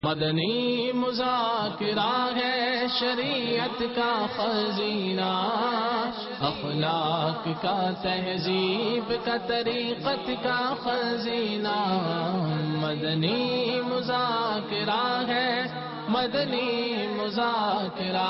مدنی مذاکرہ ہے شریعت کا خزینہ، اخلاق کا تہذیب کا طریقت کا خزینہ، مدنی مذاکرہ ہے، مدنی مذاکرہ،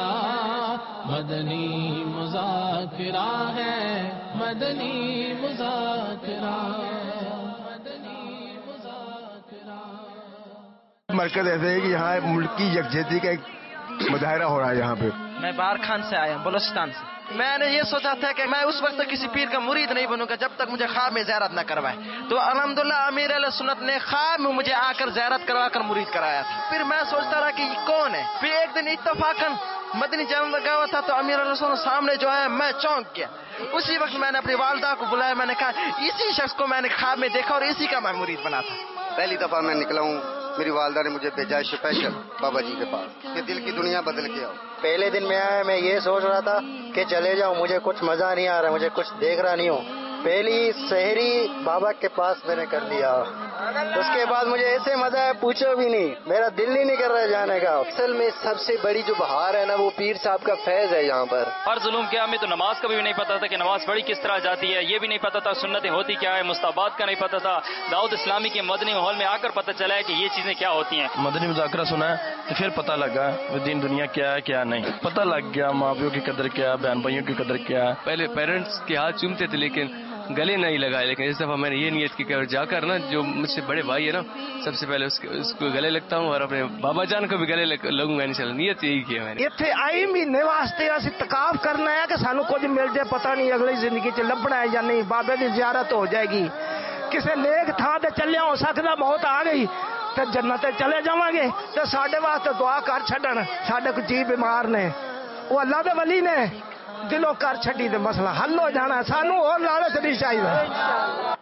مدنی مذاکرہ ہے، مدنی مذاکرہ، مدنی مذاکرہ۔ مرکز ایسے ہے کہ یہاں ملک کی یکجہتی کا ایک مظاہرہ ہو رہا ہے یہاں پہ۔ میں باہر خان سے آیا ہوں، بلوچستان سے۔ میں نے یہ سوچا تھا کہ میں اس وقت تک کسی پیر کا مرید نہیں بنوں گا جب تک مجھے خواب میں زیارت نہ کروائے، تو الحمدللہ امیر علیہ سنت نے خواب میں مجھے آ کر زیارت کروا کر مرید کرایا تھا۔ پھر میں سوچتا رہا کہ یہ کون ہے، پھر ایک دن اتفاقاً مدنی جنگ لگا ہوا تھا تو امیر علیہ سنت سامنے جو ہے میں چونک گیا۔ اسی وقت میں نے اپنی والدہ کو بلایا، میں نے کہا اسی شخص کو میں نے خواب میں دیکھا اور اسی کا میں مرید بنا تھا۔ پہلی دفعہ میں نکلا ہوں، میری والدہ نے مجھے بھیجا ہے اسپیشل بابا جی کے پاس کہ دل کی دنیا بدل کے آؤ۔ پہلے دن میں آیا میں یہ سوچ رہا تھا کہ چلے جاؤں، مجھے کچھ مزہ نہیں آ رہا، مجھے کچھ دیکھ رہا نہیں ہوں۔ پہلی سحری بابا کے پاس میں نے کر لیا، اس کے بعد مجھے ایسے مزہ ہے پوچھو بھی نہیں، میرا دل ہی نہیں کر رہا جانے کا۔ اصل میں سب سے بڑی جو بہار ہے نا وہ پیر صاحب کا فیض ہے یہاں پر۔ فرض علوم کیا، ہمیں تو نماز کا بھی نہیں پتا تھا کہ نماز پڑھی کس طرح جاتی ہے، یہ بھی نہیں پتا تھا سنتیں ہوتی کیا ہے، مستحبات کا نہیں پتا تھا۔ دعوت اسلامی کے مدنی ماحول میں آ کر پتہ چلا ہے کہ یہ چیزیں کیا ہوتی ہیں۔ مدنی مذاکرہ سنا ہے تو پھر پتہ لگا دین دنیا کیا ہے کیا نہیں، پتہ لگ گیا ماں باپ کی قدر کیا، بہن بھائیوں کی قدر کیا ہے۔ پہلے پیرنٹس کے ہاتھ چومتے تھے لیکن گلے نہیں لگائے، لیکن اس دفعہ میں نے یہ نیت کی کہ جا کر نا جو مجھ سے بڑے بھائی ہے نا سب سے پہلے اس کو گلے لگتا ہوں اور اپنے بابا جان کو بھی گلے لگوں گا انشاءاللہ۔ نیت یہی کی ہے میں نے۔ اتنے آئی مہینے واسطے اسی تکاف کرنا ہے کہ سانو کچھ مل جائے، پتہ نہیں اگلی زندگی چ لبنا ہے یا نہیں، بابے کی زیارت ہو جائے گی، کسی نیک تھان تے چلے ہو سکتا موت آ گئی تو جنت چلے جاواں گے، تو ساڈے واسطے دعا کر چھڈن، ساڈے کو جی بیمار نے وہ اللہ دے ولی نے دلوں کر چھڈی تے مسئلہ حل ہو جانا، سانو اور لالچ نہیں چاہیے۔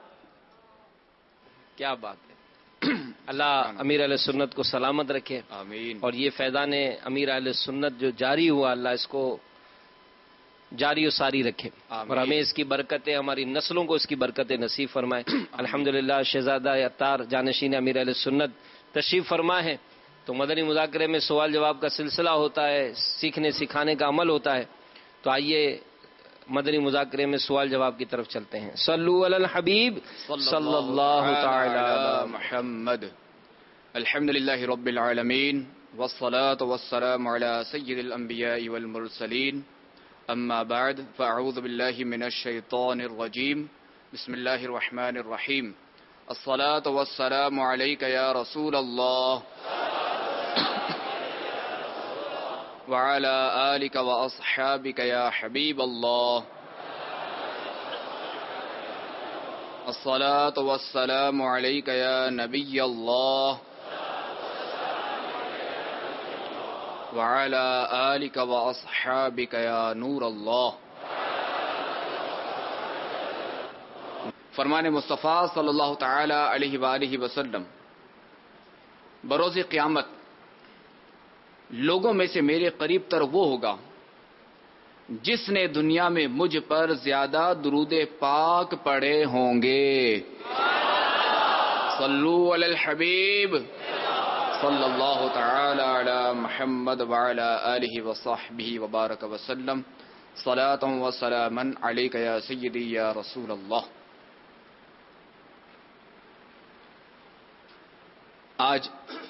کیا بات ہے، اللہ امیر علیہ سنت کو سلامت رکھے، آمین۔ اور یہ فیضان امیر علیہ سنت جو جاری ہوا اللہ اس کو جاری و ساری رکھے، اور ہمیں اس کی برکتیں، ہماری نسلوں کو اس کی برکتیں نصیب فرمائے۔ الحمدللہ شہزادہ اتار جانشین امیر علیہ سنت تشریف فرما ہے، تو مدنی مذاکرے میں سوال جواب کا سلسلہ ہوتا ہے، سیکھنے سکھانے کا عمل ہوتا ہے، تو آئیے مدنی مذاکرے میں سوال جواب کی طرف چلتے ہیں۔ صلو علی الحبیب صلی اللہ تعالی علی محمد۔ الحمدللہ رب العالمین والصلاة والسلام علی سید الانبیاء والمرسلین، اما بعد فاعوذ باللہ من الشیطان الرجیم، بسم اللہ الرحمن الرحیم۔ الصلاة والسلام علیک یا رسول اللہ وعلى آلك وأصحابك يا حبيب الله، الصلاة والسلام عليك يا نبي الله وعلى آلك وأصحابك يا نور الله۔ فرمان مصطفیٰ صلی اللہ تعالی علیہ وآلہ وسلم، بروز قیامت لوگوں میں سے میرے قریب تر وہ ہوگا جس نے دنیا میں مجھ پر زیادہ درود پاک پڑھے ہوں گے۔ صلو علی الحبیب صلی اللہ تعالی علی محمد وعلی آلہ وصحبہ وبارک وسلم، صلاۃ و سلاما علیک یا سیدی یا رسول اللہ۔ آج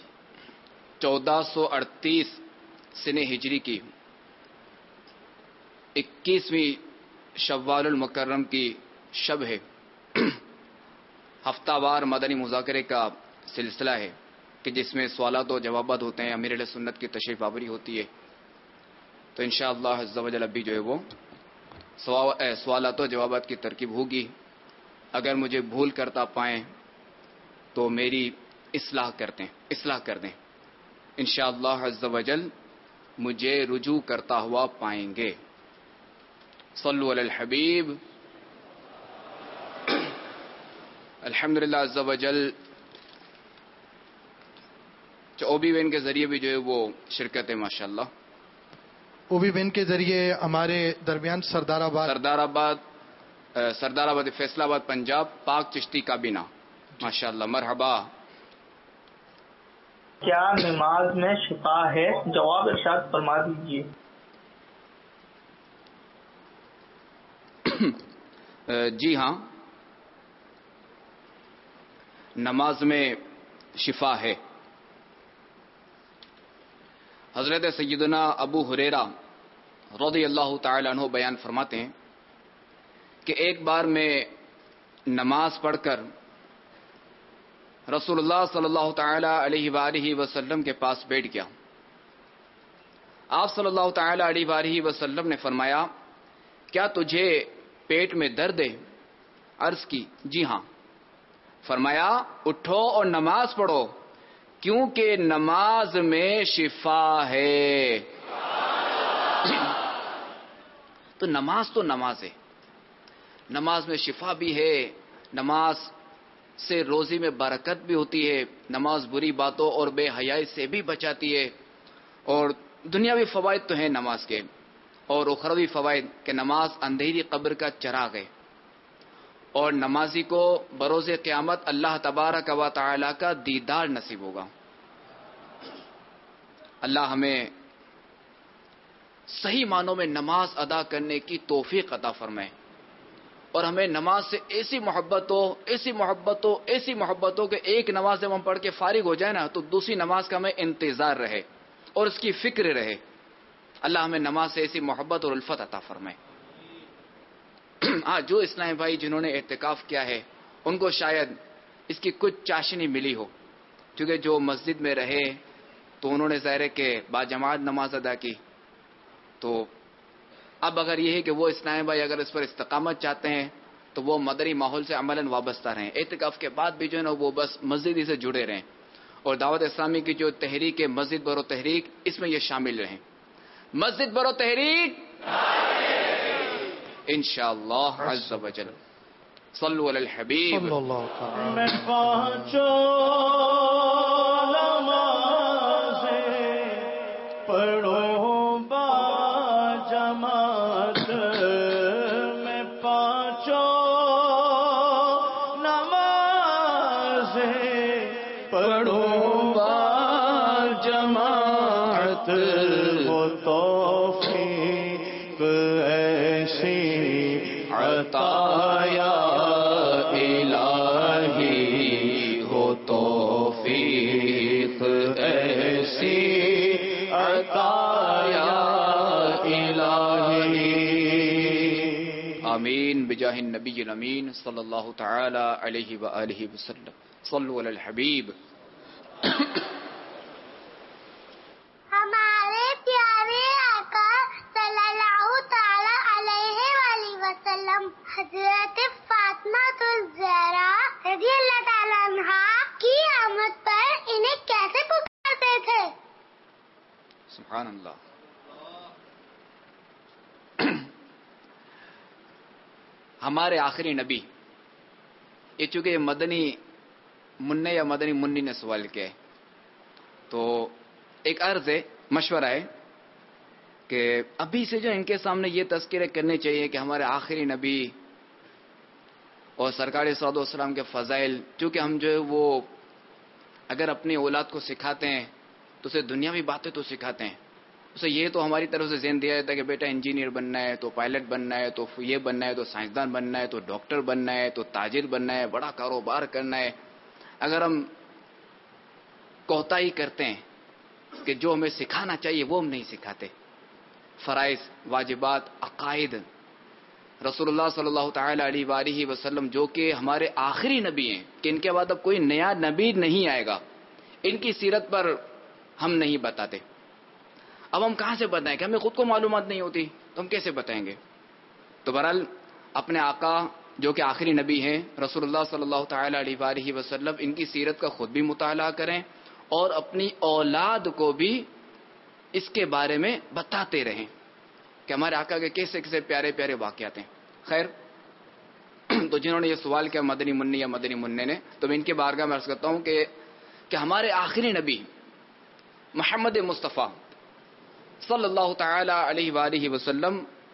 1438 سنہ ہجری کی 21ویں شوال المکرم کی شب ہے۔ ہفتہ وار مدنی مذاکرے کا سلسلہ ہے کہ جس میں سوالات و جوابات ہوتے ہیں، امیر علیہ سنت کی تشریف آوری ہوتی ہے، تو انشاءاللہ عز و جل ابھی جو ہے وہ سوالات و جوابات کی ترکیب ہوگی۔ اگر مجھے بھول کرتا پائیں تو میری اصلاح کر دیں، انشاءاللہ عز و جل مجھے رجوع کرتا ہوا پائیں گے۔ صلو علی الحبیب۔ الحمدللہ عز و جل اوبی وین کے ذریعے بھی جو ہے وہ شرکت ہے ماشاءاللہ۔ اوبی وین کے ذریعے ہمارے درمیان سردار آباد فیصلہ آباد پنجاب پاک چشتی کابینہ، ماشاءاللہ، مرحبا۔ کیا نماز میں شفا ہے؟ جواب ارشاد فرما دیجیے۔ جی ہاں، نماز میں شفا ہے۔ حضرت سیدنا ابو ہریرہ رضی اللہ تعالی عنہ بیان فرماتے ہیں کہ ایک بار میں نماز پڑھ کر رسول اللہ صلی اللہ تعالی علیہ وآلہ وسلم کے پاس بیٹھ گیا۔ آپ صلی اللہ تعالی علیہ وآلہ وسلم نے فرمایا، کیا تجھے پیٹ میں درد ہے؟ عرض کی، جی ہاں۔ فرمایا، اٹھو اور نماز پڑھو کیونکہ نماز میں شفا ہے۔ تو نماز ہے، نماز میں شفا بھی ہے، نماز سے روزی میں برکت بھی ہوتی ہے، نماز بری باتوں اور بے حیائی سے بھی بچاتی ہے، اور دنیاوی فوائد تو ہیں نماز کے، اور اخروی فوائد کہ نماز اندھیری قبر کا چراغ ہے، اور نمازی کو بروز قیامت اللہ تبارک و تعالی کا دیدار نصیب ہوگا۔ اللہ ہمیں صحیح معنوں میں نماز ادا کرنے کی توفیق عطا فرمائے، اور ہمیں نماز سے ایسی محبت ہو کہ ایک نماز جب ہم پڑھ کے فارغ ہو جائے نا تو دوسری نماز کا ہمیں انتظار رہے اور اس کی فکر رہے۔ اللہ ہمیں نماز سے ایسی محبت اور الفت عطا فرمائے۔ جو اسلامی بھائی جنہوں نے اعتکاف کیا ہے ان کو شاید اس کی کچھ چاشنی ملی ہو، کیونکہ جو مسجد میں رہے تو انہوں نے ظاہر ہے کہ باجماعت نماز ادا کی، تو اب اگر یہ ہے کہ وہ اسلامی بھائی اگر اس پر استقامت چاہتے ہیں تو وہ مدری ماحول سے عملاً وابستہ رہیں، اعتکاف کے بعد بھی جو ہے نا وہ بس مسجد ہی سے جڑے رہیں، اور دعوت اسلامی کی جو تحریک ہے مسجد برو تحریک، اس میں یہ شامل رہیں۔ مسجد برو تحریک انشاءاللہ عز و جل۔ صلو علی الحبیب۔ میں پانچوں نمازیں پڑھوں با جماعت، میں پانچوں نمازیں پڑھوں با جماعت، وہ توفیق ایسی عطا یا الہی، ہو توفیق ایسی عطا یا الہی۔ آمین بجاہ النبی الامین صلی اللہ تعالی علیہ وآلہ وسلم۔ صلو علی الحبیب۔ ہمارے پیارے آقا صلی اللہ تعالی علیہ وآلہ وسلم حضرت فاطمہ الزہرا رضی اللہ تعالی عنہا کی آمد پر انہیں کیسے پکارتے تھے؟ سبحان اللہ۔ ہمارے آخری نبی، یہ چونکہ یہ مدنی منع یا مدنی منی نے سوال کیا ہے، تو ایک عرض ہے، مشورہ ہے کہ ابھی سے جو ان کے سامنے یہ تذکرے کرنے چاہیے کہ ہمارے آخری نبی اور سرکار صلی اللہ علیہ وسلم کے فضائل، چونکہ ہم جو ہے وہ اگر اپنی اولاد کو سکھاتے ہیں تو اسے دنیاوی باتیں تو سکھاتے ہیں، اسے یہ تو ہماری طرف سے ذہن دیا جاتا ہے کہ بیٹا انجینئر بننا ہے تو پائلٹ بننا ہے تو یہ بننا ہے تو سائنسدان بننا ہے تو ڈاکٹر بننا ہے تو تاجر بننا ہے، بڑا کاروبار کرنا ہے۔ اگر ہم کوتاہی کرتے ہیں کہ جو ہمیں سکھانا چاہیے وہ ہم نہیں سکھاتے، فرائض، واجبات، عقائد، رسول اللہ صلی اللہ تعالی علیہ وآلہ وسلم جو کہ ہمارے آخری نبی ہیں، کہ ان کے بعد اب کوئی نیا نبی نہیں آئے گا، ان کی سیرت پر ہم نہیں بتاتے۔ اب ہم کہاں سے بتائیں کہ ہمیں خود کو معلومات نہیں ہوتی تو ہم کیسے بتائیں گے؟ تو بہرحال اپنے آقا جو کہ آخری نبی ہیں رسول اللہ صلی اللہ تعالی علیہ وآلہ وسلم، ان کی سیرت کا خود بھی مطالعہ کریں اور اپنی اولاد کو بھی اس کے بارے میں بتاتے رہیں کہ ہمارے آقا کے کیسے کیسے پیارے پیارے واقعات ہیں۔ خیر، تو جنہوں نے یہ سوال کیا مدنی منی یا مدنی منع نے، تو میں ان کے بارگاہ میں عرض کرتا ہوں کہ ہمارے آخری نبی محمد مصطفیٰ صلی اللہ تعالی علیہ وآلہ وسلم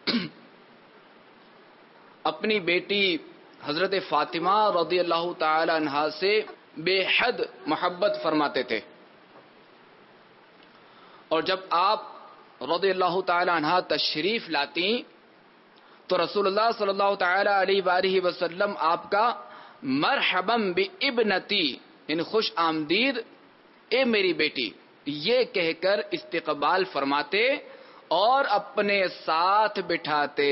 اپنی بیٹی حضرت فاطمہ رضی اللہ تعالی عنہا سے بے حد محبت فرماتے تھے، اور جب آپ رضی اللہ تعالی عنہ تشریف لاتی تو رسول اللہ صلی اللہ تعالی علیہ وآلہ وسلم آپ کا مرحبا بابنتی ان خوش آمدید اے میری بیٹی یہ کہہ کر استقبال فرماتے اور اپنے ساتھ بٹھاتے.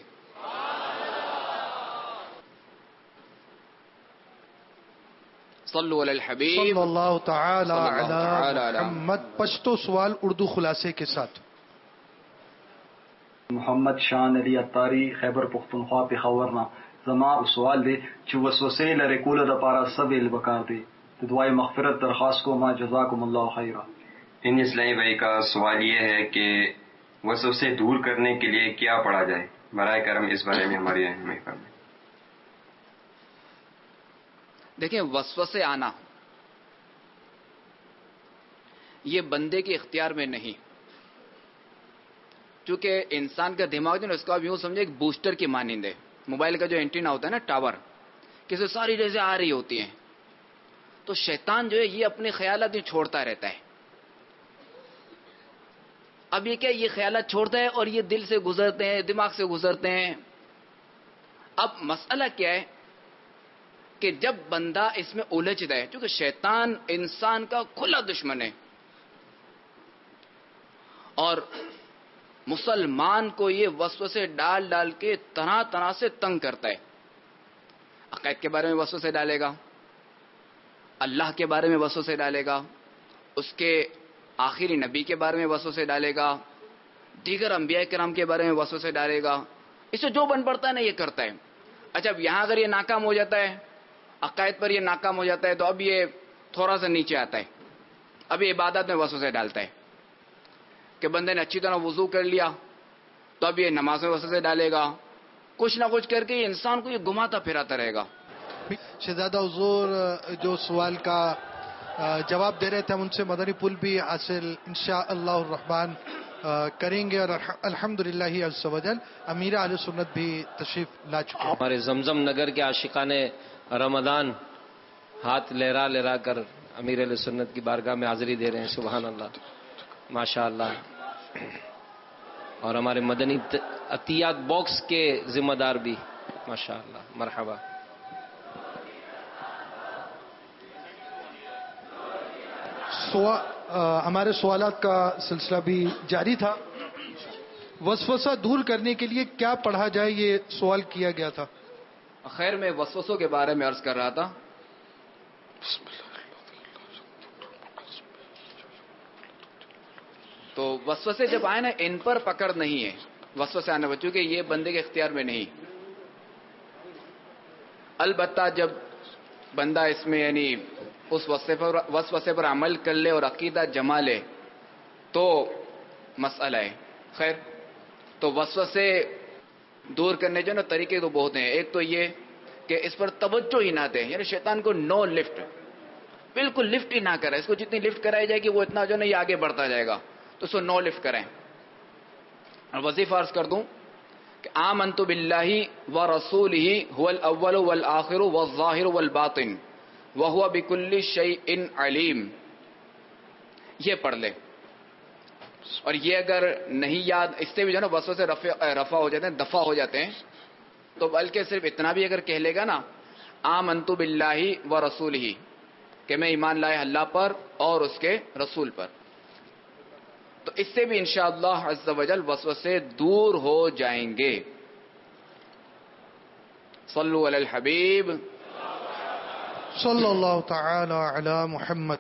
صلو علی الحبیب صلی اللہ تعالی صلی اللہ تعالی علی محمد. پشتو سوال اردو خلاصے کے ساتھ. محمد شان علی اتاری خیبر پختونخوا پخاورنا زما سوال دی چې وسوسه لري کول د پاره سبیل وکړ دی تو دعائے مغفرت درخواست کو ما جزاکم اللہ خیرہ. ان اسلامی بھائی کا سوال یہ ہے کہ وسوسے دور کرنے کے لیے کیا پڑھا جائے؟ برائے کرم اس بارے میں ہماری رہنمائی فرمائیں. دیکھیں وسوسے آنا یہ بندے کے اختیار میں نہیں، چونکہ انسان کا دماغ جو ہے اس کو آپ یوں سمجھے ایک بوسٹر کی مانند ہے. موبائل کا جو اینٹینا ہوتا ہے نا ٹاور، کسی ساری چیزیں آ رہی ہوتی ہیں تو شیطان جو ہے یہ اپنے خیالات ہی چھوڑتا رہتا ہے. اب یہ کیا یہ خیالات چھوڑتا ہے اور یہ دل سے گزرتے ہیں، دماغ سے گزرتے ہیں. اب مسئلہ کیا ہے کہ جب بندہ اس میں الجھتا ہے، کیونکہ شیطان انسان کا کھلا دشمن ہے اور مسلمان کو یہ وسوسے ڈال ڈال کے طرح طرح سے تنگ کرتا ہے. عقائد کے بارے میں وسوسے ڈالے گا، اللہ کے بارے میں وسوسے ڈالے گا، اس کے آخری نبی کے بارے میں وسوسے ڈالے گا، دیگر انبیاء کرام کے بارے میں وسوسے ڈالے گا. اس سے جو بن پڑتا ہے نا یہ کرتا ہے. اچھا اب یہاں اگر یہ ناکام ہو جاتا ہے، عقائد پر یہ ناکام ہو جاتا ہے، تو اب یہ تھوڑا سا نیچے آتا ہے. اب یہ عبادت میں وسوسے ڈالتا ہے کہ بندے نے اچھی طرح وضو کر لیا تو اب یہ نماز میں وسوسے ڈالے گا. کچھ نہ کچھ کر کے یہ انسان کو یہ گھماتا پھراتا رہے گا. شہزادہ حضور جو سوال کا جواب دے رہے تھے ہم ان سے مدنی پھول بھی حاصل انشاءاللہ الرحمن کریں گے. اور الحمدللہ عز و جل امیر اہل سنت بھی تشریف لا چکے ہیں. ہمارے زمزم نگر کے عاشقان رمضان ہاتھ لہرا لہرا کر امیر اہل سنت کی بارگاہ میں حاضری دے رہے ہیں. سبحان اللہ، ماشاء اللہ. اور ہمارے مدنی عطیات باکس کے ذمہ دار بھی ماشاء اللہ. مرحبا. ہمارے سوالات کا سلسلہ بھی جاری تھا. وسوسہ دور کرنے کے لیے کیا پڑھا جائے یہ سوال کیا گیا تھا. خیر میں وسوسوں کے بارے میں عرض کر رہا تھا. تو وسوسے جب آئے نا ان پر پکڑ نہیں ہے وسوسے آنے بچوں کہ یہ بندے کے اختیار میں نہیں. البتہ جب بندہ اس میں یعنی اس وسوسے پر عمل کر لے اور عقیدہ جما لے تو مسئلہ ہے. خیر تو وسوسے دور کرنے جو نا طریقے تو بہت ہیں. ایک تو یہ کہ اس پر توجہ ہی نہ دے، یعنی شیطان کو نو لفٹ، بالکل لفٹ ہی نہ کرے. اس کو جتنی لفٹ کرائی جائے گی وہ اتنا جو نا یہ آگے بڑھتا جائے گا، تو اس کو نو لفٹ کریں. اور وظیفہ عرض کر دوں کہ آمنت باللہ ورسولہ هو الاول والآخر والظاہر والباطن وهو بكل شیء علیم. یہ پڑھ لے. اور یہ اگر نہیں یاد، اس سے بھی جو ہے نا وسوسے رفع ہو جاتے ہیں، دفع ہو جاتے ہیں. تو بلکہ صرف اتنا بھی اگر کہہ لے گا نا آمنت باللہ ورسولہ کہ میں ایمان لائے اللہ پر اور اس کے رسول پر، تو اس سے بھی انشاءاللہ عز و جل وسوسے دور ہو جائیں گے. صلو علی الحبیب صلی اللہ تعالی علی محمد.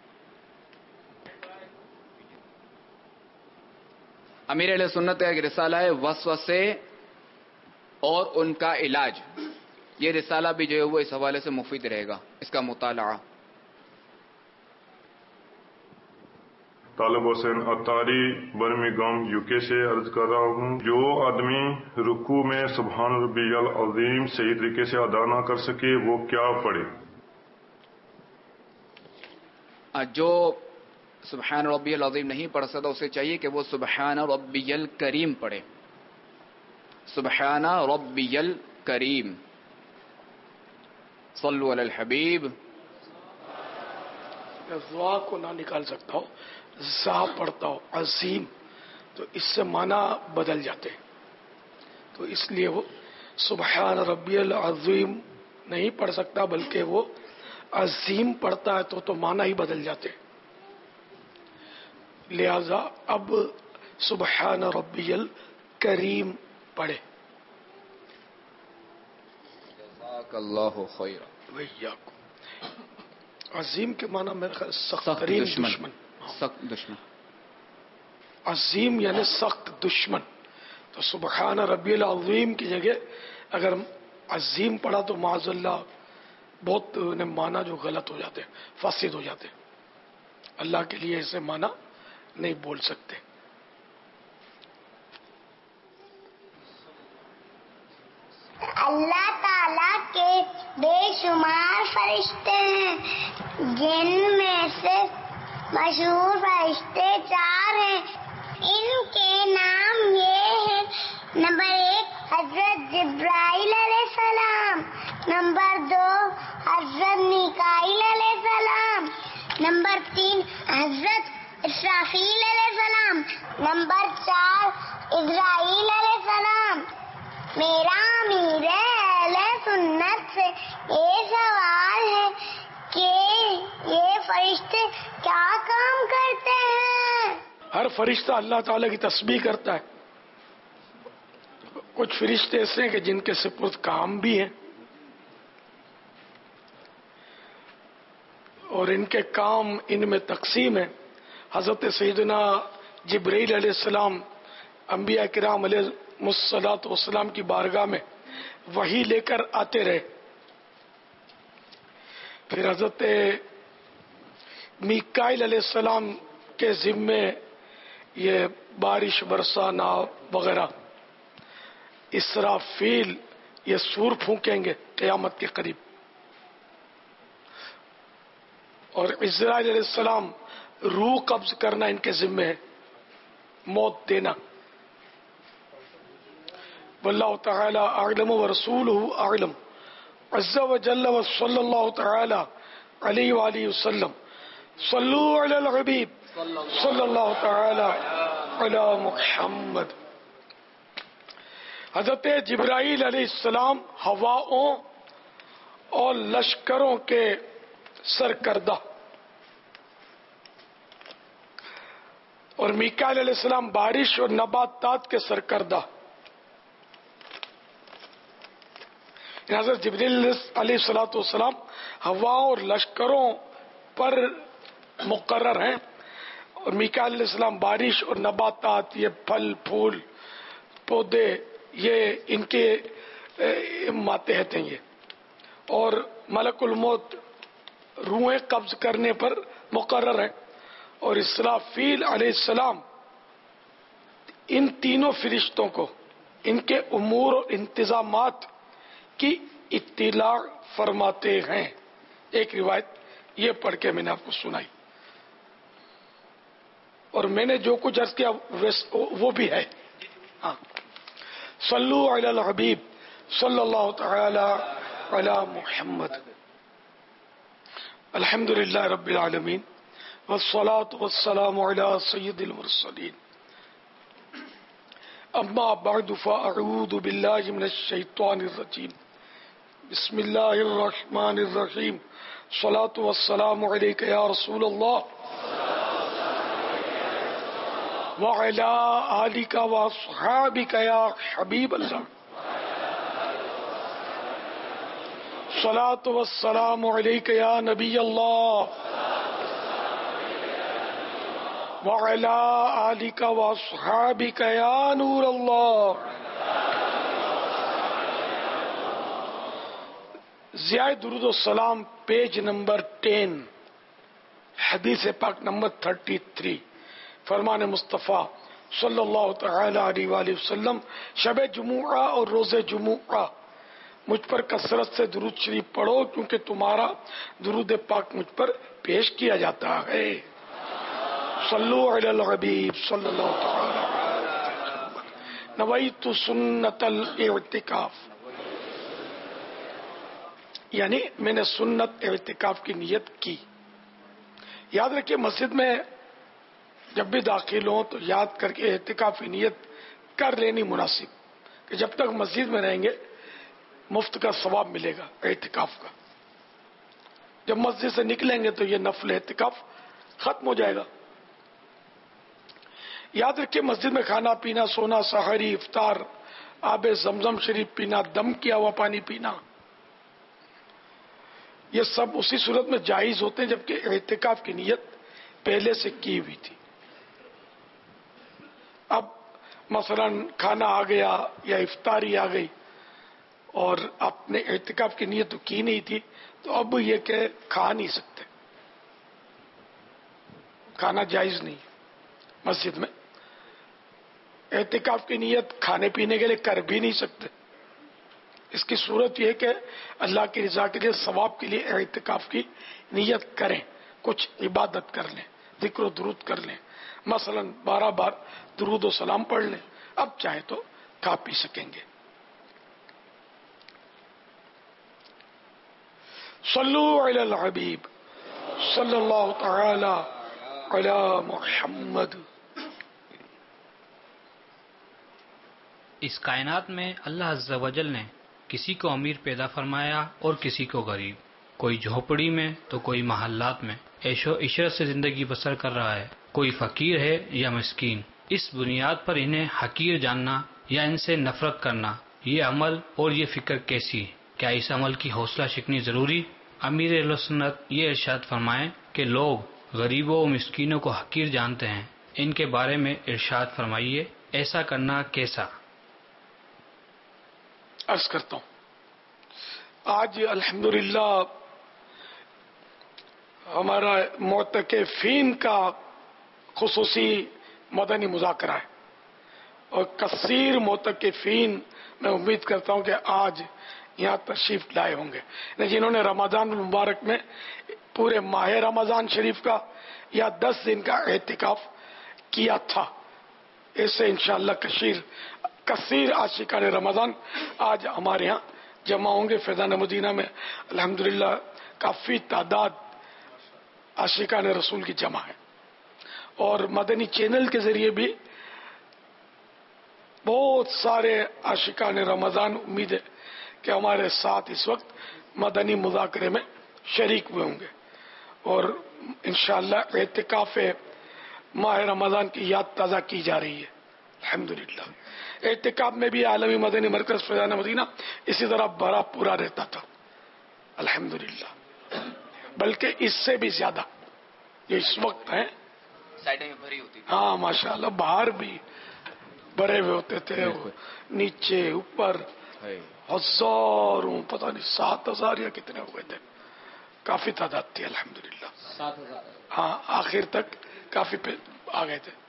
امیر اہل سنت کا ایک رسالہ ہے وسوسے اور ان کا علاج. یہ رسالہ بھی جو ہے وہ اس حوالے سے مفید رہے گا، اس کا مطالعہ. طالب حسین اتاری برمنگھم یوکے سے عرض کر رہا ہوں، جو آدمی رکوع میں سبحان ربی العظیم صحیح طریقے سے ادا نہ کر سکے وہ کیا پڑھے؟ جو سبحان ربی العظیم نہیں پڑھ سکتا اسے چاہیے کہ وہ سبحان ربی الکریم پڑھے. سبحان ربی الکریم. صلو علی الحبیب. میں دعا کو نہ نکال سکتا ہوں زا پڑھتا ہو عظیم تو اس سے معنی بدل جاتے ہیں. تو اس لیے وہ سبحان ربی العظیم نہیں پڑھ سکتا بلکہ وہ عظیم پڑھتا ہے تو معنی ہی بدل جاتے. لہذا اب سبحان ربی الکریم پڑھے. جزاک اللہ خیر. عظیم کے معنی میرے خیال سخت ترین دشمن. سخت دشمن. عظیم یعنی سخت دشمن. تو سبحان ربی العظیم کی جگہ اگر عظیم پڑھا تو معاذ اللہ بہت معنی جو غلط ہو جاتے ہیں، فاسد ہو جاتے ہیں. اللہ کے لیے ایسے معنی نہیں بول سکتے. اللہ تعالیٰ کے بے شمار فرشتے ہیں جن میں سے مشہور فرشتے 4 ہیں. ان کے نام یہ ہیں: نمبر 1 حضرت جبرائیل علیہ السلام، نمبر 2 حضرت میکائیل علیہ السلام، نمبر 3 حضرت اسرافیل علیہ السلام، نمبر 4 اسرائیل علیہ السلام. میرا امیر اہل سنت سے یہ سوال ہے کہ یہ فرشتے کیا کام کرتے ہیں؟ ہر فرشتہ اللہ تعالیٰ کی تسبیح کرتا ہے. کچھ فرشتے ایسے ہیں کہ جن کے سپرد کام بھی ہیں اور ان کے کام ان میں تقسیم ہے. حضرت سیدنا جبرائیل علیہ السلام انبیاء کرام علیہ الصلوۃ والسلام کی بارگاہ میں وحی لے کر آتے رہے. پھر حضرت میکائیل علیہ السلام کے ذمے یہ بارش برسانا وغیرہ. اسرافیل یہ سور پھونکیں گے قیامت کے قریب. اور اسرائیل علیہ السلام روح قبض کرنا ان کے ذمے ہے، موت دینا. واللہ تعالی اعلم ورسولہ اعلم عز وجل وصلی اللہ تعالی علیہ وآلہ وسلم. صلو علی الحبیب صلی اللہ تعالی علی محمد. حضرت جبرائیل علیہ السلام ہواؤں اور لشکروں کے سرکردہ اور میکائیل علیہ السلام بارش اور نباتات کے سرکردہ. حضرت جبرائیل علیہ الصلوۃ والسلام ہواؤں اور لشکروں پر مقرر ہیں اور میکائیل علیہ السلام بارش اور نباتات، یہ پھل پھول پودے، یہ ان کے ماتحت ہیں یہ. اور ملک الموت روحیں قبض کرنے پر مقرر ہیں. اور اسرافیل علیہ السلام ان تینوں فرشتوں کو ان کے امور اور انتظامات کی اطلاع فرماتے ہیں. ایک روایت یہ پڑھ کے میں نے آپ کو سنائی اور میں نے جو کچھ عرض کیا وہ بھی ہے. ہاں، صلو علی الحبیب صلی اللہ تعالی علی محمد. الحمدللہ رب العالمین والصلاة والسلام علی سید المرسلین. اما بعد فاعوذ باللہ من الشیطان الرجیم. بسم اللہ الرحمن الرحیم. الصلاة والسلام علیک یا رسول اللہ وعلی آلک واصحابک یا حبیب اللہ. الصلاة والسلام علیک یا نبی اللہ وعلی آلک واصحابک یا نور اللہ. ضیاء درود و سلام پیج نمبر 10 حدیث پاک نمبر 33. فرمان مصطفیٰ صلی اللہ تعالی علیہ وآلہ وسلم: شب جمعہ اور روز جمعہ مجھ پر کثرت سے درود شریف پڑھو کیونکہ تمہارا درود پاک مجھ پر پیش کیا جاتا ہے. صلو علی الحبیب صلی اللہ تعالی علیہ وسلم. نویت سنت الاعتکاف، یعنی میں نے سنت اعتکاف کی نیت کی. یاد رکھیے مسجد میں جب بھی داخل ہوں تو یاد کر کے اعتکاف کی نیت کر لینی مناسب، کہ جب تک مسجد میں رہیں گے مفت کا ثواب ملے گا اعتکاف کا. جب مسجد سے نکلیں گے تو یہ نفل اعتکاف ختم ہو جائے گا. یاد رکھیے مسجد میں کھانا پینا، سونا، سحری، افطار، آب زمزم شریف پینا، دم کیا ہوا پانی پینا، یہ سب اسی صورت میں جائز ہوتے ہیں جبکہ اعتکاف کی نیت پہلے سے کی ہوئی تھی. اب مثلا کھانا آ گیا یا افطاری آ گئی اور آپ نے اعتکاف کی نیت تو کی نہیں تھی، تو اب یہ کہ کھا نہیں سکتے، کھانا جائز نہیں مسجد میں. اعتکاف کی نیت کھانے پینے کے لیے کر بھی نہیں سکتے. اس کی صورت یہ کہ اللہ کی رضا کے لیے، ثواب کے لیے اعتکاف کی نیت کریں، کچھ عبادت کر لیں، ذکر و درود کر لیں، مثلا 12 بار درود و سلام پڑھ لیں. اب چاہے تو کھا پی سکیں گے. صلو علی الحبیب صلی اللہ تعالی علی محمد. اس کائنات میں اللہ عز و جل نے کسی کو امیر پیدا فرمایا اور کسی کو غریب، کوئی جھونپڑی میں تو کوئی محلات میں عیش و عشرت سے زندگی بسر کر رہا ہے، کوئی فقیر ہے یا مسکین. اس بنیاد پر انہیں حقیر جاننا یا ان سے نفرت کرنا، یہ عمل اور یہ فکر کیسی؟ کیا اس عمل کی حوصلہ شکنی ضروری؟ امیر اہل سنت یہ ارشاد فرمائیں کہ لوگ غریبوں و مسکینوں کو حقیر جانتے ہیں، ان کے بارے میں ارشاد فرمائیے ایسا کرنا کیسا؟ عرض کرتا ہوں، آج الحمدللہ ہمارا معتکفین کا خصوصی مدنی مذاکرہ ہے، اور کثیر معتکفین میں امید کرتا ہوں کہ آج یہاں تشریف لائے ہوں گے، جنہوں نے رمضان المبارک میں پورے ماہ رمضان شریف کا یا 10 دن کا اعتکاف کیا تھا. ایسے انشاءاللہ کثیر عاشقان رمضان آج ہمارے ہاں جمع ہوں گے. فیضان مدینہ میں الحمدللہ کافی تعداد عاشقان رسول کی جمع ہے، اور مدنی چینل کے ذریعے بھی بہت سارے عاشقان رمضان امید ہے کہ ہمارے ساتھ اس وقت مدنی مذاکرے میں شریک ہوئے ہوں گے، اور انشاءاللہ اعتکاف ماہ رمضان کی یاد تازہ کی جا رہی ہے. الحمدللہ اعتکاف میں بھی عالمی مدنی مرکز فیضان مدینہ اسی طرح بھرا پورا رہتا تھا الحمدللہ، بلکہ اس سے بھی زیادہ یہ اس وقت ہیں. سائڈیں میں بھری ہوتی تھی. ہاں ماشاءاللہ، باہر بھی بھرے ہوئے ہوتے تھے، نیچے اوپر ہزاروں، پتہ نہیں 7,000 یا کتنے ہو گئے تھے، کافی تعداد تھی الحمدللہ. 7,000 ہاں آخر تک کافی پہ آ گئے تھے.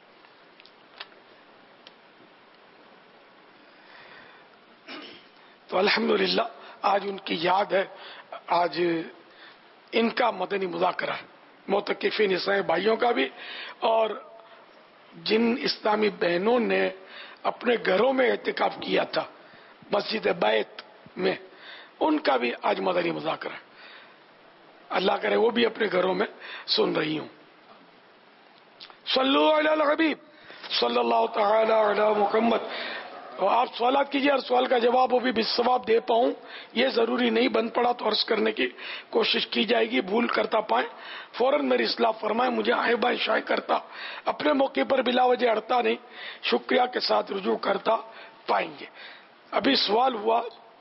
تو الحمدللہ آج ان کی یاد ہے، آج ان کا مدنی مذاکرہ ہے، معتکفین اسلامی بھائیوں کا بھی، اور جن اسلامی بہنوں نے اپنے گھروں میں اعتکاف کیا تھا مسجد بیت میں، ان کا بھی آج مدنی مذاکرہ ہے. اللہ کرے وہ بھی اپنے گھروں میں سن رہی ہوں. صلو علی الحبیب صلی اللہ تعالی علی محمد. آپ سوالات کیجیے، اور سوال کا جواب وہ بھی بالثواب دے پاؤں یہ ضروری نہیں، بند پڑا تو عرض کرنے کی کوشش کی جائے گی، بھول کرتا پائیں فوراً میری اصلاح فرمائیں. مجھے عیبہ شائع کرتا اپنے موقع پر بلا وجہ اڑتا نہیں، شکریہ کے ساتھ رجوع کرتا پائیں گے. ابھی سوال ہوا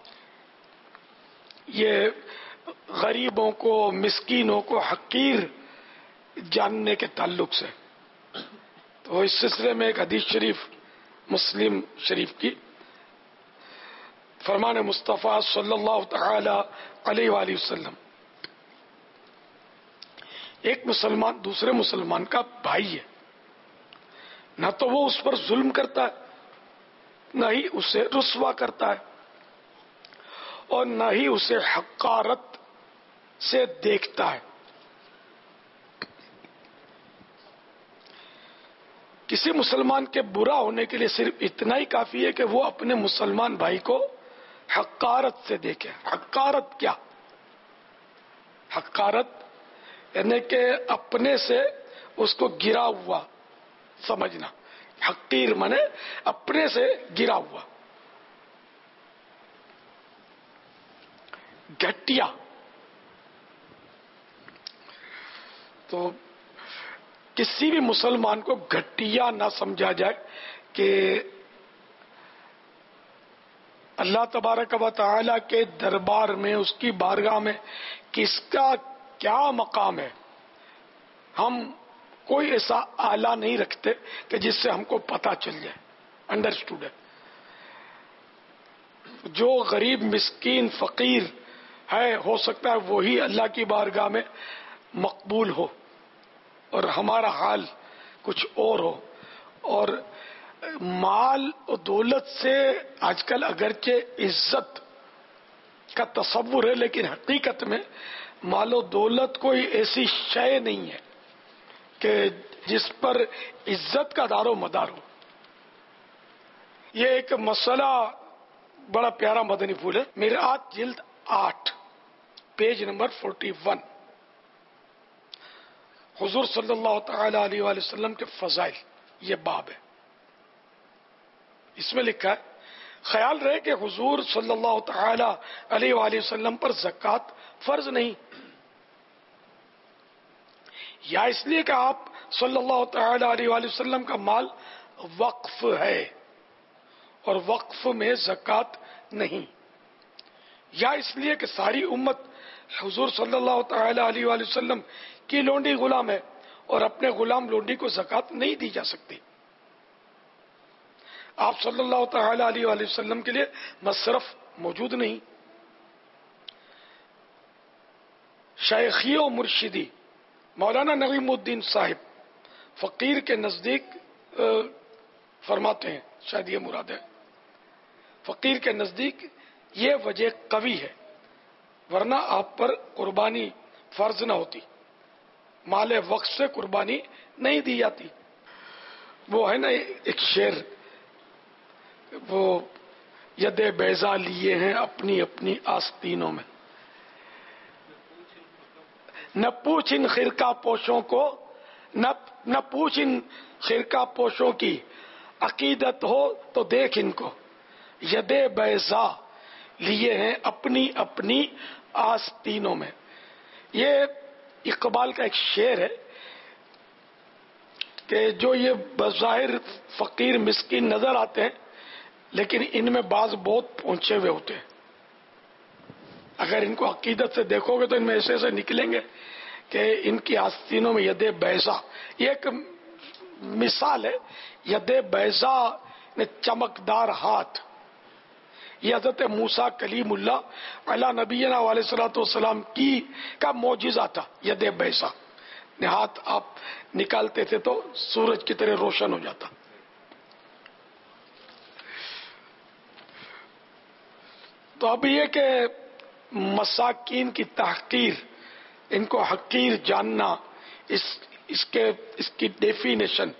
یہ غریبوں کو، مسکینوں کو حقیر جاننے کے تعلق سے، تو اس سلسلے میں ایک حدیث شریف مسلم شریف کی، فرمان مصطفیٰ صلی اللہ تعالی علیہ وآلہ وسلم، ایک مسلمان دوسرے مسلمان کا بھائی ہے، نہ تو وہ اس پر ظلم کرتا ہے، نہ ہی اسے رسوا کرتا ہے، اور نہ ہی اسے حقارت سے دیکھتا ہے. کسی مسلمان کے برا ہونے کے لیے صرف اتنا ہی کافی ہے کہ وہ اپنے مسلمان بھائی کو حقارت سے دیکھے. حقارت کیا؟ حقارت یعنی کہ اپنے سے اس کو گرا ہوا समझना। हकीर माने अपने से गिरा हुआ। घटिया, तो किसी भी मुसलमान को घटिया ना समझा जाए कि अल्लाह तबारक व तआला के दरबार में, उसकी बारगाह में किसका क्या मकाम है। हम कोई ऐसा आला नहीं रखते कि जिससे हमको पता चल जाए। अंडरस्टूड है। जो गरीब मिस्कीन फकीर है, हो सकता है वही अल्लाह की बारगाह में मकबूल हो और हमारा हाल कुछ और हो। और माल और दौलत से आजकल अगरचे इज्जत का तसव्वुर है, लेकिन हकीकत में माल और दौलत कोई ऐसी शय नहीं है कि जिस पर इज्जत का दारो मदार हो। ये एक मसला बड़ा प्यारा मदनी फूल है। मिरात जिल्द 8 पेज नंबर 41, हुजूर सल्लल्लाहु तआला अलैहि वसल्लम के फजाइल, ये बाब है। इसमें लिखा है, ख्याल रहे कि हुजूर सल्लल्लाहु तआला अलैहि वसल्लम पर ज़कात फर्ज नहीं, या इसलिए कि आप सल्लल्लाहु तआला अलैहि वसल्लम का माल वक्फ है और वक्फ में ज़कात नहीं, या इसलिए कि सारी उम्मत हुजूर सल्लल्लाहु तआला अलैहि वसल्लम की लोंडी गुलाम है और अपने गुलाम लोंडी को ज़कात नहीं दी जा सकती। आप सल्लल्लाहु तआला अलैहि वसल्लम के लिए मसरफ मौजूद नहीं। शायखी और मुर्शिदी मौलाना नईमुद्दीन साहिब फकीर के नजदीक फरमाते हैं, शायद ये मुराद है, फकीर के नजदीक ये वजह कवी है, वरना आप पर कुर्बानी फर्ज न होती, माले वक्त से कुर्बानी नहीं दी जाती। वो है ना एक शेर, वो यदे बैजा लिए हैं अपनी अपनी आस्तीनों में, न पूछ इन खिरका पोशों को, न पूछ इन खिरका पोशों की अकीदत हो तो देख इनको, यदे बैजा लिए हैं अपनी अपनी आस्तीनों में। ये इकबाल का एक शेर है कि जो ये बज़ाहिर फकीर मिस्कीन नजर आते हैं, लेकिन इनमें बाज बहुत पहुंचे हुए होते हैं। अगर इनको अकीदत से देखोगे तो इनमें ऐसे ऐसे निकलेंगे कि इनकी आस्तीनों में यदे बैजा, ये एक मिसाल है। यदे बैजा ने चमकदार हाथ, ये हजरत मूसा कलीमुल्लाह अला नबीना अलैहिस्सलाम की का मौजिजा था। यदे बैजा ने हाथ आप निकालते थे तो सूरज की तरह रोशन हो जाता। तो अब ये कि मसाकीन की तहकीर, इनको हकीर जानना, इसकी डेफिनेशन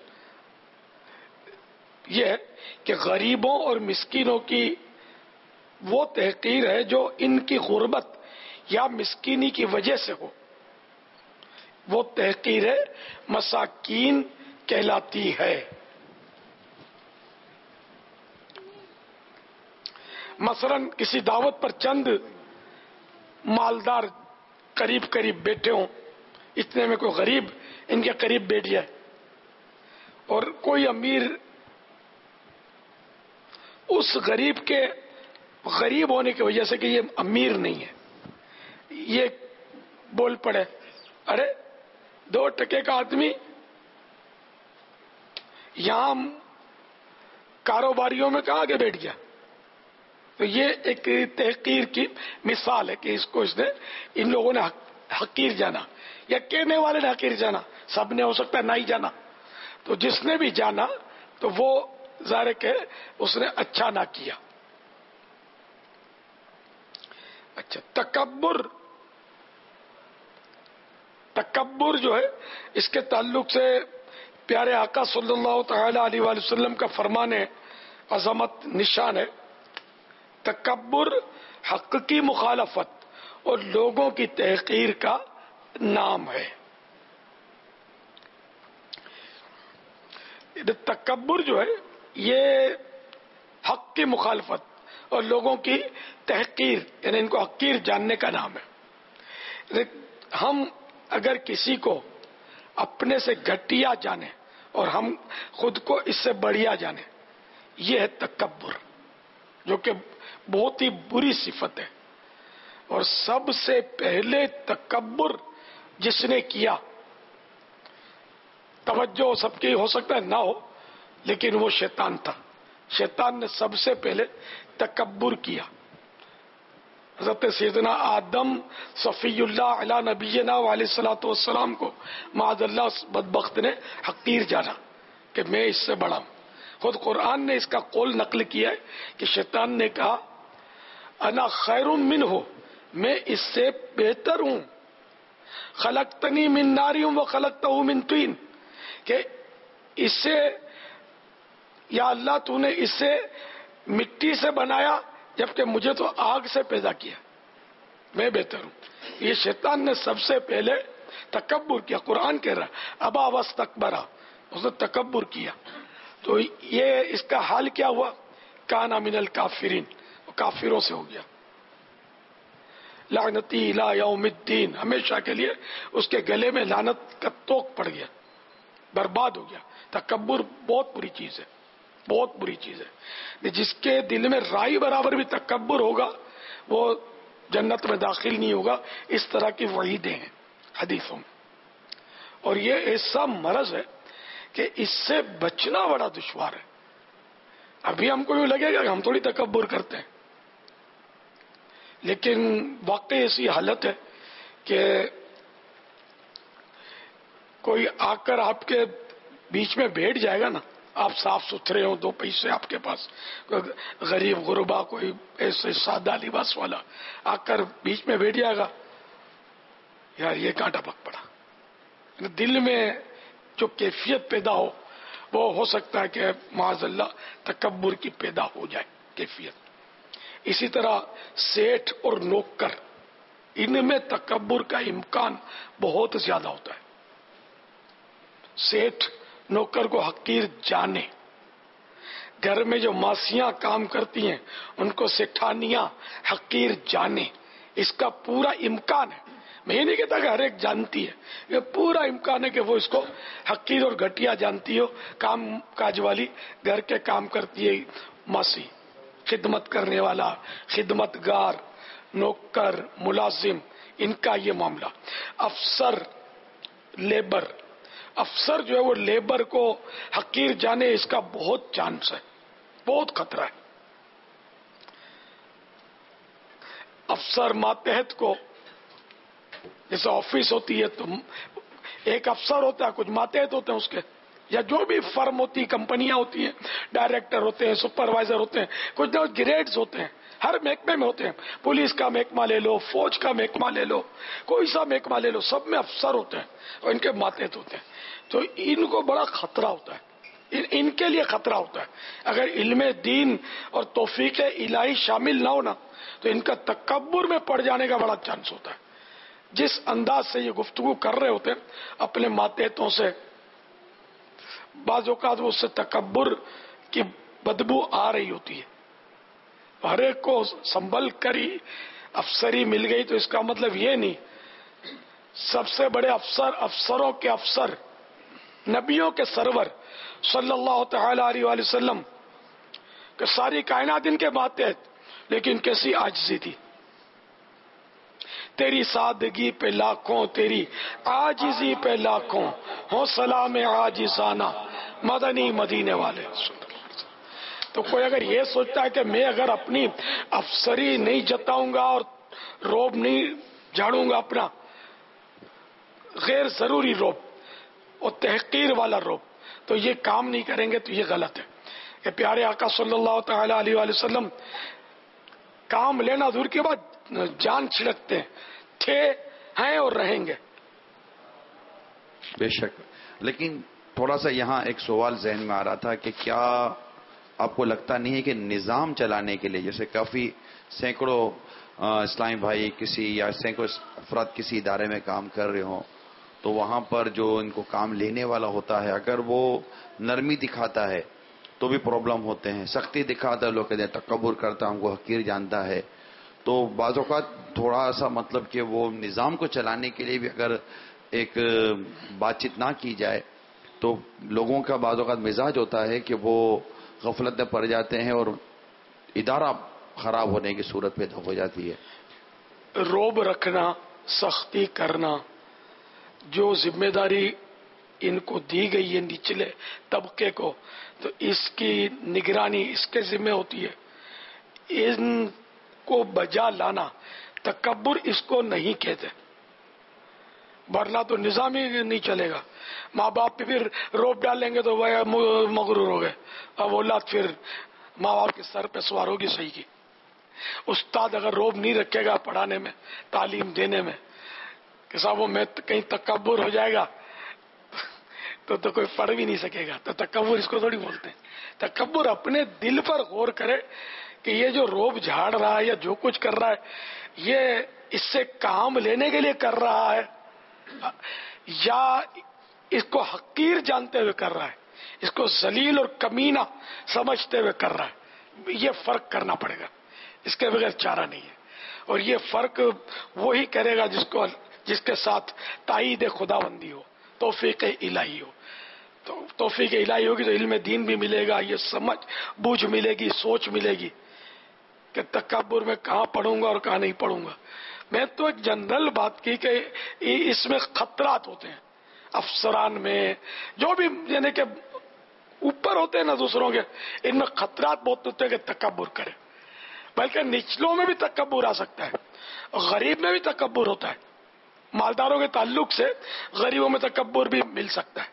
ये है कि गरीबों और मिस्कीनों की वो तहकीर है जो इनकी गुर्बत या मिस्कीनी की वजह से हो, वो तहकीर है मसाकीन कहलाती है। मसलन किसी दावत पर चंद मालदार करीब करीब बैठे हों, इतने में कोई गरीब इनके करीब बैठ जाए और कोई अमीर उस गरीब के गरीब होने की वजह से कि ये अमीर नहीं है, ये बोल पड़े, अरे 2 टके का आदमी यहां कारोबारियों में कहां आगे बैठ गया। तो ये एक तहकीर की मिसाल है कि इसको इन लोगों ने हकीर जाना, या कहने वाले ने हकीर जाना, सबने हो सकता है ना ही जाना। तो जिसने भी जाना तो वो ज़ाहिर के उसने अच्छा ना किया। अच्छा, तकब्बुर जो है, इसके ताल्लुक से प्यारे आका सल्लल्लाहु तआला अलैहि वसल्लम का फरमान है, अज़मत निशान है। तकब्बुर हक की मुखालफत और लोगों की तहकीर का नाम है। تکبر جو ہے یہ حق کی مخالفت اور لوگوں کی تحقیر، یعنی ان کو حقیر جاننے کا نام ہے. ہم اگر کسی کو اپنے سے گھٹیا جانے اور ہم خود کو اس سے بڑھیا جانے، یہ ہے تکبر، جو کہ بہت ہی بری صفت ہے. اور سب سے پہلے تکبر جس نے کیا، توجہ سب کی ہو سکتا ہے نہ ہو، لیکن وہ شیطان تھا. شیطان نے سب سے پہلے تکبر کیا. حضرت سیدنا آدم صفی اللہ علی نبینا علیہ الصلوۃ والسلام کو معاذ اللہ اس بدبخت نے حقیر جانا کہ میں اس سے بڑا ہوں. خود قرآن نے اس کا قول نقل کیا ہے کہ شیطان نے کہا انا خیر منہ، میں اس سے بہتر ہوں. خلقتنی من نار و خلقتہ من طین، کہ اس سے یا اللہ تو نے اس سے مٹی سے بنایا جبکہ مجھے تو آگ سے پیدا کیا، میں بہتر ہوں. یہ شیطان نے سب سے پہلے تکبر کیا. قرآن کہہ رہا ہے ابا واستکبر، اس نے تکبر کیا. تو یہ اس کا حال کیا ہوا؟ کانا من الکافرین، کافروں سے ہو گیا. لعنتی الی یوم الدین، ہمیشہ کے لیے اس کے گلے میں لعنت کا توق پڑ گیا، برباد ہو گیا. تکبر بہت بری چیز ہے، بہت بری چیز ہے. جس کے دل میں رائی برابر بھی تکبر ہوگا وہ جنت میں داخل نہیں ہوگا. اس طرح کی وعیدیں ہیں حدیثوں میں. اور یہ ایسا مرض ہے کہ اس سے بچنا بڑا دشوار ہے. ابھی ہم کو یوں لگے گا کہ ہم تھوڑی تکبر کرتے ہیں، لیکن واقعی ایسی حالت ہے کہ کوئی آ کر آپ کے بیچ میں بیٹھ جائے گا نا، آپ صاف ستھرے ہوں، 2 پیسے آپ کے پاس، کوئی غریب غربا، کوئی ایسے سادہ لباس والا آ کر بیچ میں بیٹھ جائے گا، یار یہ کہاں ٹپک پڑا. دل میں جو کیفیت پیدا وہ ہو سکتا ہے کہ معاذ اللہ تکبر کی پیدا ہو جائے کیفیت. اسی طرح سیٹھ اور نوکر، ان میں تکبر کا امکان بہت زیادہ ہوتا ہے. سیٹھ نوکر کو حقیر جانے، گھر میں جو ماسیاں کام کرتی ہیں ان کو سیٹھانیاں حقیر جانے، اس کا پورا امکان ہے. میں یہ نہیں کہتا کہ ہر ایک جانتی ہے، یہ پورا امکان ہے کہ وہ اس کو حقیر اور گھٹیا جانتی ہو. کام کاج والی، گھر کے کام کرتی ہے ماسی، خدمت کرنے والا، خدمت گار، نوکر، ملازم، ان کا یہ معاملہ. افسر، لیبر، افسر جو ہے وہ لیبر کو حقیر جانے، اس کا بہت چانس ہے، بہت خطرہ ہے. افسر ماتحت کو، جیسے آفس ہوتی ہے تو ایک افسر ہوتا ہے، کچھ ماتحت ہوتے ہیں اس کے، یا جو بھی فرم ہوتی، کمپنیاں ہوتی ہیں، ڈائریکٹر ہوتے ہیں، سپروائزر ہوتے ہیں، کچھ نہ کچھ گریڈز ہوتے ہیں، ہر محکمے میں ہوتے ہیں. پولیس کا محکمہ لے لو، فوج کا محکمہ لے لو، کوئی سا محکمہ لے لو، سب میں افسر ہوتے ہیں اور ان کے ماتحت ہوتے ہیں. تو ان کو بڑا خطرہ ہوتا ہے، ان کے لیے خطرہ ہوتا ہے. اگر علم دین اور توفیق الہی شامل نہ ہونا تو ان کا تکبر میں پڑ جانے کا بڑا چانس ہوتا ہے. جس انداز سے یہ گفتگو کر رہے ہوتے ہیں اپنے ماتحتوں سے، بعض اوقات وہ اس سے تکبر کی بدبو آ رہی ہوتی ہے. ہر ایک کو سنبھل کر ہی افسری مل گئی تو اس کا مطلب یہ نہیں. سب سے بڑے افسر، افسروں کے افسر، نبیوں کے سرور صلی اللہ تعالی علیہ وآلہ وسلم کہ ساری کائنات ان کے ماتحت، لیکن کیسی عاجزی تھی. تیری سادگی پہ لاکھوں، تیری عاجزی پہ لاکھوں، ہو سلام عاجزانہ مدنی مدینے والے. تو کوئی اگر یہ سوچتا ہے کہ میں اگر اپنی افسری نہیں جتاؤں گا اور روب نہیں جھاڑوں گا، اپنا غیر ضروری روب اور تحقیر والا روب، تو یہ کام نہیں کریں گے تو یہ غلط ہے. کہ پیارے آقا صلی اللہ تعالی علیہ وآلہ وسلم کام لینا دور کے بعد جان چھڑکتے تھے، ہیں اور رہیں گے. بے شک. لیکن تھوڑا سا یہاں ایک سوال ذہن میں آ رہا تھا کہ کیا آپ کو لگتا نہیں ہے کہ نظام چلانے کے لیے، جیسے کافی سینکڑوں اسلامی بھائی کسی یا سینکڑوں افراد کسی ادارے میں کام کر رہے ہوں تو وہاں پر جو ان کو کام لینے والا ہوتا ہے اگر وہ نرمی دکھاتا ہے تو بھی پرابلم ہوتے ہیں. سختی دکھاتا ہے لوگ کہتے ہیں تکبر کرتا ہے، ہم کو حقیر جانتا ہے. تو بعض اوقات تھوڑا سا مطلب کہ وہ نظام کو چلانے کے لیے بھی اگر ایک بات چیت نہ کی جائے تو لوگوں کا بعض اوقات مزاج ہوتا ہے کہ وہ غفلت میں پڑ جاتے ہیں اور ادارہ خراب ہونے کی صورت پیدا ہو جاتی ہے. روب رکھنا، سختی کرنا، جو ذمہ داری ان کو دی گئی ہے نچلے طبقے کو، تو اس کی نگرانی اس کے ذمہ ہوتی ہے. ان کو بجا لانا، تکبر اس کو نہیں کہتے، ورنہ تو نظام ہی نہیں چلے گا. ماں باپ پہ پھر روب ڈالیں گے تو وہ مغرور ہو گئے، اب اولاد پھر ماں باپ کے سر پہ سوار ہوگی. صحیح کی استاد اگر روب نہیں رکھے گا پڑھانے میں، تعلیم دینے میں، کہ صاحب وہ میں کہیں تکبر ہو جائے گا تو کوئی پڑھ بھی نہیں سکے گا. تو تکبر اس کو تھوڑی بولتے ہیں. تکبر اپنے دل پر غور کرے کہ یہ جو روب جھاڑ رہا ہے یا جو کچھ کر رہا ہے یہ اس سے کام لینے کے لیے کر رہا ہے یا اس کو حقیر جانتے ہوئے کر رہا ہے، اس کو ذلیل اور کمینہ سمجھتے ہوئے کر رہا ہے. یہ فرق کرنا پڑے گا، اس کے بغیر چارہ نہیں ہے. اور یہ فرق وہی کرے گا جس کے ساتھ تائید خداوندی ہو، توفیق الہی ہو. تو توفیق الہی ہوگی تو علم دین بھی ملے گا، یہ سمجھ بوجھ ملے گی، سوچ ملے گی کہ تکبر میں کہاں پڑھوں گا اور کہاں نہیں پڑھوں گا. میں تو ایک جنرل بات کی کہ اس میں خطرات ہوتے ہیں، افسران میں جو بھی یعنی کہ اوپر ہوتے ہیں نا دوسروں کے، ان میں خطرات بہت ہوتے ہیں کہ تکبر کرے. بلکہ نچلوں میں بھی تکبر آ سکتا ہے، غریب میں بھی تکبر ہوتا ہے. مالداروں کے تعلق سے غریبوں میں تکبر بھی مل سکتا ہے.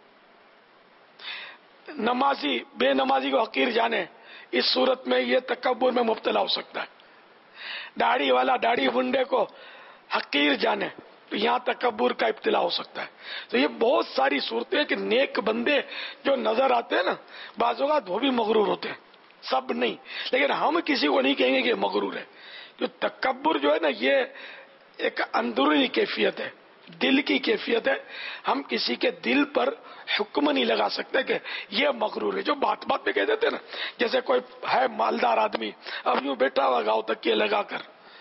نمازی بے نمازی کو حقیر جانے، اس صورت میں یہ تکبر میں مبتلا ہو سکتا ہے. داڑھی والا داڑھی بنڈے کو حقیر جانے تو یہاں تکبر کا ابتلا ہو سکتا ہے. تو یہ بہت ساری صورتیں کہ نیک بندے جو نظر آتے ہیں نا، بعض اوقات وہ بھی مغرور ہوتے ہیں، سب نہیں. لیکن ہم کسی کو نہیں کہیں گے کہ مغرور ہے. جو تکبر جو ہے نا، یہ ایک اندرونی کیفیت ہے، دل کی کیفیت ہے. ہم کسی کے دل پر حکم نہیں لگا سکتے کہ یہ مغرور ہے. جو بات بات پہ کہہ دیتے نا، جیسے کوئی ہے مالدار آدمی اب یوں بیٹھا ہوا گاؤں تک کے لگا کر،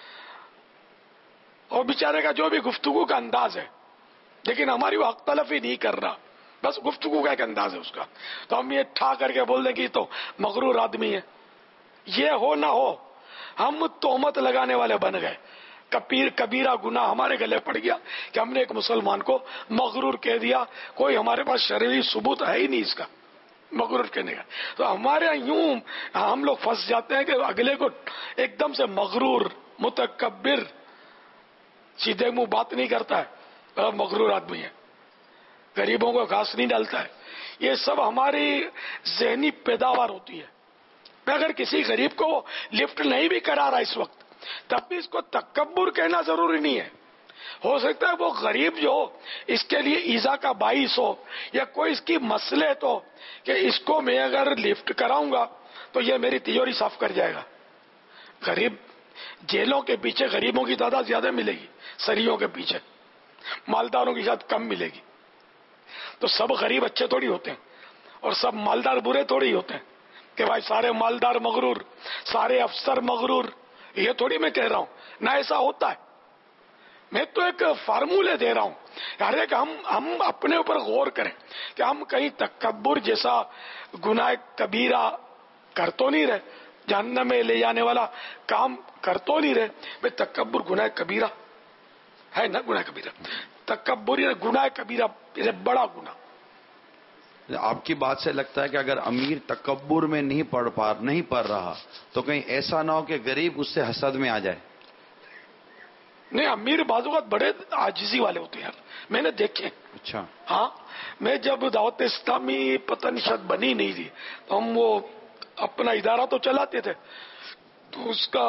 اور بیچارے کا جو بھی گفتگو کا انداز ہے، لیکن ہماری وہ حق تلف ہی نہیں کر رہا، بس گفتگو کا ایک انداز ہے اس کا، تو ہم یہ ٹھا کر کے بول دیں کہ تو مغرور آدمی ہے. یہ ہو نہ ہو، ہم تہمت لگانے والے بن گئے. کبیرہ گناہ ہمارے گلے پڑ گیا کہ ہم نے ایک مسلمان کو مغرور کہہ دیا. کوئی ہمارے پاس شرعی ثبوت ہے ہی نہیں اس کا مغرور کہنے کا. تو ہمارے یوں ہم لوگ پھنس جاتے ہیں کہ اگلے کو ایک دم سے مغرور، متکبر، سیدھے منہ بات نہیں کرتا ہے، مغرور آدمی ہے، غریبوں کو گھاس نہیں ڈالتا ہے. یہ سب ہماری ذہنی پیداوار ہوتی ہے. اگر کسی غریب کو لفٹ نہیں بھی کرا رہا اس وقت، تب بھی اس کو تکبر کہنا ضروری نہیں ہے. ہو سکتا ہے وہ غریب جو ہو اس کے لیے ایذا کا باعث ہو، یا کوئی اس کی مصلحت ہو کہ اس کو میں اگر لفٹ کراؤں گا تو یہ میری تجوری صاف کر جائے گا. غریب جیلوں کے پیچھے غریبوں کی تعداد زیادہ ملے گی، سریوں کے پیچھے مالداروں کی شاید کم ملے گی. تو سب غریب اچھے تھوڑی ہوتے ہیں اور سب مالدار برے تھوڑی ہوتے ہیں کہ بھائی سارے مالدار مغرور، سارے افسر مغرور. یہ تھوڑی میں کہہ رہا ہوں، نہ ایسا ہوتا ہے. میں تو ایک فارمولے دے رہا ہوں. یار ایک ہم اپنے اوپر غور کریں کہ ہم کہیں تکبر جیسا گناہ کبیرہ کر تو نہیں رہے، جہنم میں لے جانے والا کام کر تو نہیں رہے. میں تکبر گناہ کبیرہ ہے نا، گناہ کبیرہ تکبر گناہ کبیرہ بڑا گناہ. آپ کی بات سے لگتا ہے کہ اگر امیر تکبر میں نہیں پڑھ رہا تو کہیں ایسا نہ ہو کہ غریب اس سے حسد میں آ جائے. نہیں، امیر بعض اوقات بڑے عاجزی والے ہوتے ہیں، میں نے دیکھے. اچھا. ہاں، میں جب دعوت اسلامی پتہ نہیں شاید بنی نہیں تھی تو ہم وہ اپنا ادارہ تو چلاتے تھے، تو اس کا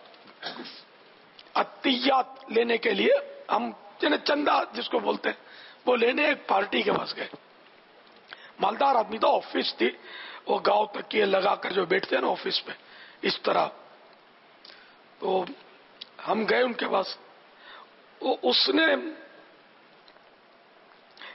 عطیات لینے کے لیے ہم چندہ جس کو بولتے ہیں وہ لینے ایک پارٹی کے پاس گئے. مالدار آدمی تھا، آفس تھی، وہ گاؤں تک کے لگا کر جو بیٹھتے ہیں نا آفس پہ اس طرح. تو ہم گئے ان کے پاس، اس نے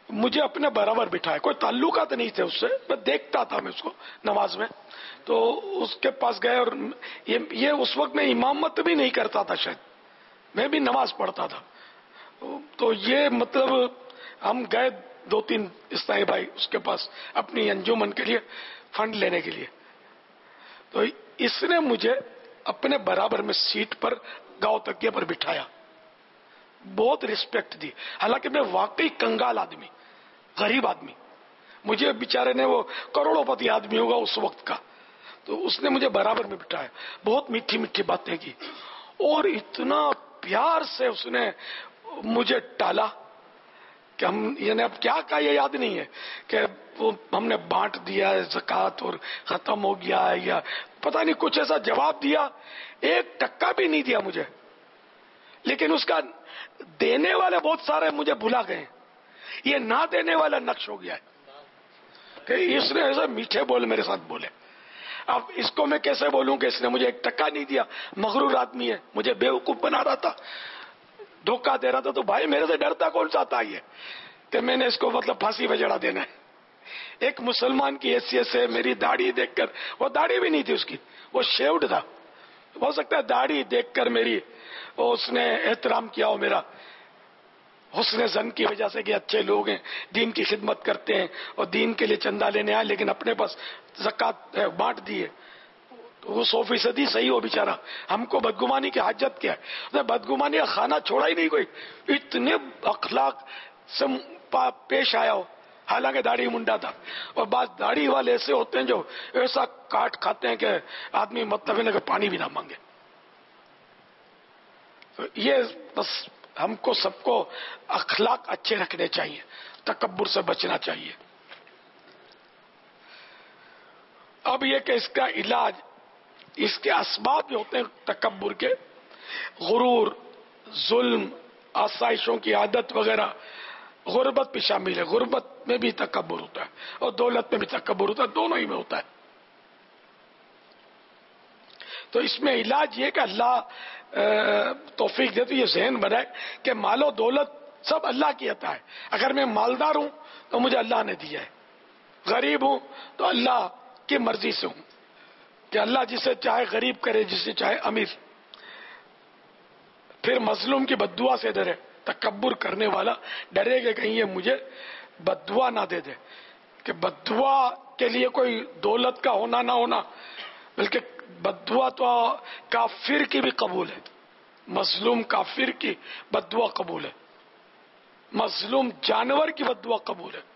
مجھے اپنے برابر بٹھایا، کوئی تعلقات نہیں تھے اس سے، میں دیکھتا تھا میں اس کو نماز میں، تو اس کے پاس گئے، اور یہ اس وقت میں امامت بھی نہیں کرتا تھا، شاید میں بھی نماز پڑھتا تھا، تو یہ مطلب ہم گئے 2-3 اسلائی بھائی اس کے پاس اپنی انجمن کے لیے فنڈ لینے کے لیے، تو اس نے مجھے اپنے برابر میں سیٹ پر گاؤں تکیے پر بٹھایا، بہت رسپیکٹ دی، حالانکہ میں واقعی کنگال آدمی، غریب آدمی، مجھے بیچارے نے، وہ کروڑوں پتی آدمی ہوگا اس وقت کا، تو اس نے مجھے برابر میں بٹھایا، بہت میٹھی میٹھی باتیں کی، اور اتنا پیار سے اس نے مجھے ٹالا کہ ہم، یعنی اب کیا کہا یہ یاد نہیں ہے کہ وہ ہم نے بانٹ دیا ہے زکوٰۃ اور ختم ہو گیا ہے، یا پتہ نہیں کچھ ایسا جواب دیا، 1 ٹکا بھی نہیں دیا مجھے، لیکن اس کا دینے والے بہت سارے مجھے بھلا گئے، یہ نہ دینے والا نقش ہو گیا ہے کہ اس نے ایسے میٹھے بول میرے ساتھ بولے۔ اب اس کو میں کیسے بولوں کہ اس نے مجھے 1 ٹکا نہیں دیا، مغرور آدمی ہے، مجھے بیوقوف بنا رہا تھا، دھوکہ دے رہا تھا، تو بھائی میرے سے ڈرتا کون سا تھا یہ کہ میں نے اس کو مطلب پھانسی پہ چڑھا دینا ہے۔ ایک مسلمان کی حیثیت سے میری داڑھی دیکھ کر، وہ داڑھی بھی نہیں تھی اس کی، وہ شیوڈ تھا، ہو سکتا ہے داڑھی دیکھ کر میری اس نے احترام کیا ہو، میرا حسن زن کی وجہ سے کہ اچھے لوگ ہیں، دین کی خدمت کرتے ہیں اور دین کے لیے چندہ لینے آئے، لیکن اپنے پاس زکوٰۃ بانٹ دی ہے، وہ 100% صحیح ہو بیچارہ، ہم کو بدگمانی کی حاجت کیا ہے؟ بدگمانی کا کھانا چھوڑا ہی نہیں کوئی، اتنے اخلاق سے پیش آیا ہو، حالانکہ داڑھی منڈا تھا، اور بعض داڑھی والے ایسے ہوتے ہیں جو ایسا کاٹ کھاتے ہیں کہ آدمی مطلب ہے کہ پانی بھی نہ مانگے۔ تو یہ بس ہم کو سب کو اخلاق اچھے رکھنے چاہیے، تکبر سے بچنا چاہیے۔ اب یہ کہ اس کا علاج، اس کے اسباب بھی ہوتے ہیں تکبر کے، غرور، ظلم، آسائشوں کی عادت وغیرہ، غربت بھی شامل ہے، غربت میں بھی تکبر ہوتا ہے اور دولت میں بھی تکبر ہوتا ہے، دونوں ہی میں ہوتا ہے۔ تو اس میں علاج یہ کہ اللہ توفیق دے تو یہ ذہن بنائے کہ مال و دولت سب اللہ کی عطا ہے، اگر میں مالدار ہوں تو مجھے اللہ نے دیا ہے، غریب ہوں تو اللہ کی مرضی سے ہوں، کہ اللہ جسے چاہے غریب کرے، جسے چاہے امیر۔ پھر مظلوم کی بد دعا سے ڈرے، تکبر کرنے والا ڈرے کہ کہیں یہ مجھے بد دعا نہ دے دے، کہ بد دعا کے لیے کوئی دولت کا ہونا نہ ہونا، بلکہ بد دعا تو کافر کی بھی قبول ہے، مظلوم کافر کی بد دعا قبول ہے، مظلوم جانور کی بد دعا قبول ہے۔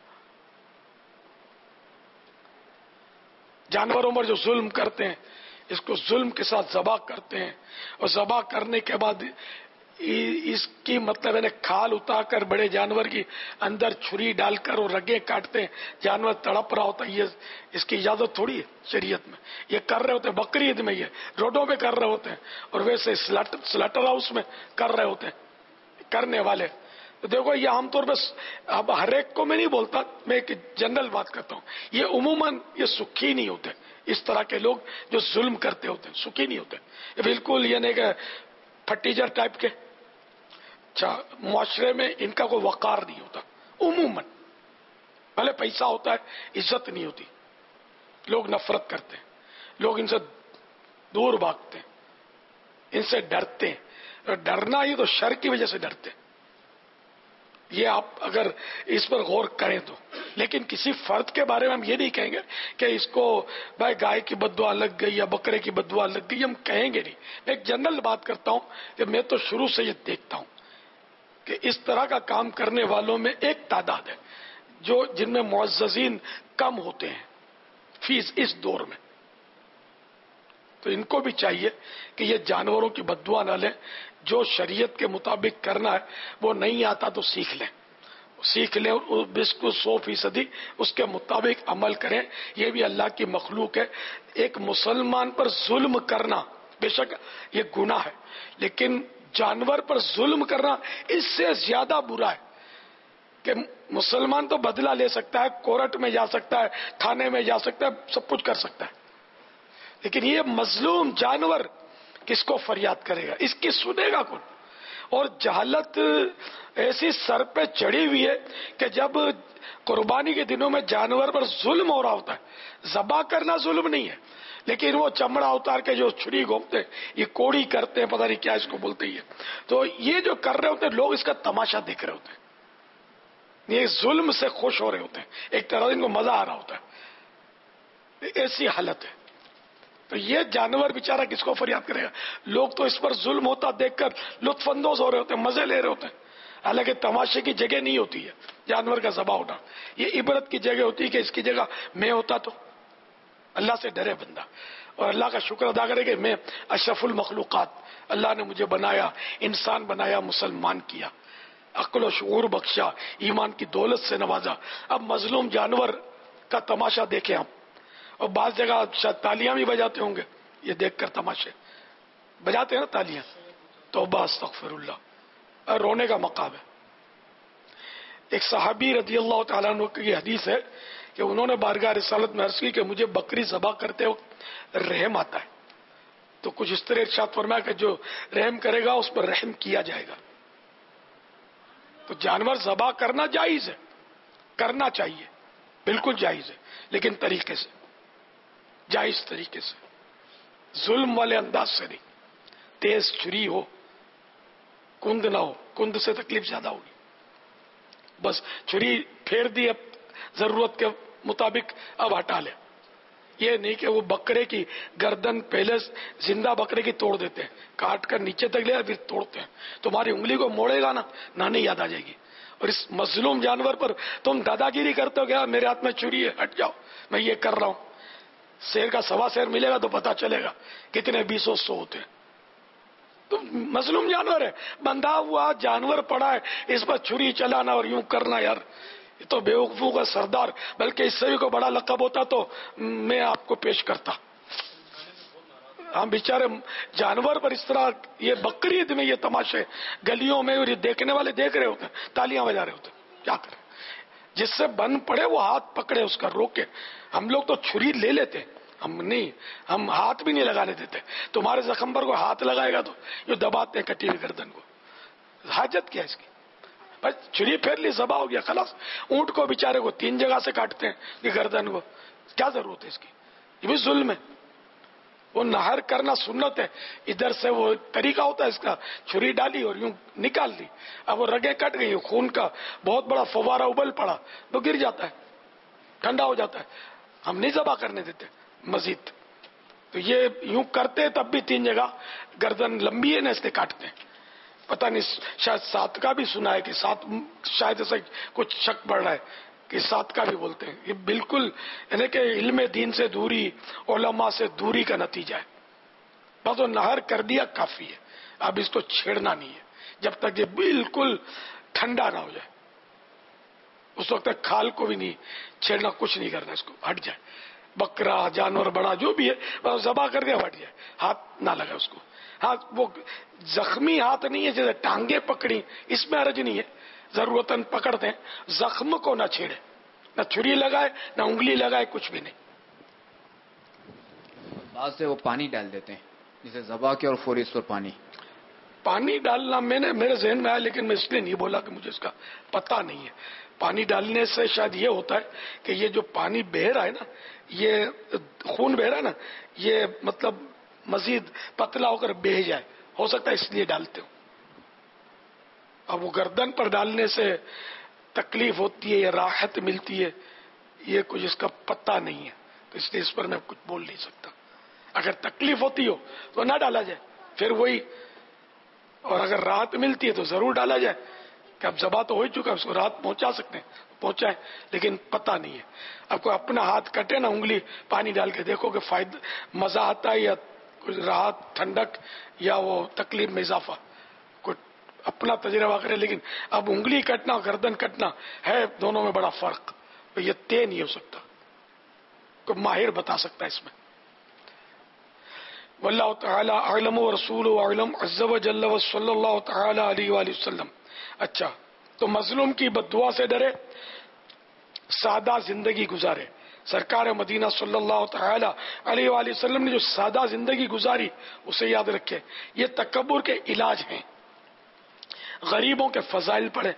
جانوروں پر جو ظلم کرتے ہیں، اس کو ظلم کے ساتھ ذبح کرتے ہیں، اور ذبح کرنے کے بعد اس کی مطلب ہے کھال اتار کر بڑے جانور کی اندر چھری ڈال کر اور رگیں کاٹتے ہیں، جانور تڑپ رہا ہوتا ہے، یہ اس کی اجازت تھوڑی ہے شریعت میں، یہ کر رہے ہوتے ہیں بقری عید میں، یہ روڈوں پہ کر رہے ہوتے ہیں، اور ویسے سلاٹر ہاؤس میں کر رہے ہوتے ہیں کرنے والے۔ تو دیکھو یہ عام طور پہ، اب ہر ایک کو میں نہیں بولتا، میں ایک جنرل بات کرتا ہوں، یہ عموماً یہ سکھی نہیں ہوتے، اس طرح کے لوگ جو ظلم کرتے ہوتے ہیں سکھی نہیں ہوتے، یہ بالکل یہ نہیں کہ پھٹیجر ٹائپ کے، اچھا معاشرے میں ان کا کوئی وقار نہیں ہوتا، عموماً بھلے پیسہ ہوتا ہے عزت نہیں ہوتی، لوگ نفرت کرتے ہیں، لوگ ان سے دور بھاگتے ہیں، ان سے ڈرتے ہیں، اور ڈرنا ہی تو شر کی وجہ سے ڈرتے ہیں، یہ آپ اگر اس پر غور کریں تو۔ لیکن کسی فرد کے بارے میں ہم یہ نہیں کہیں گے کہ اس کو بھائی گائے کی بد دعا لگ گئی یا بکرے کی بد دعا لگ گئی، ہم کہیں گے نہیں۔ میں ایک جنرل بات کرتا ہوں کہ میں تو شروع سے یہ دیکھتا ہوں کہ اس طرح کا کام کرنے والوں میں ایک تعداد ہے جن میں معززین کم ہوتے ہیں اس دور میں، تو ان کو بھی چاہیے کہ یہ جانوروں کی بد دعا نہ لیں، جو شریعت کے مطابق کرنا ہے وہ نہیں آتا تو سیکھ لیں اور بالکل 100% اس کے مطابق عمل کریں۔ یہ بھی اللہ کی مخلوق ہے۔ ایک مسلمان پر ظلم کرنا بے شک یہ گناہ ہے، لیکن جانور پر ظلم کرنا اس سے زیادہ برا ہے، کہ مسلمان تو بدلہ لے سکتا ہے، کورٹ میں جا سکتا ہے، تھانے میں جا سکتا ہے، سب کچھ کر سکتا ہے، لیکن یہ مظلوم جانور کس کو فریاد کرے گا، اس کی سنے گا کون؟ اور جہالت ایسی سر پہ چڑھی ہوئی ہے کہ جب قربانی کے دنوں میں جانور پر ظلم ہو رہا ہوتا ہے، ذبح کرنا ظلم نہیں ہے، لیکن وہ چمڑا اتار کے جو چھری گھومتے ہیں، یہ کوڑی کرتے ہیں، پتہ نہیں کیا اس کو بولتے ہی ہے، تو یہ جو کر رہے ہوتے ہیں لوگ اس کا تماشا دیکھ رہے ہوتے ہیں، یہ ظلم سے خوش ہو رہے ہوتے ہیں، ایک طرح سے ان کو مزہ آ رہا ہوتا ہے، ایسی حالت ہے۔ تو یہ جانور بیچارہ کس کو فریاد کرے گا؟ لوگ تو اس پر ظلم ہوتا دیکھ کر لطف اندوز ہو رہے ہوتے ہیں، مزے لے رہے ہوتے ہیں، حالانکہ تماشے کی جگہ نہیں ہوتی ہے جانور کا ذبح ہونا، یہ عبرت کی جگہ ہوتی ہے کہ اس کی جگہ میں ہوتا تو اللہ سے ڈرے بندہ، اور اللہ کا شکر ادا کرے کہ میں اشرف المخلوقات، اللہ نے مجھے بنایا، انسان بنایا، مسلمان کیا، عقل و شعور بخشا، ایمان کی دولت سے نوازا، اب مظلوم جانور کا تماشا دیکھیں ہم، اور بعض جگہ شاید تالیاں بھی بجاتے ہوں گے، یہ دیکھ کر تماشے بجاتے ہیں نا تالیاں، توبہ استغفر اللہ، اور رونے کا مقام ہے۔ ایک صحابی رضی اللہ تعالیٰ عنہ کی حدیث ہے کہ انہوں نے بارگاہ رسالت میں عرض کی کہ مجھے بکری ذبح کرتے وقت رحم آتا ہے، تو کچھ اس طرح ارشاد فرمایا کہ جو رحم کرے گا اس پر رحم کیا جائے گا۔ تو جانور ذبح کرنا جائز ہے، کرنا چاہیے، بالکل جائز ہے، لیکن طریقے سے، جائز طریقے سے، ظلم والے انداز سے نہیں، تیز چھری ہو، کند نہ ہو، کند سے تکلیف زیادہ ہوگی، بس چھری پھیر دی اب ضرورت کے مطابق اب ہٹا لے، یہ نہیں کہ وہ بکرے کی گردن پہلے زندہ بکرے کی توڑ دیتے ہیں، کاٹ کر نیچے تک لے پھر توڑتے ہیں، تمہاری انگلی کو موڑے گا نا نانی یاد آ جائے گی، اور اس مظلوم جانور پر تم دادا گیری کرتے ہو کہ میرے ہاتھ میں چھری ہے، ہٹ جاؤ میں یہ کر رہا ہوں، شیر کا سوا شیر ملے گا تو پتا چلے گا کتنے 200 ہوتے ہیں، تو مظلوم جانور ہے، بندھا ہوا جانور پڑا ہے، اس پر چھری چلانا اور یوں کرنا، یار یہ تو بیوقوفوں کا سردار، بلکہ اس سے بھی کوئی بڑا لقب ہوتا تو میں آپ کو پیش کرتا۔ ہم بیچارے جانور پر اس طرح، یہ بقرعید میں یہ تماشے گلیوں میں، اور یہ دیکھنے والے دیکھ رہے ہوتے ہیں، تالیاں بجا رہے ہوتے ہیں، کیا کریں؟ جس سے بن پڑے وہ ہاتھ پکڑے اس کا، روکے۔ ہم لوگ تو چھری لے لیتے، ہم نہیں، ہم ہاتھ بھی نہیں لگانے دیتے، تمہارے زخم پر کوئی ہاتھ لگائے گا تو یہ دباتے ہیں کٹی ہوئی گردن کو، حاجت کیا اس کی؟ بس چھری پھیر لی، ذبح ہو گیا، خلاص۔ اونٹ کو بیچارے کو 3 جگہ سے کاٹتے ہیں کہ گردن کو، کیا ضرورت ہے اس کی؟ یہ بھی ظلم ہے۔ وہ نہر کرنا سنت ہے، ادھر سے وہ طریقہ ہوتا ہے اس کا، چھری ڈالی اور یوں نکال لی، اب وہ رگیں کٹ گئی، خون کا بہت بڑا فوارہ ابل پڑا تو گر جاتا ہے، ٹھنڈا ہو جاتا ہے، ہم نہیں ذبح کرنے دیتے مزید۔ تو یہ یوں کرتے تب بھی 3 جگہ گردن لمبی ہے نا، اس لیے کاٹتے ہیں۔ پتہ نہیں، شاید 7 کا بھی سنا ہے کہ 7، شاید ایسا کچھ شک پڑ رہا ہے کہ 7 کا بھی بولتے ہیں۔ یہ بالکل یعنی کہ علم دین سے دوری، علماء سے دوری کا نتیجہ ہے۔ بس وہ نہر کر دیا کافی ہے، اب اس کو چھیڑنا نہیں ہے جب تک یہ بالکل ٹھنڈا نہ ہو جائے، اس وقت تک کھال کو بھی نہیں چھیڑنا، کچھ نہیں کرنا، اس کو ہٹ جائے، بکرا جانور بڑا جو بھی ہے بس ذبح کر کے ہٹ جائے، ہاتھ نہ لگا اس کو۔ ہاں وہ زخمی ہاتھ نہیں ہے، جیسے ٹانگیں پکڑی، اس میں حرج نہیں ہے، ضرورتاً پکڑتے ہیں، زخم کو نہ چھیڑے، نہ چھری لگائے نہ انگلی لگائے، کچھ بھی نہیں۔ بعض سے وہ پانی ڈال دیتے ہیں، جسے ذبح کے اور فوری اس پر پانی ڈالنا میرے ذہن میں آیا، لیکن میں اس لیے نہیں بولا کہ مجھے اس کا پتہ نہیں ہے۔ پانی ڈالنے سے شاید یہ ہوتا ہے کہ یہ جو پانی بہہ رہا ہے نا، یہ خون بہہ رہا ہے نا، یہ مطلب مزید پتلا ہو کر بہہ جائے، ہو سکتا ہے اس لیے ڈالتے ہو۔ اب وہ گردن پر ڈالنے سے تکلیف ہوتی ہے یا راحت ملتی ہے، یہ کچھ اس کا پتہ نہیں ہے، تو اس لیے اس پر میں کچھ بول نہیں سکتا۔ اگر تکلیف ہوتی ہو تو نہ ڈالا جائے، پھر وہی، اور اگر راحت ملتی ہے تو ضرور ڈالا جائے کہ اب ذبح تو ہو ہی چکا، اس کو راحت پہنچا سکتے ہیں پہنچائیں، لیکن پتہ نہیں ہے۔ اب کوئی اپنا ہاتھ کٹے نا، انگلی پانی ڈال کے دیکھو کہ فائدہ مزہ آتا ہے یا کچھ راحت، ٹھنڈک، یا وہ تکلیف میں اضافہ، کوئی اپنا تجربہ کرے۔ لیکن اب انگلی کٹنا گردن کٹنا ہے، دونوں میں بڑا فرق، یہ طے نہیں ہو سکتا، کوئی ماہر بتا سکتا ہے اس میں۔ واللہ تعالی اعلم ورسولہ اعلم عز وجل وصلی اللہ تعالی علیہ وآلہ وسلم۔ اچھا، تو مظلوم کی بد دعا سے ڈرے، سادہ زندگی گزارے۔ سرکار مدینہ صلی اللہ تعالی علیہ وآلہ وسلم نے جو سادہ زندگی گزاری، اسے یاد رکھے، یہ تکبر کے علاج ہیں۔ गरीबों के फजाइल पढ़े,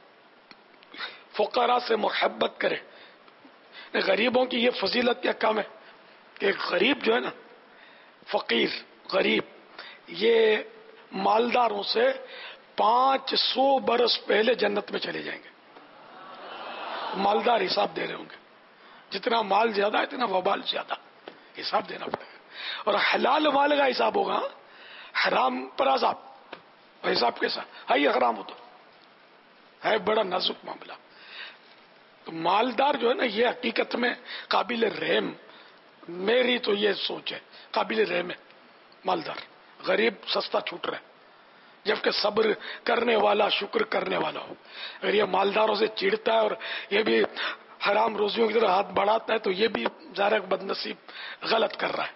फुकरा से मोहब्बत करे। गरीबों की ये फजीलत क्या काम है कि गरीब जो है ना, फकीर गरीब, ये मालदारों से 500 बरस पहले जन्नत में चले जाएंगे। मालदार हिसाब दे रहे होंगे, जितना माल ज्यादा इतना वबाल ज्यादा, हिसाब देना पड़ेगा। और हलाल माल का हिसाब होगा, हराम पर अज़ाब, हिसाब कैसा है? ये हराम होता है, बड़ा नाजुक मामला। तो मालदार जो है ना, ये हकीकत में काबिल रहम, मेरी तो ये सोच है, काबिल रहम है मालदार। गरीब सस्ता छूट रहा है, जबकि सब्र करने वाला शुक्र करने वाला हो। अगर ये मालदारों से चिढ़ता है और ये भी हराम रोजियों की तरफ हाथ बढ़ाता है, तो ये भी ज़ाहिर बदनसीब गलत कर रहा है।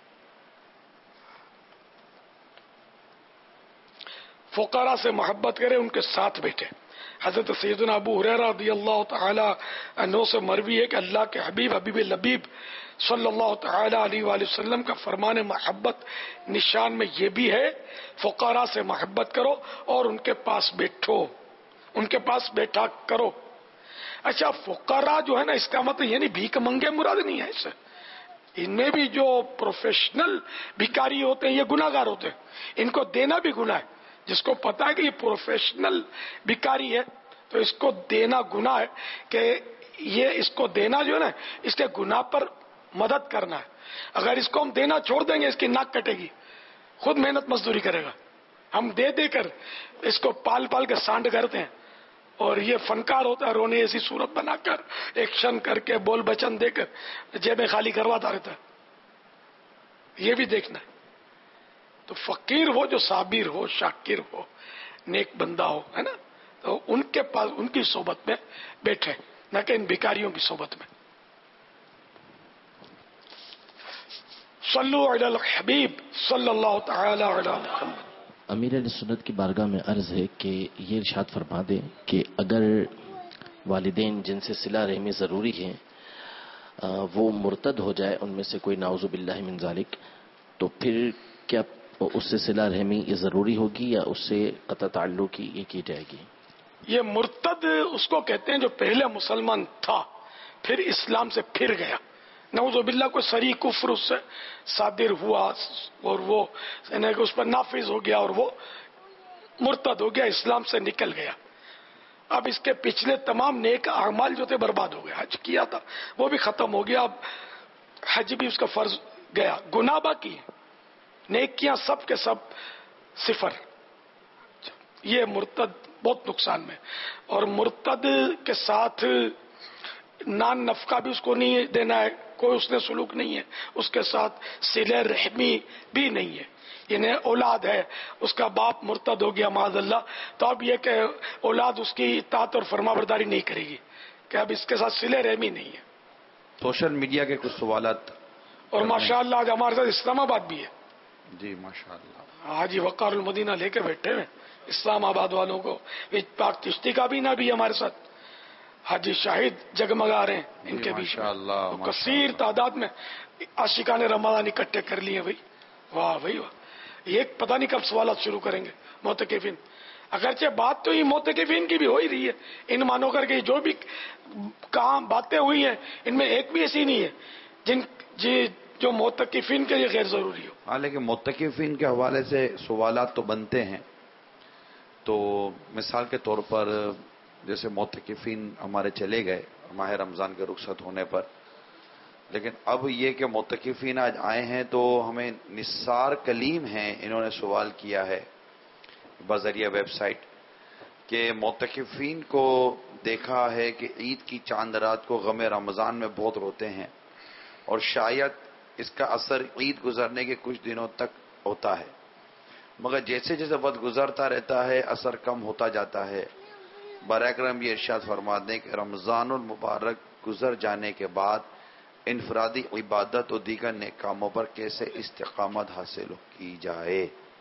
फुकरा से मोहब्बत करे, उनके साथ बैठे। हजरत सैयदना अबू हुरैरा रज़ियल्लाहु तआला अन्हु से मरवी है कि अल्लाह के हबीब हबीब लबीब सल्लल्लाहु तआला अलैहि वसल्लम का फरमान मोहब्बत निशान में ये भी है, फुकरा से मोहब्बत करो और उनके पास बैठो, उनके पास बैठा करो। अच्छा, फुकरा जो है ना, इसका मतलब ये नहीं भीख मंगे मुराद नहीं है इससे। इनमें भी जो प्रोफेशनल भिखारी होते हैं, ये गुनाहगार होते हैं, इनको देना भी गुनाह है। जिसको पता है कि ये प्रोफेशनल भिखारी है, तो इसको देना गुनाह है, कि ये इसको देना जो है ना, इसके गुनाह पर मदद करना है। अगर इसको हम देना छोड़ देंगे, इसकी नाक कटेगी, खुद मेहनत मजदूरी करेगा। हम दे देकर इसको पाल पाल के सांड करते हैं, और ये फनकार होता है, रोने ऐसी सूरत बनाकर एक्शन करके बोल बचन देकर जेबें खाली करवाता रहता है। ये भी देखना है। तो फकीर हो जो साबिर हो, शाकिर हो, नेक बंदा हो, है ना, तो उनके पास उनकी सोबत में बैठे, न कि इन भिखारियों की सोबत में। सल्लु अलल हबीब सल्लल्लाहु तआला अलैहि मुहम्मद। अमीर सुन्नत की बारगाह में अर्ज है कि ये इरशाद फरमा दें कि अगर वालिदैन जिनसे सिला रहमी ज़रूरी है वो मुर्तद हो जाए, उनमें से कोई नाउज़ु बिल्लाहि मिन ज़ालिक, तो फिर क्या उससे सिला रहमी ये ज़रूरी होगी या उससे क़त्अ ताल्लुक़ ये की जाएगी? ये मुर्तद उसको कहते हैं जो पहले मुसलमान था फिर इस्लाम से फिर गया। नऊज़ुबिल्लाह कोई सरी कुफ्र उससे सादिर हुआ और वो उस पर नाफिज हो गया और वो मुर्तद हो गया, इस्लाम से निकल गया। अब इसके पिछले तमाम नेक अमाल जो थे बर्बाद हो गए। हज किया था वो भी खत्म हो गया, अब हज भी उसका फर्ज गया, गुनाह बाकी, नेकियां सब के सब सिफर। ये मुर्तद बहुत नुकसान में। और मुर्तद के साथ नान नफका भी उसको नहीं देना है, कोई उसने सुलूक नहीं है, उसके साथ सिले रहमी भी नहीं है। इन्हें औलाद है, उसका बाप मुर्तद हो गया माज़अल्लाह, तो अब ये कि औलाद उसकी इत्ताअत और फरमाबरदारी नहीं करेगी, कि अब इसके साथ सिले रहमी नहीं है। सोशल मीडिया के कुछ सवालात, और माशाअल्लाह आज हमारे साथ इस्लामाबाद भी है जी, माशाअल्लाह हाजी वक़ारुल मदीना लेके बैठे हैं इस्लामाबाद वालों को। पाक चिश्ती का भी ना भी हमारे साथ हाजी शाहिद जगमगा रहे हैं, इनके बीच में कसीर तादाद में आशिकान रमज़ान इकट्ठे कर लिए भाई। वाह भाई वाह, ये पता नहीं कब सवालात शुरू करेंगे मोतकिफिन। अगरचे बात तो ये मोतकिफिन की भी हो ही रही है, इन मानो करके जो भी काम बातें हुई हैं इनमें एक भी ऐसी नहीं है जो मोतकिफिन के लिए गैर जरूरी हो। हाँ, लेकिन मोतकिफिन के हवाले से सवालात तो बनते हैं। तो मिसाल के तौर पर जैसे मोतकिफिन हमारे चले गए माह रमज़ान के रुखसत होने पर, लेकिन अब ये कि मोतकिफिन आज आए हैं तो हमें निसार कलीम हैं, इन्होंने सवाल किया है बजरिया वेबसाइट कि मोतकिफिन को देखा है कि ईद की चांद रात को गम रमज़ान में बहुत रोते हैं और शायद इसका असर ईद गुजरने के कुछ दिनों तक होता है, मगर जैसे जैसे वक्त गुजरता रहता है असर कम होता जाता है। बराकरम ये इरशाद फरमा दें कि रमज़ानुल मुबारक गुजर जाने के बाद इनफरादी इबादत और दीगर नेक कामों पर कैसे इस्तिकामत हासिल की जाए।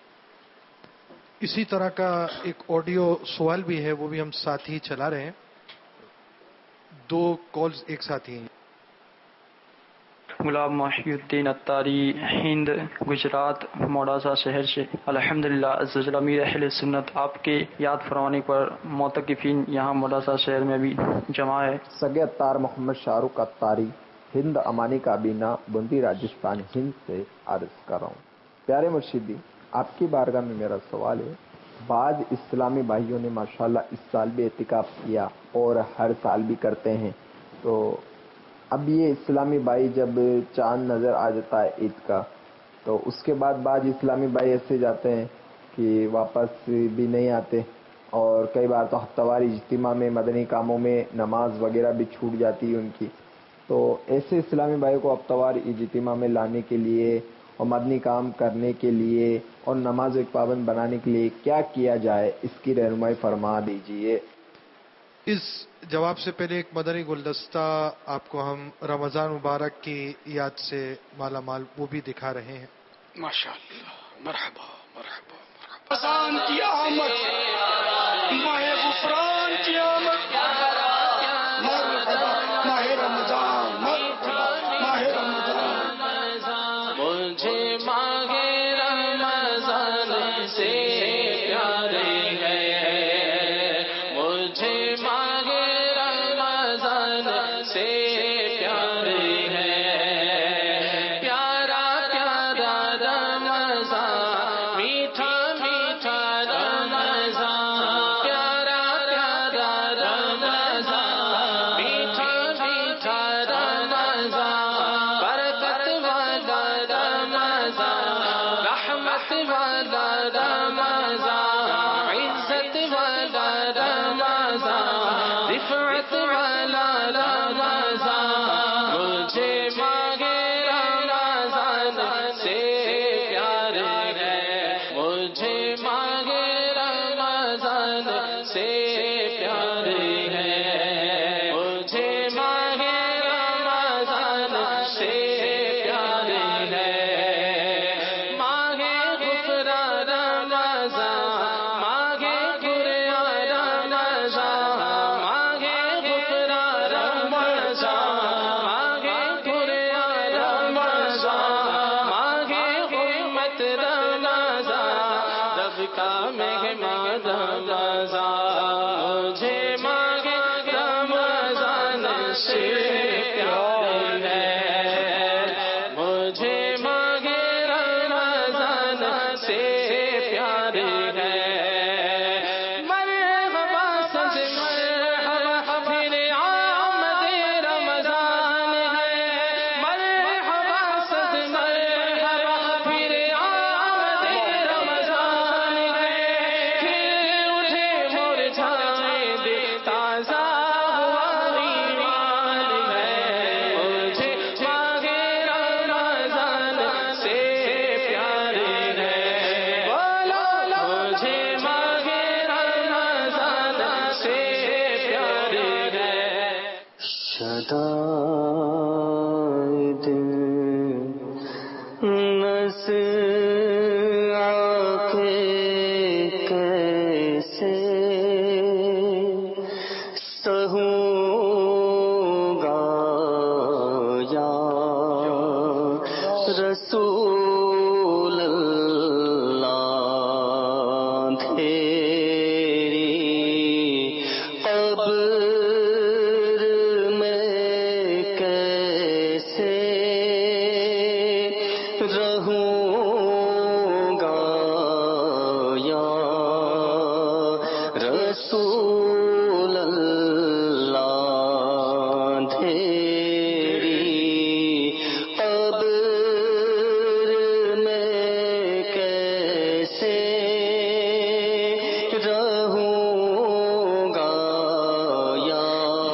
इसी तरह का एक ऑडियो सवाल भी है, वो भी हम साथ ही चला रहे हैं। 2 कॉल्स एक साथ ही हैं। غلام محی الدین اتاری، ہند، گجرات، موڈازہ شہر سے۔ الحمدللہ عز وجل امیر اہل سنت آپ کے یاد فرمانے پر معتکفین یہاں موڈازہ شہر میں بھی جمع ہے۔ سگے اتار محمد شاہ رخ اتاری، ہند امانی کابینہ، بندی راجستھان ہند سے عرض کر رہا ہوں۔ پیارے مرشدی، آپ کی بارگاہ میں میرا سوال ہے، بعض اسلامی بھائیوں نے ماشاءاللہ اس سال بھی اعتکاف کیا اور ہر سال بھی کرتے ہیں، تو اب یہ اسلامی بھائی جب چاند نظر آ جاتا ہے عید کا، تو اس کے بعد بعض اسلامی بھائی ایسے جاتے ہیں کہ واپس بھی نہیں آتے، اور کئی بار تو ہفتہ وار اجتماع میں مدنی کاموں میں نماز وغیرہ بھی چھوٹ جاتی ہے ان کی، تو ایسے اسلامی بھائیوں کو ہفتہ وار اجتماع میں لانے کے لیے اور مدنی کام کرنے کے لیے اور نماز ایک پابند بنانے کے لیے کیا کیا جائے، اس کی رہنمائی فرما دیجیے۔ اس جواب سے پہلے ایک مدنی گلدستہ آپ کو ہم رمضان مبارک کی یاد سے مالا مال وہ بھی دکھا رہے ہیں۔ ماشاءاللہ، مرحبا مرحبا مرحبا۔ رمضان کی آمد، ماہ غفران کی آمد، مرحبا ماہ رمضان، مرحبا ماہ رمضان۔ مجھے ماہ رمضان سے پیارے ہے، مجھے ماہ رمضان سے پیارے ہے، پیارا پیارا رمضان، میٹھا میٹھا رمضان، پیارا پیارا رمضان، میٹھا میٹھا رمضان، برکت والا رمضان، رحمت والا رمضان، عزت والا رمضان، رفعت والا رمضان، مجھے ماہ رمضان سے پیارے ہے، مجھے ماہ رمضان سے پیارے ہے، مجھے ماہ رمضان سے پیارے ہے، ماہ غفران رمضان، ماہ قرآن رمضان، ماہ غفران رمضان، ماہ قرآن رمضان، ماہ حرمت رمضان، رب کا مہمان رمضان، مجھے ماہ رمضان سے پیارے ہے، مجھے ماہ رمضان سے پیارے ہے، مرحبا سز مرحبا پھر آمد رمضان ہے، مرحبا سز مرحبا پھر آمد رمضان ہے، پھر اٹھے مرجھائے دے تازہ ہوا ایمان ہے، مجھے ماہ رمضان سے پیارے ہے، بولو مجھے ماہ رمضان سے پیارے ہے، شدائد نزع کے کیسے سہوں گا یا رسول اللہ، تیری قبر میں کیسے رہوں گا یا رسول اللہ، تیری قبر میں کیسے رہوں گا یا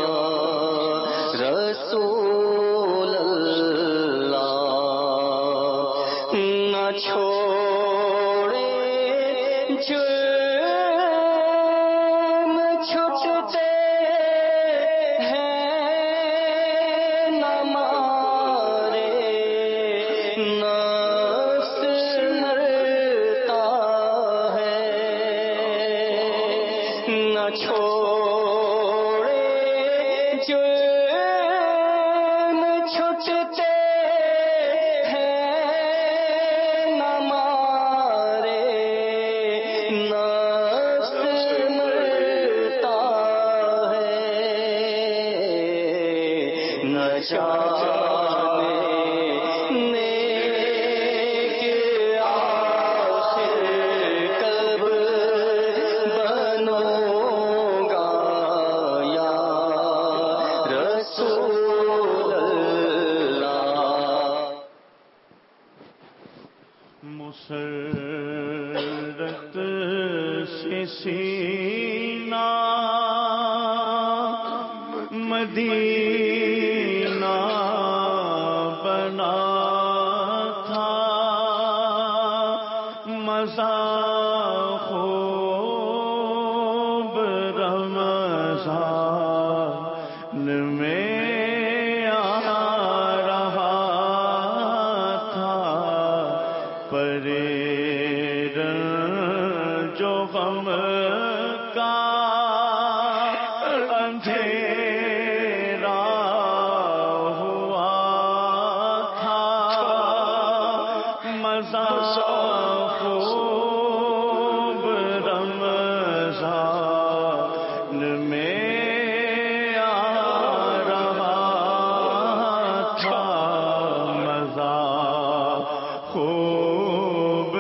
رسول اللہ، نہ چھوڑے جرم چھٹتے ہیں، نہ مارے نفس مرتا ہے، نہ چھوڑے جرم چھٹتے مسرت سے سینہ مدینہ بنا تھا مزہ خوب رمضان میں آ رہا تھا جو غم کا اندھیرا ہوا تھا مزہ خوب رمضان میں آ رہا تھا مزہ خوب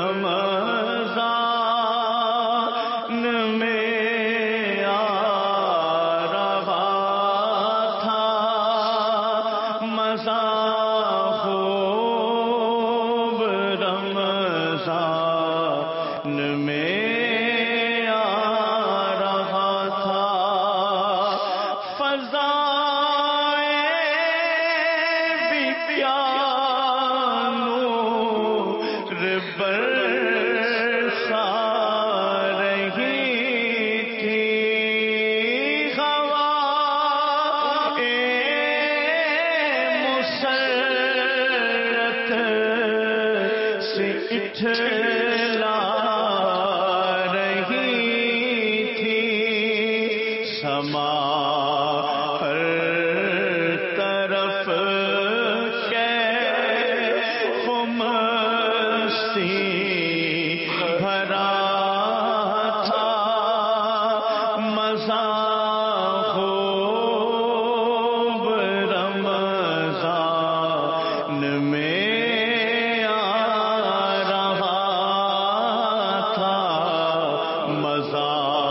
رمضان میں آ رہا تھا مزہ خوب رمضان میں آ رہا تھا فضائے بھی نور برسا رہی تھی مسرت سے اٹھلا رہی تھی سما ہر طرف بھرا تھا مزہ خوب رمضان میں آ رہا تھا مزہ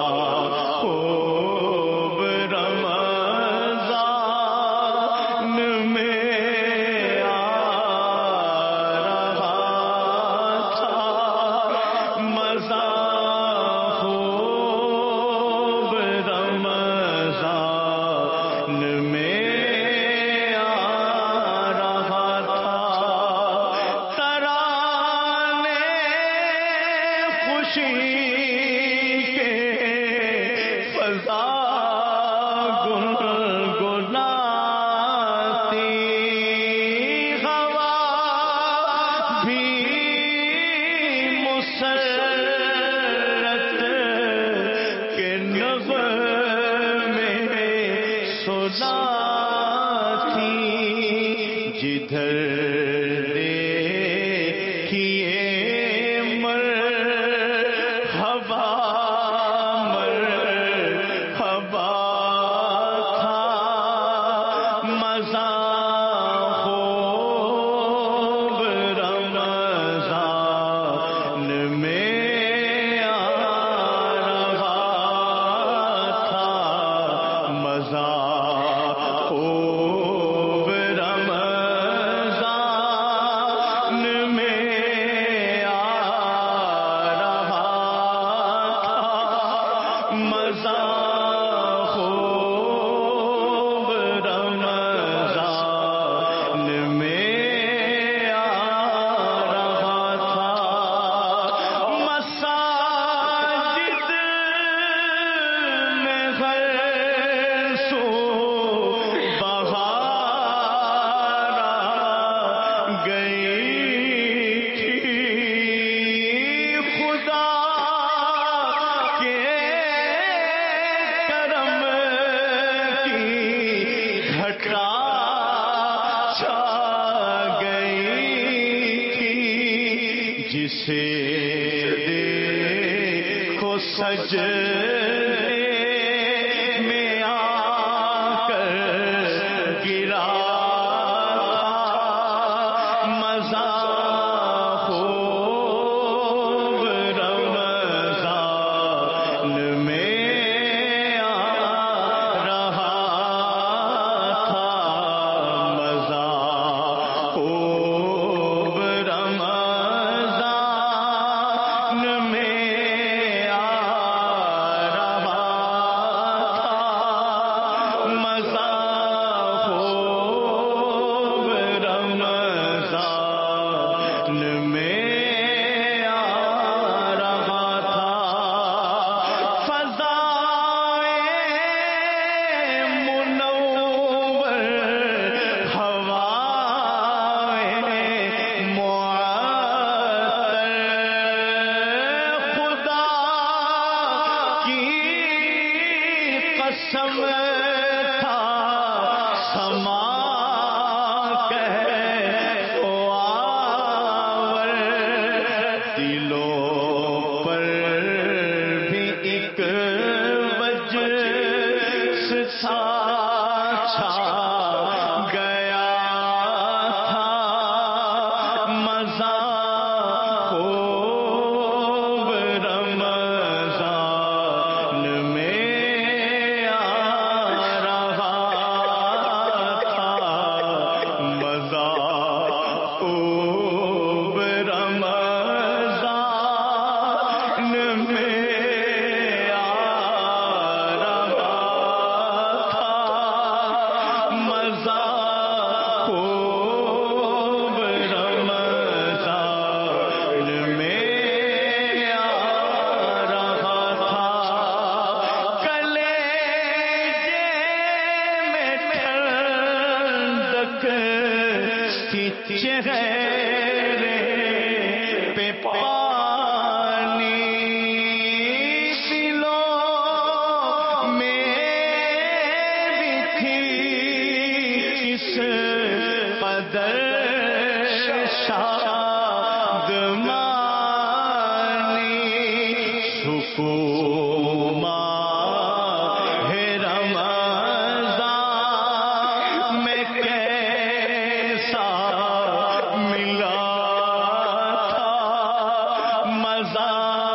خوب رمضان میں مزہ خوب رمضان میں آ رہا تھا ترانے خوشی کے فضا گنگناتی ہوا بھی مسرت کے نغمے سنا تھی جدھر دیکھیے مرحبا مرحبا تھا مزہ خوب رمضان میں آ رہا تھا مزہ خوب رمضان میں آ رہا تھا مزہ خوب رمضان میں آ رہا تھا مساجد میں ہر سو بہار گئی تھی خدا کے کرم کی گھٹا چھا گئی تھی جسے دیکھو سجدے میں آ کر گرا چہرے پہ پانی دلوں میں بھی تھی اس قدر شادمانی سکون ماہ رمضان میں کیسا ملا تھا مزہ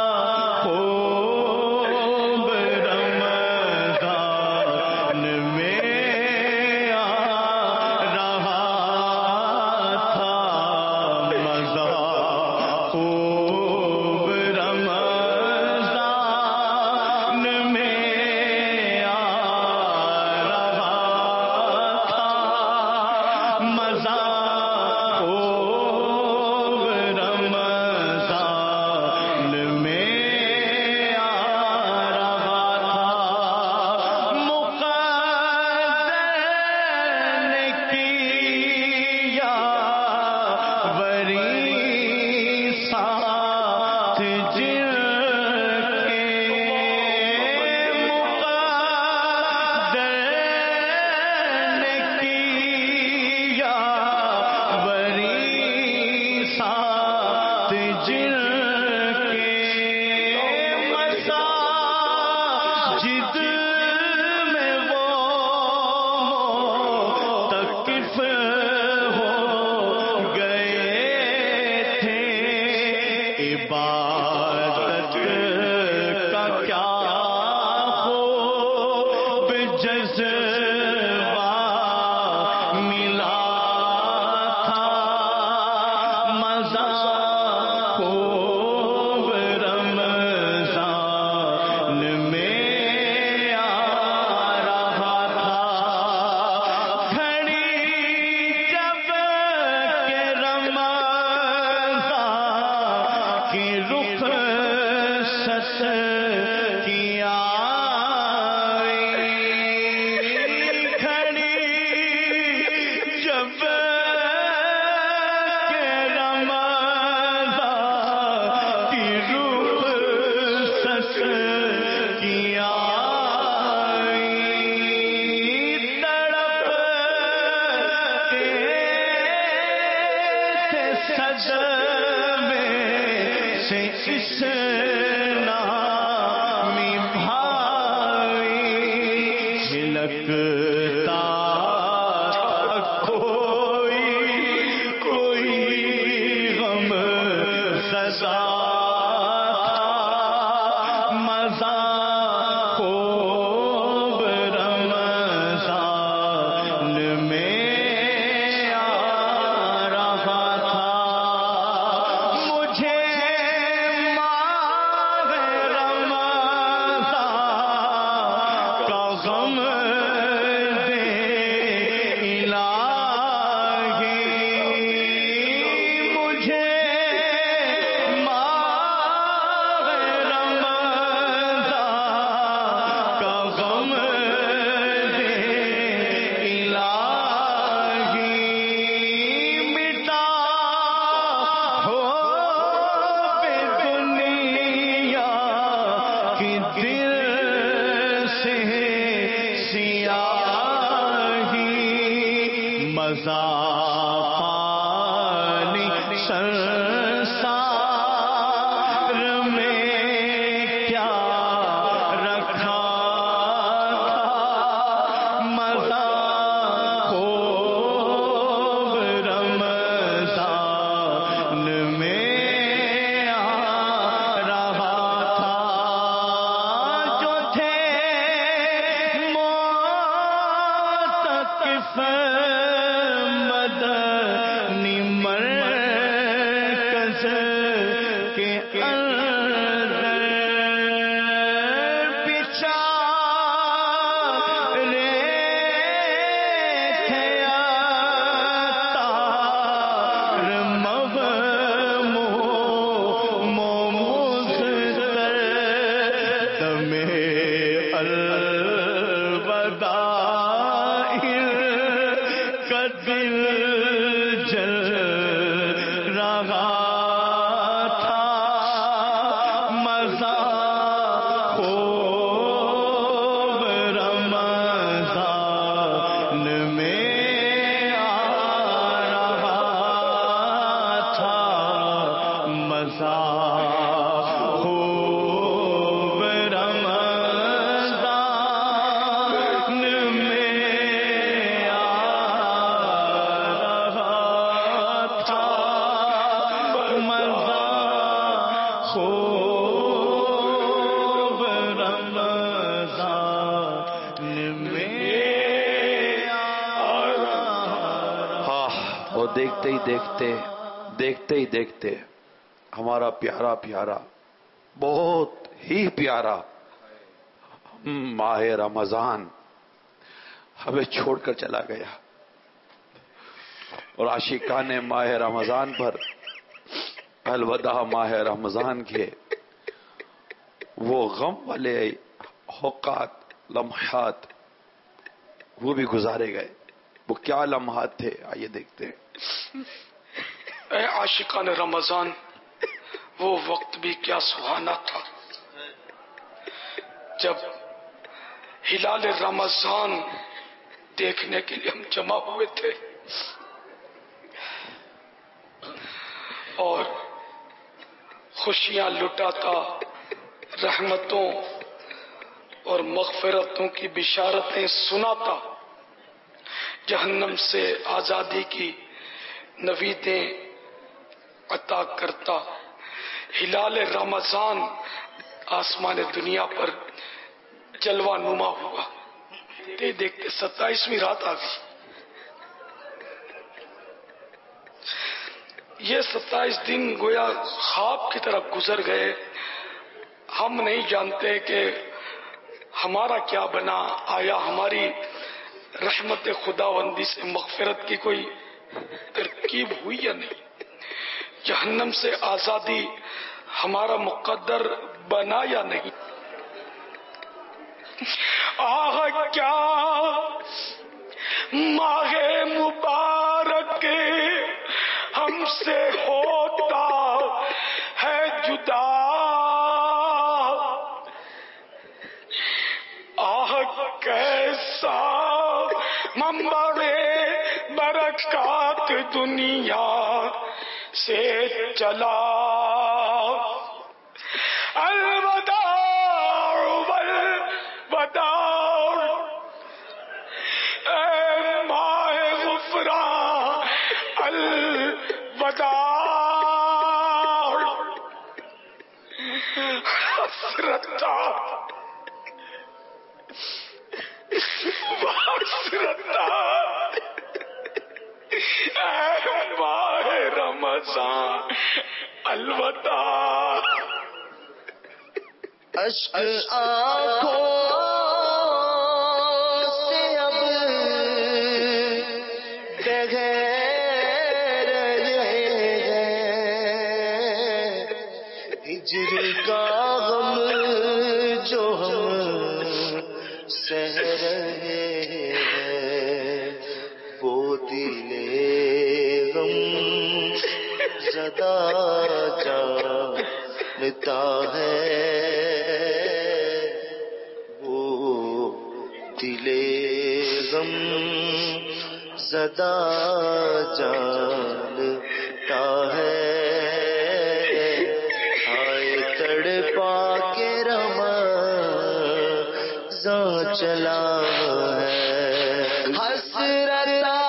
خوب رمضان میں آ رہا تھا مزہ خوب رمضان میں آ رہا تھا مزہ خوب رمضان میں آ رہا تھا مقدر نے کیا وری ساتھ جن کے مقدر نے کیا وری ساتھ جن کے مساجد میں وہ معتکف ہو گئے تھے عبادت کا کیا خوب جذبہ ملا تھا مزہ خوب رمضان میں آ رہا تھا کھڑی جب کہ رمضان کی رخصت کی آئی کھڑی جب کہ رمضان کی رخصت کی آئی تڑپتے تھے صدمے سے اس نامی بھائی جھلکتا کوئی غم سزا مزہ خوب رمضان میں آ رہا تھا مجھے ماہ رمضان کا غم دے الہی مجھے ماہ رمضان کا غم دے الہی مٹا ہو بے دنیا کی دل سے سیاہی مزہ پانی سنسار میں کیا رکھا تھا مزہ خوب رمضان میں آ رہا تھا جو تھے معتکف دیکھتے ہی دیکھتے ہمارا پیارا پیارا بہت ہی پیارا ماہ رمضان ہمیں چھوڑ کر چلا گیا، اور عاشقان ماہ رمضان پر الوداع ماہ رمضان کے وہ غم والے اوقات لمحات وہ بھی گزارے گئے۔ وہ کیا لمحات تھے، آئیے دیکھتے ہیں۔ اے عاشقان رمضان، وہ وقت بھی کیا سہانا تھا جب ہلال رمضان دیکھنے کے لیے ہم جمع ہوئے تھے اور خوشیاں لٹاتا، رحمتوں اور مغفرتوں کی بشارتیں سناتا، جہنم سے آزادی کی نویدیں عطا کرتا، ہلال رمضان آسمان دنیا پر جلوہ نما ہوا۔ دیکھتے 27ویں رات آ گئی۔ یہ 27 دن گویا خواب کی طرح گزر گئے۔ ہم نہیں جانتے کہ ہمارا کیا بنا، آیا ہماری رحمت خداوندی سے مغفرت کی کوئی ترکیب ہوئی یا نہیں، جہنم سے آزادی ہمارا مقدر بنا یا نہیں۔ آہ کیا ماہ مبارک ہم سے ہوتا ہے جدا، آہ کیسا منبع برکات دنیا سے چلا، الوداع والوداع اے ماہ غفران، الوداع حسرتا اے ماہ رمضان، الوداع۔ اشک آنکھوں سے اب بغیر رہے ہیں، ہجر کا غم جو ہم سہ رہے ہیں، وہ دل غم زدہ جانتا ہے، دل غم زدہ جانتا ہے، ہائے تڑپا کے رمضان چلا ہے، حسرتا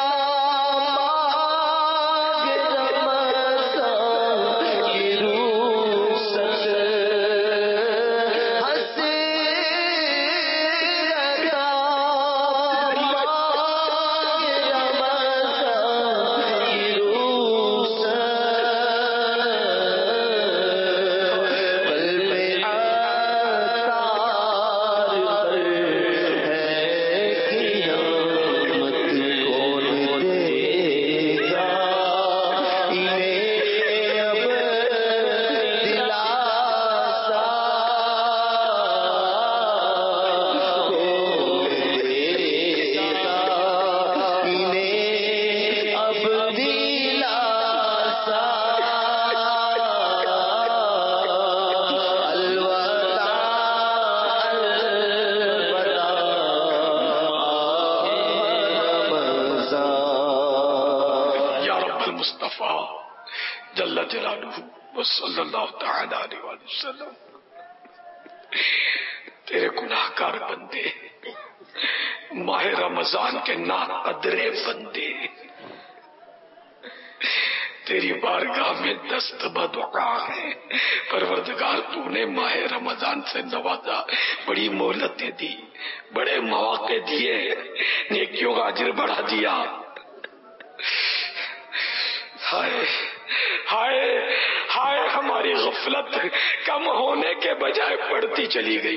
جل جلالہ صلی اللہ تعالی علیہ وسلم، تیرے گناہگار بندے، ماہ رمضان کے ناقدرے بندے تیری بارگاہ میں دست بدعا ہے۔ پروردگار تو نے ماہ رمضان سے نوازا، بڑی مہلتیں دی، بڑے مواقع دیے، نیکیوں کا اجر بڑھا دیا، ہائے ہائے ہائے، ہماری غفلت کم ہونے کے بجائے بڑھتی چلی گئی،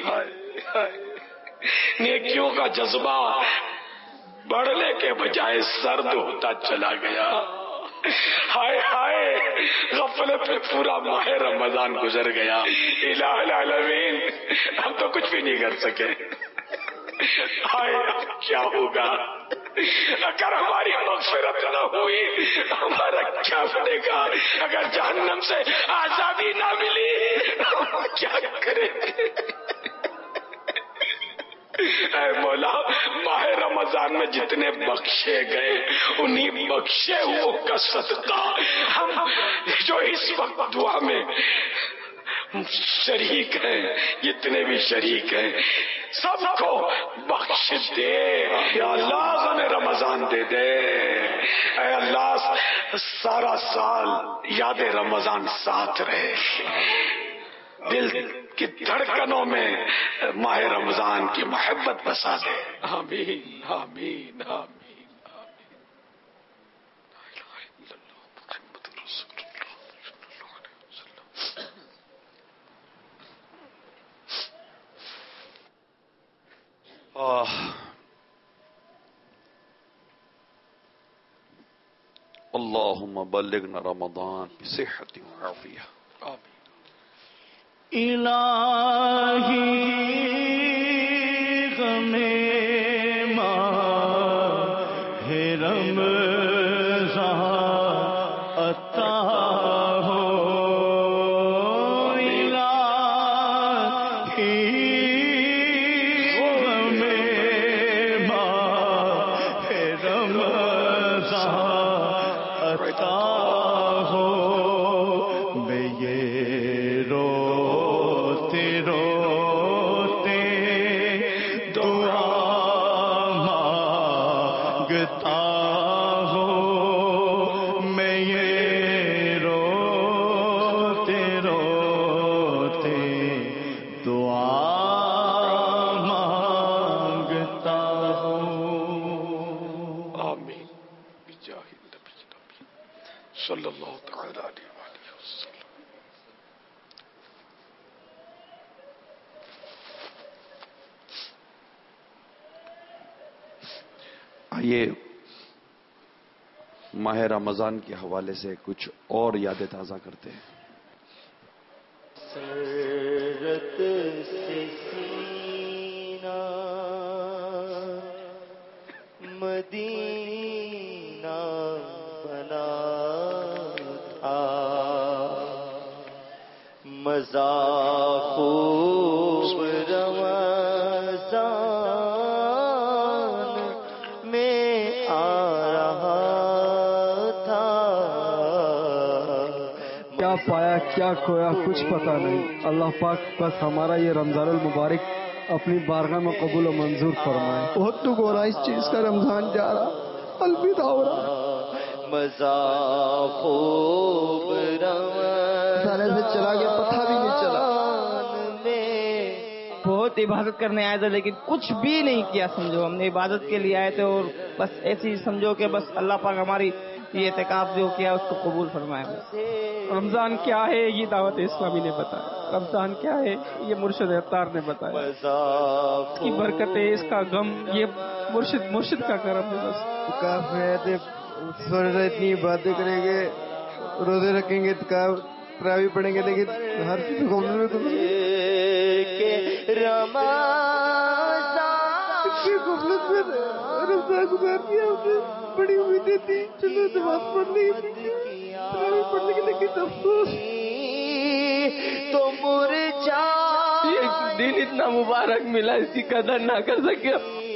نیکیوں کا جذبہ بڑھنے کے بجائے سرد ہوتا چلا گیا، ہائے ہائے غفلت میں پورا ماہ رمضان گزر گیا۔ الہ العالمین، ہم تو کچھ بھی نہیں کر سکے، ہائے اب کیا ہوگا اگر ہماری مغفرت نہ ہوئی، ہمارا کیا بنے گا اگر جہنم سے آزادی نہ ملی، ہم کیا کریں گے؟ اے مولا، ماہ رمضان میں جتنے بخشے گئے انہی بخشے ہوئے کا صدقہ ہم جو اس وقت دعا میں شریک ہیں، جتنے بھی شریک ہیں، سب کو بخش دے یا اللہ، ہمیں رمضان دے دے اے اللہ، سارا سال یاد رمضان ساتھ رہے، دل کی دھڑکنوں میں ماہ رمضان کی محبت بسا دے، آمین آمین آمین۔ اللهم بلغنا رمضان بصحة وعافية الہی غم ماہ رمضان عطا ہو، الہی غم ماہ رمضان عطا ہو، میں یہ روتے روتے دعا مانگتا ہوں، میں یہ روتے روتے دعا مانگتا ہوں۔ آمین بجاہ النبی صلی اللہ تعالی علیہ وآلہ وسلم۔ آئیے ماہ رمضان کے حوالے سے کچھ اور یادیں تازہ کرتے ہیں۔ سرت سے سینہ مدینہ بنا تھا، مزہ خوب رمضان میں آ رہا تھا، کیا پایا کیا کھویا کچھ پتا نہیں۔ اللہ پاک بس ہمارا یہ رمضان المبارک اپنی بارگاہ میں قبول و منظور فرمائے۔ بہت دکھ ہو رہا اس چیز کا، رمضان جا رہا، الوداع ہو رہا، مزہ خوب رمضان سے چلا گیا پتہ بھی نہیں چلا۔ بہت عبادت کرنے آئے تھے لیکن کچھ بھی نہیں کیا، سمجھو ہم نے عبادت کے لیے آئے تھے اور بس ایسی سمجھو کہ بس اللہ پاک ہماری یہ اعتکاف جو کیا اس کو قبول فرمائے۔ رمضان کیا ہے یہ دعوت اسلامی نے بتایا، رمضان کیا ہے یہ مرشد افطار نے بتایا، اس کی برکت ہے، اس کا غم، یہ مرشد کا کرم ہے۔ بس اتنی باتیں کریں گے، روزے رکھیں گے، تراویح پڑھیں گے، لیکن ہر چیز کو رمضان گزار دیا، بڑی امیدیں تھی، چلو نماز پڑھ لی، پڑھنے کے لیے افسوس تو مرجا یہ دن اتنا مبارک ملا، اس کی قدر نہ کر سکے،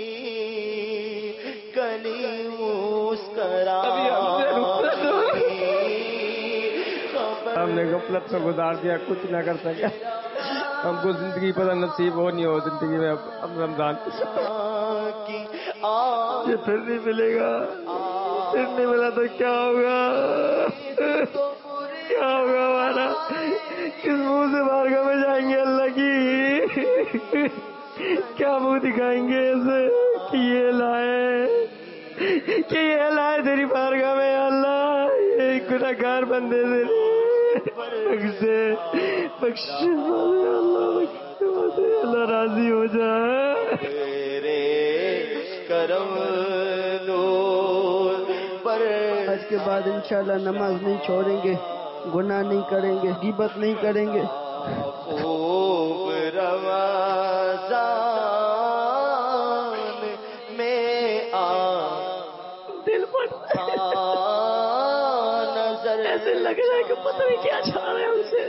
کلی مسکرا، ہم نے غفلت میں گزار دیا، کچھ نہ کر سکے، ہم کو زندگی پتہ نصیب ہو نہیں ہو زندگی میں، اب رمضان یہ پھر نہیں ملے گا، پھر نہیں ملا تو کیا ہوگا، کیا ہوگا ہمارا، کس منہ سے بارگاہ میں جائیں گے اللہ کی، کیا منہ دکھائیں گے ایسے کہ یہ لائے تیری بارگاہ میں اللہ، یہ گناہ گار بندے دے بخش اللہ راضی ہو جائے تیرے کرم نور پر آج کے بعد انشاءاللہ نماز نہیں چھوڑیں گے، گناہ نہیں کریں گے، غیبت نہیں کریں گے. خوب رمضان میں آ دل پر نظر ایسے لگ رہا ہے کہ پتہ نہیں کیا چھا رہے ہیں ہم سے،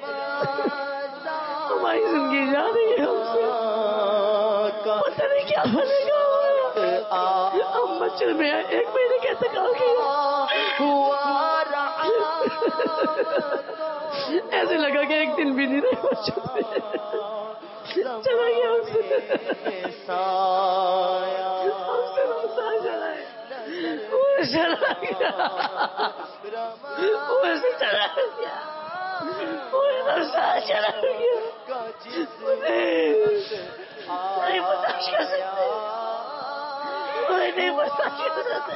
ہماری زندگی جا رہی ہے ہم سے، پتہ نہیں کیا بنے گا. ہم مسجد میں 1 مہینے کیسے کام کیا، ایسے لگا کہ 1 دن بھی نہیں رہے مسجد میں، چلا گیا ہم سے رمضان چلا ہے، وہ چلا گیا، وہ ایسے چلا گیا، وہ رمضان چلا گیا، نہیں برداشت کر سکتے، نہیں برداشت کر سکتے.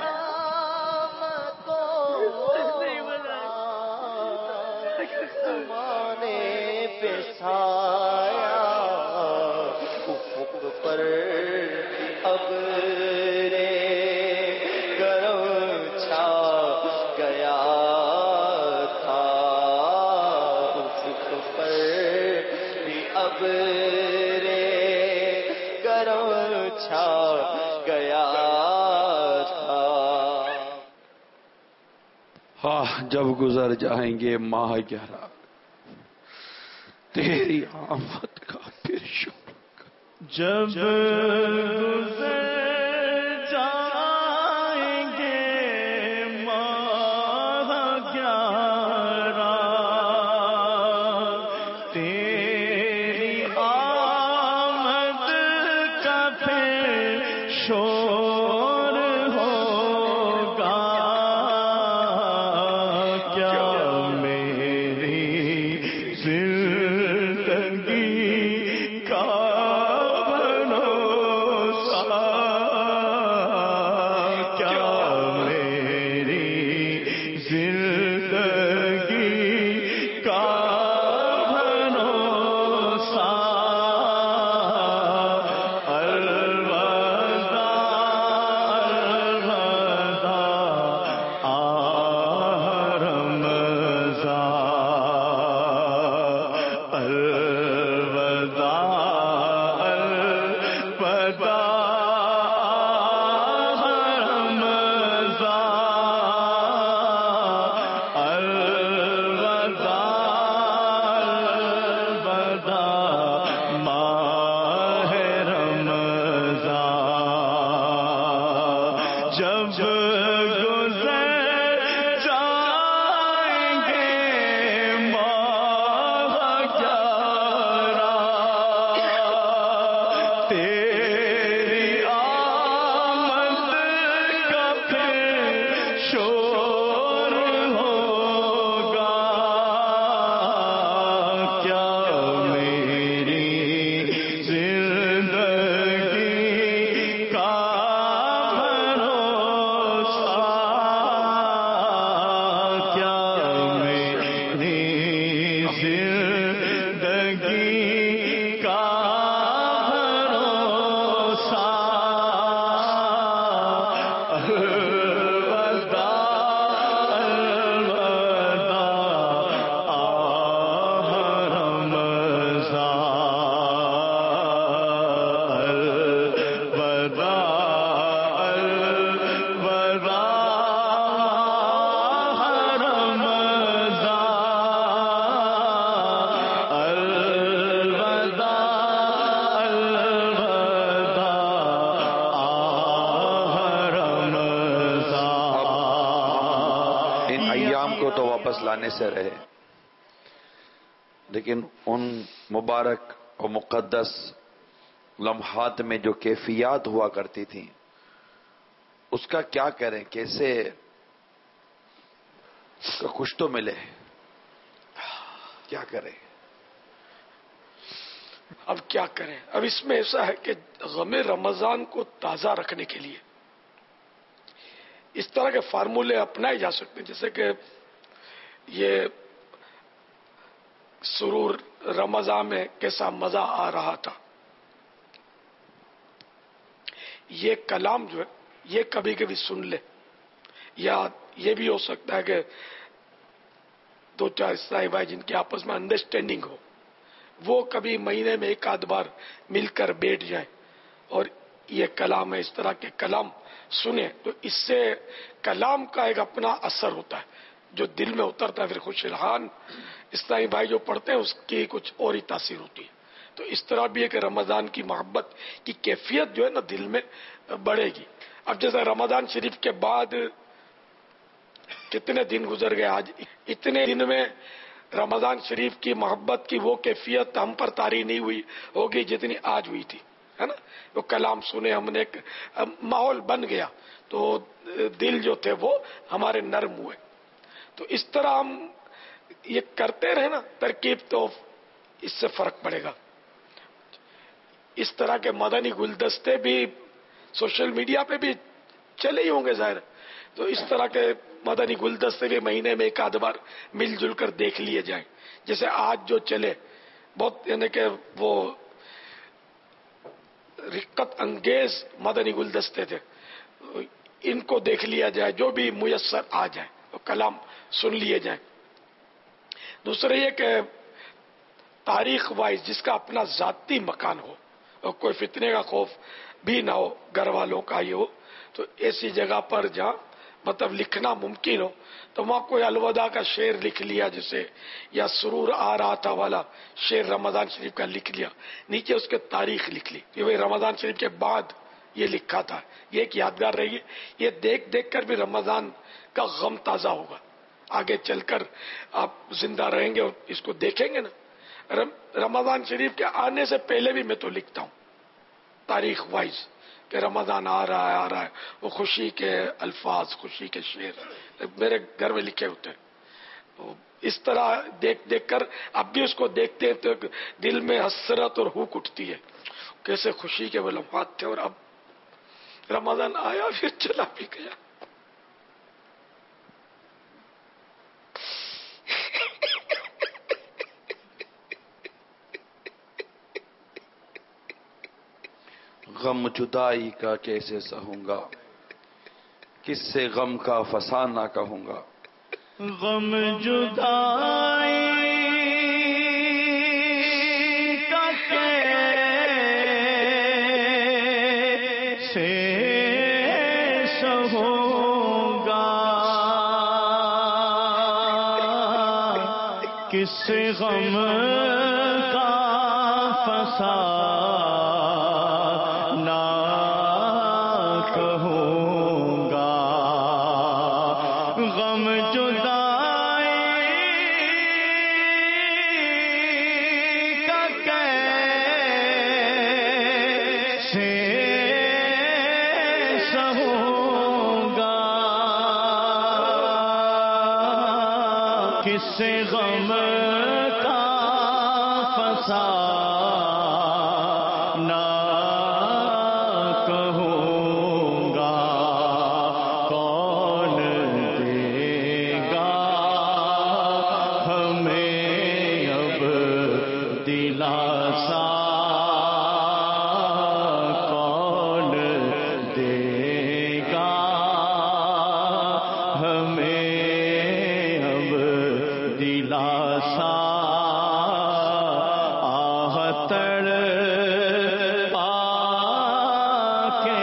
زمانے پہ سایہ افق پر اب رے کرم چھا گیا تھا، افق پر بھی اب رے کرم چھا گیا تھا. ہاں جب گزر جائیں گے ماہ 11 تیری آمد کا پھر شکر جب گزر جائیں گے ماہ 11 تیری آمد کا پھر شور ہوگا. کیا میری زندگی کا بھروسہ، کیا میری زندگی کا بھروسہ. الوداع الوداع آہ رمضان، الوداع الوداع رمضان، الوداع ماہ رمضان. جب گزر جائیں گے ماہ 11 تیری آمد کا پھر شور ہوگا. کیا میری زندگی کا بھروسہ، کیا میری زندگی کا بھروسہ. الوداع الوداع آہ رمضان، الوداع الوداع رمضان، الوداع الوداع آہ رمضان. ان ایام کو تو واپس لانے سے رہے، لیکن ان مبارک اور مقدس لمحات میں جو کیفیات ہوا کرتی تھیں اس کا کیا کریں، کیسے اس کا کچھ تو ملے، کیا کریں؟ اب کیا کریں؟ اب اس میں ایسا ہے کہ غم رمضان کو تازہ رکھنے کے لیے اس طرح کے فارمولے اپنائے جا سکتے ہیں، جیسے کہ یہ سرور رمضان میں کیسا مزہ آ رہا تھا. یہ کلام جو ہے یہ کبھی کبھی سن لے، یا یہ بھی ہو سکتا ہے کہ دو چار اسلائی بھائی جن کے آپس میں انڈرسٹینڈنگ ہو وہ کبھی مہینے میں ایک آدھ بار مل کر بیٹھ جائیں اور یہ کلام ہے اس طرح کے کلام سنیں، تو اس سے کلام کا ایک اپنا اثر ہوتا ہے جو دل میں اترتا ہے. پھر خوش الحان اسلامی بھائی جو پڑھتے ہیں اس کی کچھ اور ہی تاثیر ہوتی ہے. تو اس طرح بھی ہے کہ رمضان کی محبت کی کیفیت جو ہے نا دل میں بڑھے گی. اب جیسے رمضان شریف کے بعد کتنے دن گزر گئے، آج اتنے دن میں رمضان شریف کی محبت کی وہ کیفیت ہم پر طاری نہیں ہوئی ہوگی جتنی آج ہوئی تھی، ہے نا. وہ کلام سنے ہم نے، ایک ماحول بن گیا تو دل جو تھے وہ ہمارے نرم ہوئے. تو اس طرح ہم یہ کرتے رہے نا ترکیب تو اس سے فرق پڑے گا. اس طرح کے مدنی گلدستے بھی سوشل میڈیا پہ بھی چلے ہی ہوں گے ظاہر، تو اس طرح کے مدنی گلدستے بھی مہینے میں ایک آدھ بار مل جل کر دیکھ لیے جائیں. جیسے آج جو چلے بہت یعنی کہ وہ رقت انگیز مدنی گلدستے تھے، ان کو دیکھ لیا جائے، جو بھی میسر آ جائے وہ کلام سن لیے جائیں. دوسرا یہ کہ تاریخ وائز جس کا اپنا ذاتی مکان ہو اور کوئی فتنے کا خوف بھی نہ ہو، گھر والوں کا یہ ہو، تو ایسی جگہ پر جہاں مطلب لکھنا ممکن ہو تو وہاں کوئی الوداع کا شعر لکھ لیا جسے، یا سرور آ رہا تھا والا شعر رمضان شریف کا لکھ لیا، نیچے اس کے تاریخ لکھ لی کہ بھائی رمضان شریف کے بعد یہ لکھا تھا. یہ ایک یادگار رہی ہے. یہ دیکھ دیکھ کر بھی رمضان کا غم تازہ ہوگا. آگے چل کر آپ زندہ رہیں گے اور اس کو دیکھیں گے نا. رمضان شریف کے آنے سے پہلے بھی میں تو لکھتا ہوں تاریخ وائز کہ رمضان آ رہا ہے، وہ خوشی کے الفاظ، خوشی کے شعر میرے گھر میں لکھے ہوتے ہیں. اس طرح دیکھ دیکھ کر اب بھی اس کو دیکھتے ہیں تو دل میں حسرت اور ہوک اٹھتی ہے، کیسے خوشی کے وہ لمحات تھے اور اب رمضان آیا پھر چلا بھی گیا. غم جدائی کا کیسے سہوں گا، کس سے غم کا فسانہ کہوں گا. غم جدائی کا کیسے سہوں گا، کس سے غم کا فسانہ سے غم کا فسانہ کہوں گا. کون دے گا ہمیں اب دلاسا، کون دے گا ہمیں دلاسا. آہ تڑپا کے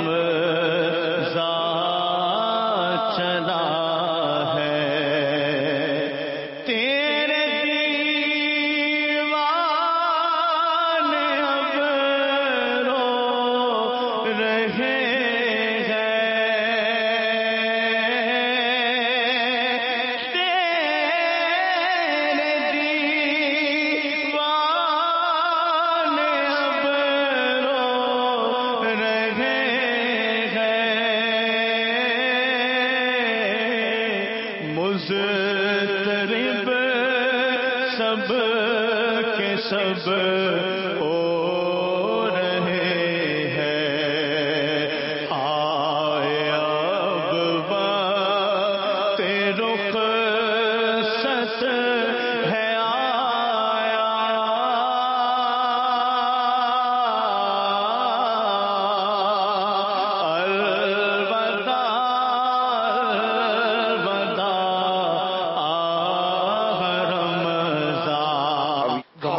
رمضان چلا ہے، تیرے دیوانے اب رو رہے مضطرب سب کے سب ہو رہے ہیں. آئے اب وقت رخ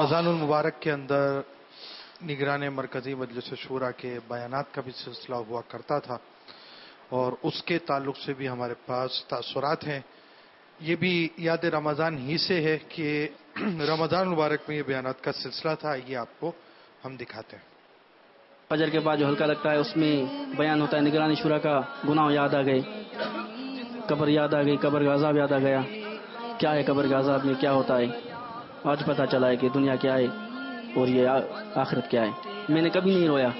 रमज़ानुल मुबारक के अंदर निगरान मरकज़ी मजलिस शूरा के बयानात का भी सिलसिला हुआ करता था और उसके ताल्लुक से भी हमारे पास तासुरात हैं। ये भी याद रमज़ान ही से है कि रमज़ान मुबारक में ये बयानात का सिलसिला था। ये आपको हम दिखाते हैं। फजर के बाद जो हल्का लगता है उसमें बयान होता है निगरानी शुरा का गुनाह याद आ गए, कब्र याद आ गई, कब्र का अज़ाब याद आ गया। क्या है कब्र का अज़ाब में, क्या होता है? आज पता चला है कि दुनिया क्या है और ये आखिरत क्या है। मैंने कभी नहीं रोया,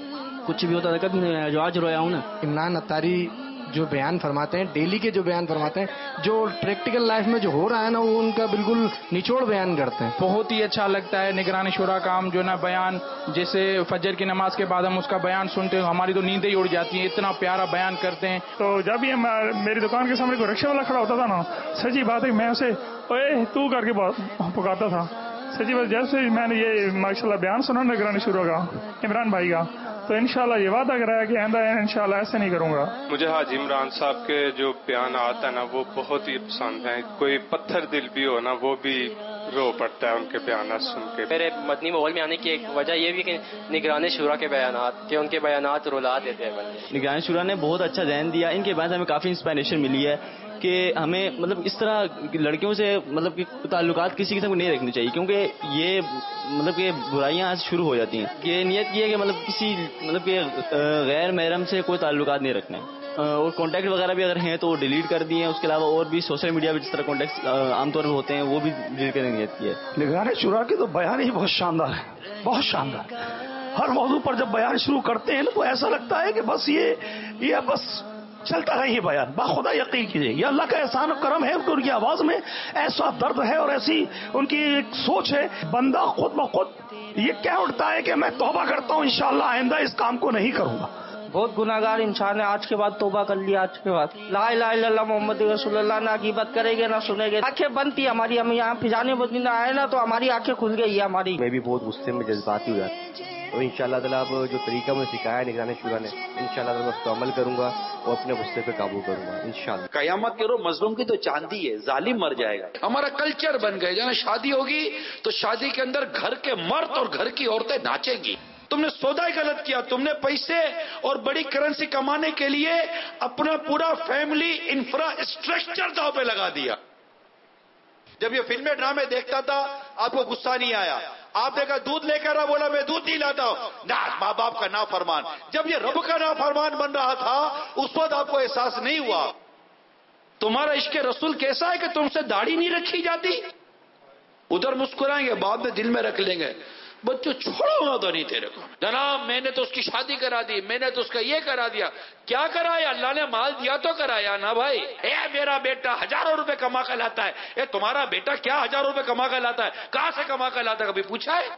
कुछ भी होता था कभी नहीं रोया, जो आज रोया हूँ ना। इमरान अत्तारी जो बयान फरमाते हैं, डेली के जो बयान फरमाते हैं, जो प्रैक्टिकल लाइफ में जो हो रहा है ना, वो उनका बिल्कुल निचोड़ बयान करते हैं। बहुत ही अच्छा लगता है निगरानी शुरा का हम जो ना बयान, जैसे फजर की नमाज के बाद हम उसका बयान सुनते हैं, हमारी तो नींदें ही उड़ जाती हैं, इतना प्यारा बयान करते हैं। तो जब भी मेरी दुकान के सामने कोई रिक्शा वाला खड़ा होता था ना, सच्ची बात है मैं उसे ओए तू करके पुकारता था। सच्ची बात, जैसे मैंने ये माशाल्लाह बयान सुना निगरानी शुरा का इमरान भाई का, तो इंशाल्लाह ये वादा कराया कि आइंदा इंशाल्लाह ऐसे नहीं करूंगा। मुझे हाजी इमरान साहब के जो बयान आता है ना, वो बहुत ही पसंद है। कोई पत्थर दिल भी हो ना, वो भी रो पड़ता है उनके बयान सुन के। मेरे मदनी माहौल में आने की एक वजह ये भी कि निगरानी शुरा के बयानात के उनके बयानात रुला देते हैं बंदे। निगरानी शुरा ने बहुत अच्छा ध्यान दिया, इनके बयान से हमें काफ़ी इंस्पिरेशन मिली है कि हमें मतलब इस तरह लड़कियों से मतलब कि ताल्लुकात किसी किस्म को नहीं रखनी चाहिए, क्योंकि ये मतलब कि बुराइयां आज शुरू हो जाती हैं। ये नियत ये है कि मतलब किसी मतलब कि गैर महरम से कोई ताल्लुकात नहीं रखने, और कॉन्टैक्ट वगैरह भी अगर हैं तो डिलीट कर दिए हैं। उसके अलावा और भी सोशल मीडिया पे जिस तरह कॉन्टैक्ट आमतौर पर होते हैं वो भी डिलीट करने की नियत की है। निगरानी शुरा के तो बयान ही बहुत शानदार है, बहुत शानदार। हर मौजू पर जब बयान शुरू करते हैं ना, तो ऐसा लगता है कि बस ये बस चलता है ये बयान। बाखुदा यकीन कीजिए, ये अल्लाह का एहसान और करम है। उनकी आवाज में ऐसा दर्द है और ऐसी उनकी एक सोच है, बंदा खुद ब खुद ये कह उठता है कि मैं तौबा करता हूँ, इंशाअल्लाह आइंदा इस काम को नहीं करूंगा। बहुत गुनाहगार इंसान है, आज के बाद तौबा कर लिया। आज के बाद ला इलाहा इल्लल्लाह मोहम्मद रसूलुल्लाह, ना ग़ीबत करेंगे ना सुनेंगे। आंखें बंद थी हमारी, हम यहाँ फिजाने मदीना आए ना तो हमारी आंखें खुल गई है हमारी। मैं भी बहुत गुस्से में जज्बाती हो जाता, और इंशाअल्लाह ताला अब जो तरीका मुझे सिखाया है निगरानी शुरा ने, इंशाअल्लाह ताला मैं उस पर अमल करूंगा और अपने गुस्से पे काबू करूंगा इंशाअल्लाह। कयामत के रोज मजलूम की तो चांदी है, जालिम मर जाएगा। हमारा कल्चर बन गया, जहाँ शादी होगी तो शादी के अंदर घर के मर्द और घर की औरतें नाचेंगी। तुमने सौदा गलत किया, तुमने पैसे और बड़ी करेंसी कमाने के लिए अपना पूरा फैमिली इंफ्रास्ट्रक्चर दांव पे लगा दिया। जब ये फिल्में ड्रामे देखता था आपको गुस्सा नहीं आया, आपने कहा दूध लेकर आ, बोला मैं दूध नहीं लाता हूं ना, माँ बाप का नाफरमान। जब ये रब का नाफरमान बन रहा था उस वक्त आपको एहसास नहीं हुआ। तुम्हारा इश्क रसूल कैसा है कि तुमसे दाढ़ी नहीं रखी जाती। उधर मुस्कुराएंगे, बाद में दिल में रख लेंगे, बच्चों छोड़ो तो नहीं तेरे को, जनाब मैंने तो उसकी शादी करा दी, मैंने तो उसका ये करा दिया। क्या कराया? अल्लाह ने माल दिया तो कराया ना भाई। मेरा बेटा हजारों रुपए कमा कर लाता है, तुम्हारा बेटा क्या हजारों रुपए कमा कर लाता है? कहां से कमा कर लाता है? कभी पूछा है?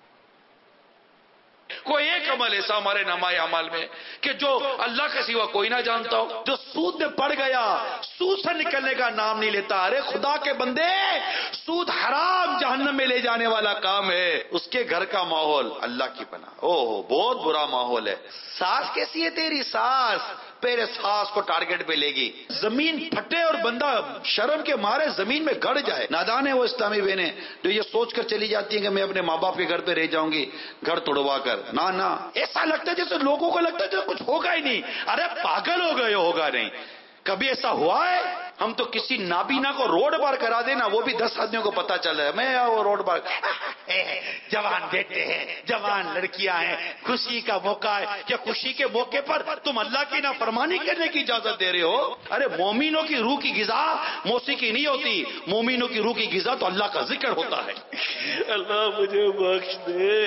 कोई एक अमल ऐसा हमारे नामाए अमल में कि जो अल्लाह के सिवा कोई ना जानता हो, जो सूद में पड़ गया, सूद से निकलने का नाम नहीं लेता। अरे खुदा के बंदे, सूद हराम जहन्नम में ले जाने वाला काम है। उसके घर का माहौल अल्लाह की बना, ओह बहुत बुरा माहौल है। सास कैसी है तेरी सास? पहले सास को टारगेट पे लेगी, जमीन फटे और बंदा शर्म के मारे जमीन में गड़ जाए। नादान है वो इस्लामी बहनें जो ये सोच कर चली जाती हैं कि मैं अपने माँ बाप के घर पे रह जाऊंगी, घर तोड़वा कर। ना ना, ऐसा लगता है जैसे लोगों को लगता है जैसे कुछ होगा ही नहीं। अरे पागल हो गए, होगा नहीं। कभी ऐसा हुआ है? हम तो किसी नाबीना को रोड पार करा देना, वो भी 10 आदमियों को पता चल रहा है मैं वो रोड पार। जवान बेटे हैं, जवान लड़कियां हैं, खुशी का मौका है, क्या खुशी के मौके पर तुम अल्लाह की नाफरमानी करने की इजाजत दे रहे हो? अरे मोमिनों की रूह की गिजा मौसीकी नहीं होती, मोमिनों की रूह की गिजा तो अल्लाह का जिक्र होता है। अल्लाह मुझे बख्श दे,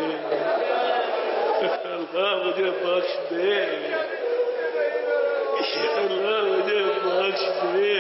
अल्लाह मुझे बख्श दे, अल्लाह मुझे बख्श दे।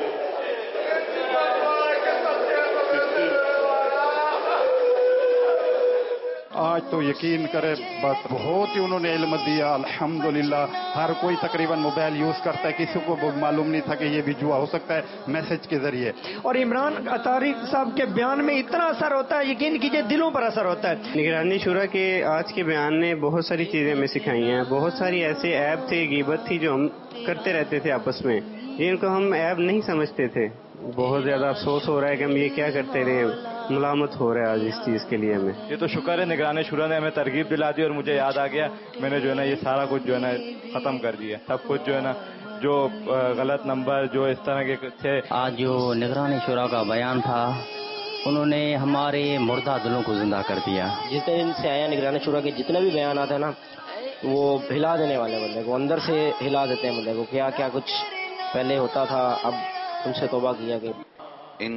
आज तो यकीन करे बस बहुत ही उन्होंने इल्म दिया अल्हम्दुलिल्लाह। हर कोई तकरीबन मोबाइल यूज करता है, किसी को मालूम नहीं था कि ये भी जुआ हो सकता है मैसेज के जरिए। और इमरान अत्तारी साहब के बयान में इतना असर होता है, यकीन कीजिए दिलों पर असर होता है। निगरानी शुरा के आज के बयान ने बहुत सारी चीजें हमें सिखाई हैं। बहुत सारी ऐसे ऐब थे, गीबत थी जो हम करते रहते थे आपस में, जिनको हम ऐब नहीं समझते थे। بہت زیادہ افسوس ہو رہا ہے کہ ہم یہ کیا کرتے رہے، ملامت ہو رہا ہے آج اس چیز کے لیے ہمیں. یہ تو شکر ہے نگران شورا نے ہمیں ترغیب دلا دی اور مجھے یاد آ گیا، میں نے جو ہے نا یہ سارا کچھ جو ہے نا ختم کر دیا، سب کچھ جو ہے نا جو غلط نمبر جو اس طرح کے تھے. آج جو نگران شورا کا بیان تھا انہوں نے ہمارے مردہ دلوں کو زندہ کر دیا. جس دن سے آیا نگران شورا کے جتنے بھی بیانات ہیں نا وہ ہلا دینے والے بندے کو، اندر سے ہلا دیتے ہیں بندے کو. کیا کیا کچھ پہلے ہوتا تھا، اب ان سے توبہ کیا کہ ان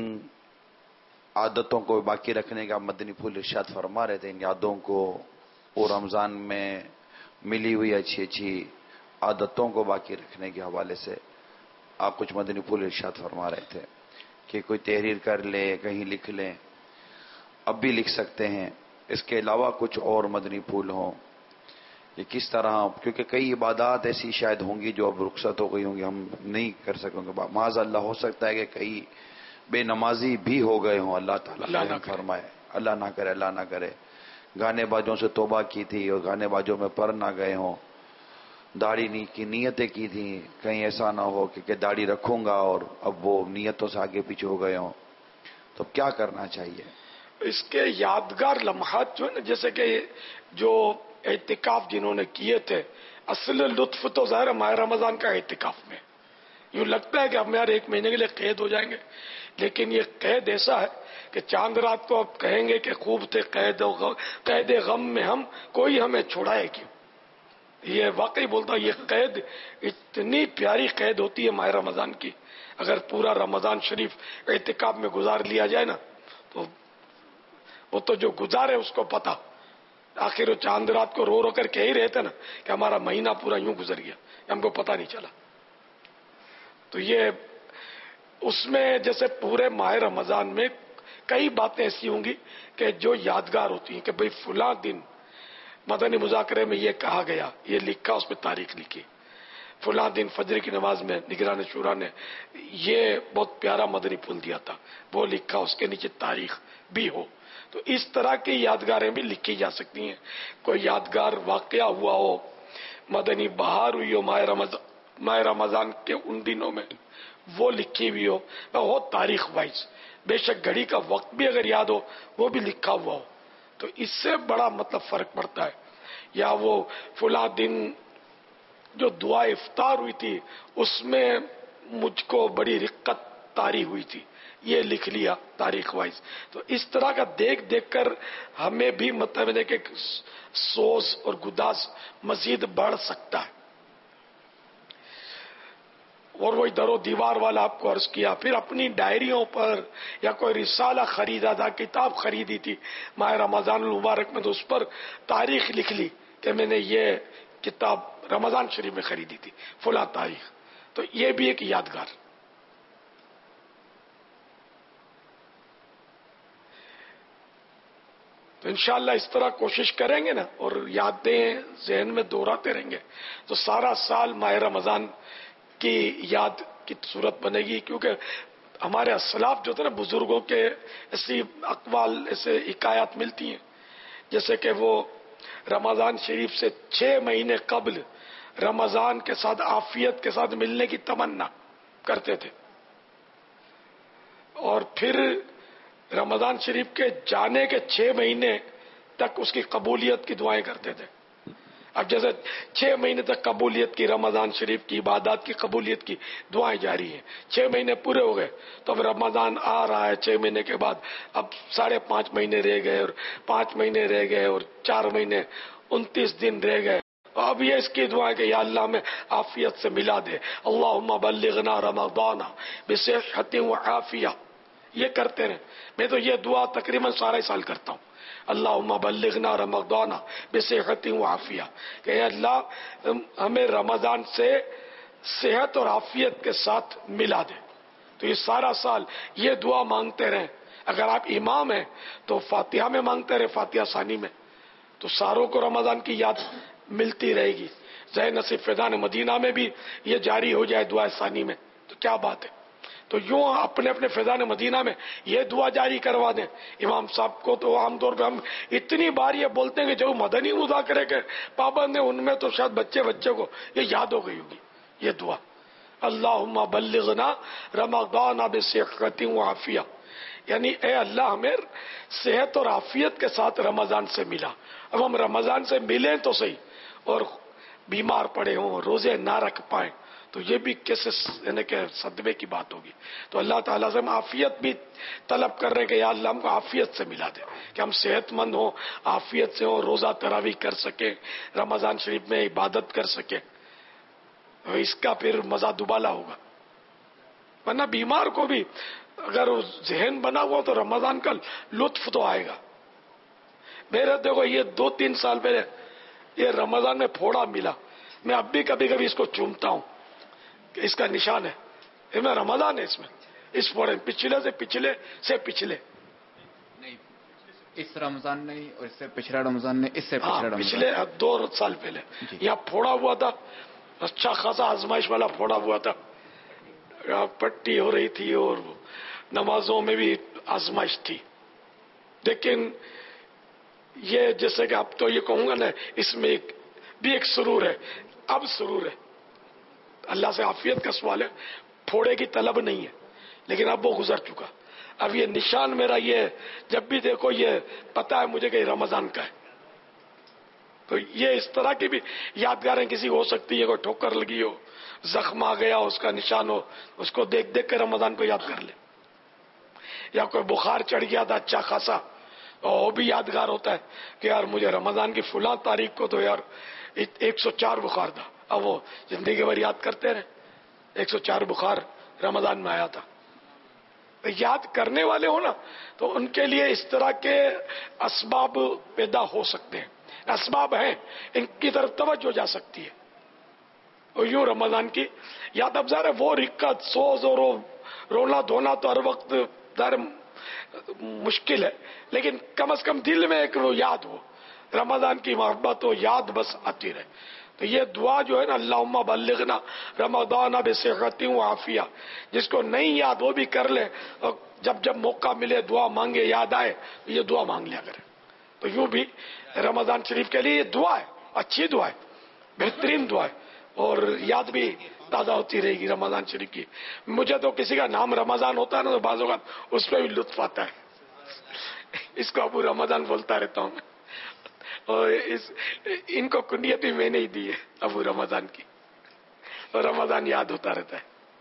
عادتوں کو باقی رکھنے کا مدنی پھول ارشاد فرما رہے تھے. ان یادوں کو اور رمضان میں ملی ہوئی اچھی اچھی عادتوں کو باقی رکھنے کے حوالے سے آپ کچھ مدنی پھول ارشاد فرما رہے تھے کہ کوئی تحریر کر لے، کہیں لکھ لیں، اب بھی لکھ سکتے ہیں. اس کے علاوہ کچھ اور مدنی پھول ہوں کہ کس طرح، کیونکہ کئی عبادات ایسی شاید ہوں گی جو اب رخصت ہو گئی ہوں گی، ہم نہیں کر سکیں گے. معاذ اللہ ہو سکتا ہے کہ کئی بے نمازی بھی ہو گئے ہوں، اللہ تعالیٰ فرمائے، اللہ نہ کرے، اللہ نہ کرے. گانے بازوں سے توبہ کی تھی اور گانے بازوں میں پر نہ گئے ہوں، داڑھی کی نیتیں کی تھیں، کہیں ایسا نہ ہو کہ داڑھی رکھوں گا اور اب وہ نیتوں سے آگے پیچھے ہو گئے ہوں. تو کیا کرنا چاہیے؟ اس کے یادگار لمحات جو ہے نا، جیسے کہ جو اعتکاف جنہوں نے کیے تھے، اصل لطف تو ظاہر ماہ رمضان کا اعتکاف میں. یوں لگتا ہے کہ اب یار 1 مہینے کے لیے قید ہو جائیں گے، لیکن یہ قید ایسا ہے کہ چاند رات کو اب کہیں گے کہ خوب تھے قید غم میں ہم، کوئی ہمیں چھوڑائے کیوں. یہ واقعی بولتا ہوں، یہ قید اتنی پیاری قید ہوتی ہے ماہ رمضان کی. اگر پورا رمضان شریف اعتکاف میں گزار لیا جائے نا تو وہ تو جو گزارے اس کو پتا. آخر وہ چاند رات کو رو رو کر کہہ ہی رہے تھے نا کہ ہمارا مہینہ پورا یوں گزر گیا، ہم کو پتا نہیں چلا. تو یہ اس میں جیسے پورے ماہ رمضان میں کئی باتیں ایسی ہوں گی کہ جو یادگار ہوتی ہیں کہ بھئی فلاں دن مدنی مذاکرے میں یہ کہا گیا، یہ لکھا، اس پہ تاریخ لکھی. فلاں دن فجر کی نماز میں نگران شورا نے یہ بہت پیارا مدنی پھول دیا تھا، وہ لکھا، اس کے نیچے تاریخ بھی ہو. تو اس طرح کی یادگاریں بھی لکھی جا سکتی ہیں. کوئی یادگار واقعہ ہوا ہو، مدنی بہار ہوئی ہو ماہ رمضان کے ان دنوں میں، وہ لکھی بھی ہو تاریخ وائز. بے شک گھڑی کا وقت بھی اگر یاد ہو وہ بھی لکھا ہوا ہو، تو اس سے بڑا مطلب فرق پڑتا ہے. یا وہ فلاں دن جو دعا افطار ہوئی تھی اس میں مجھ کو بڑی رقت طاری ہوئی تھی، یہ لکھ لیا تاریخ وائز. تو اس طرح کا دیکھ دیکھ کر ہمیں بھی مطلب ہے کہ سوز اور گداز مزید بڑھ سکتا ہے. اور وہی در و دیوار والا آپ کو عرض کیا. پھر اپنی ڈائریوں پر یا کوئی رسالہ خریدا تھا، کتاب خریدی تھی ماہ رمضان المبارک میں، تو اس پر تاریخ لکھ لی کہ میں نے یہ کتاب رمضان شریف میں خریدی تھی فلاں تاریخ. تو یہ بھی ایک یادگار. تو انشاءاللہ اس طرح کوشش کریں گے نا اور یادیں ذہن میں دہراتے رہیں گے تو سارا سال ماہ رمضان کی یاد کی صورت بنے گی. کیونکہ ہمارے اسلاف جو تھے نا، بزرگوں کے ایسی اقوال، ایسے حکایات ملتی ہیں جیسے کہ وہ رمضان شریف سے 6 مہینے قبل رمضان کے ساتھ عافیت کے ساتھ ملنے کی تمنا کرتے تھے، اور پھر رمضان شریف کے جانے کے 6 مہینے تک اس کی قبولیت کی دعائیں کرتے تھے. اب جیسے 6 مہینے تک قبولیت کی، رمضان شریف کی عبادات کی قبولیت کی دعائیں جاری ہیں. 6 مہینے پورے ہو گئے تو اب رمضان آ رہا ہے. 6 مہینے کے بعد اب 5.5 مہینے رہ گئے، اور 5 مہینے رہ گئے، اور 4 مہینے 29 دن رہ گئے. اب یہ اس کی دعا ہے کہ یا اللہ میں عافیت سے ملا دے. اللہم بلغنا رمضان بصحت و عافیہ. یہ کرتے رہے. میں تو یہ دعا تقریباً سارا سال کرتا ہوں. اللہم بلغنا رمضان بصحت و عافیہ، کہ اے اللہ ہمیں رمضان سے صحت اور عافیت کے ساتھ ملا دے. تو یہ سارا سال یہ دعا مانگتے رہیں. اگر آپ امام ہیں تو فاتحہ میں مانگتے رہے، فاتحہ ثانی میں، تو ساروں کو رمضان کی یاد ملتی رہے گی. ظاہر نصیب فیضان مدینہ میں بھی یہ جاری ہو جائے دعا ثانی میں تو کیا بات ہے. تو یوں اپنے اپنے فیضان مدینہ میں یہ دعا جاری کروا دیں. امام صاحب کو تو عام طور پہ ہم اتنی بار یہ بولتے ہیں کہ جو مدنی مذاکرے کے پابند ہیں ان میں تو شاید بچے کو یہ یاد ہو گئی ہوگی یہ دعا. अल्लाहुम्मा बल्लिगना रमज़ान बिसिह्हत व आफिया, यानी ए अल्लाह हमें सेहत और आफियत के साथ रमजान से मिला। अब हम रमजान से मिले तो सही और बीमार पड़े हों, रोजे ना रख पाए, तो ये भी कैसे यानी कि सदमे की बात होगी। तो अल्लाह ताला से हम आफियत भी तलब कर रहे हैं कि या अल्लाह हमको आफियत से मिला दे, कि हम सेहतमंद हो, आफियत से हो, रोजा तरावी कर सके, रमजान शरीफ में इबादत कर सके, तो इसका फिर मजा दुबाला होगा। वरना बीमार को भी अगर जहन बना हुआ तो रमजान का लुत्फ तो आएगा। मेरे देखो ये 2-3 साल पहले ये रमजान में फोड़ा मिला, मैं अब भी कभी कभी इसको चूमता हूं कि इसका निशान है, इसमें रमजान है, इसमें इस फोड़े पिछले से पिछले नहीं, इस रमजान नहीं और इससे पिछला रमजान नहीं, इससे पिछला रमजान पिछले 2 साल पहले यहाँ फोड़ा हुआ था, अच्छा खासा आजमाइश वाला फोड़ा हुआ था, पट्टी हो रही थी और नमाजों में भी आजमाइश थी। लेकिन ये जैसे कि अब तो ये कहूंगा ना, इसमें एक सुरूर है, अब सुरूर है। अल्लाह से आफियत का सवाल है, फोड़े की तलब नहीं है, लेकिन अब वो गुजर चुका। अब ये निशान मेरा ये जब भी देखो ये पता है मुझे कि रमजान का है। तो ये इस तरह की भी यादगारें किसी हो सकती है, कोई ठोकर लगी हो, जख्म आ गया, उसका निशान हो, उसको देख देख कर रमजान को याद कर ले, या कोई बुखार चढ़ गया था अच्छा खासा, और वो भी यादगार होता है कि यार मुझे रमजान की फुला तारीख को तो यार 104 बुखार था, अब वो जिंदगी भर याद करते रहे 104 बुखार रमजान में आया था। तो याद करने वाले हो ना, तो उनके लिए इस तरह के असबाब पैदा हो सकते हैं, असबाब हैं, इनकी तरफ तवज्जो जा सकती है। और यूं रमजान की याद अब ज़ाहिर है वो रिक्कत सोज और रोना धोना तो हर वक्त ज़ाहिर मुश्किल है, लेकिन कम से कम दिल में एक वो याद हो, रमजान की मोहब्बत हो, याद बस आती रहे। तो ये दुआ जो है ना, अल्लाहुम्मा बल्लिगना रमज़ान बिसिह्हत व आफिया, जिसको नहीं याद वो भी कर ले, और जब जब मौका मिले दुआ मांगे, याद आए तो ये दुआ मांग लिया करे। तो यूं भी रमजान शरीफ के लिए दुआ है, अच्छी दुआ है, बेहतरीन दुआ है, और याद भी ताज़ा होती रहेगी रमजान शरीफ की। मुझे तो किसी का नाम रमजान होता है ना, तो बाज़ों का उस पर भी लुत्फ आता है, इसको अबू रमजान बोलता रहता हूँ मैं, और इनको कुनियत भी मैंने ही दी है अबू रमजान की, और रमजान याद होता रहता है।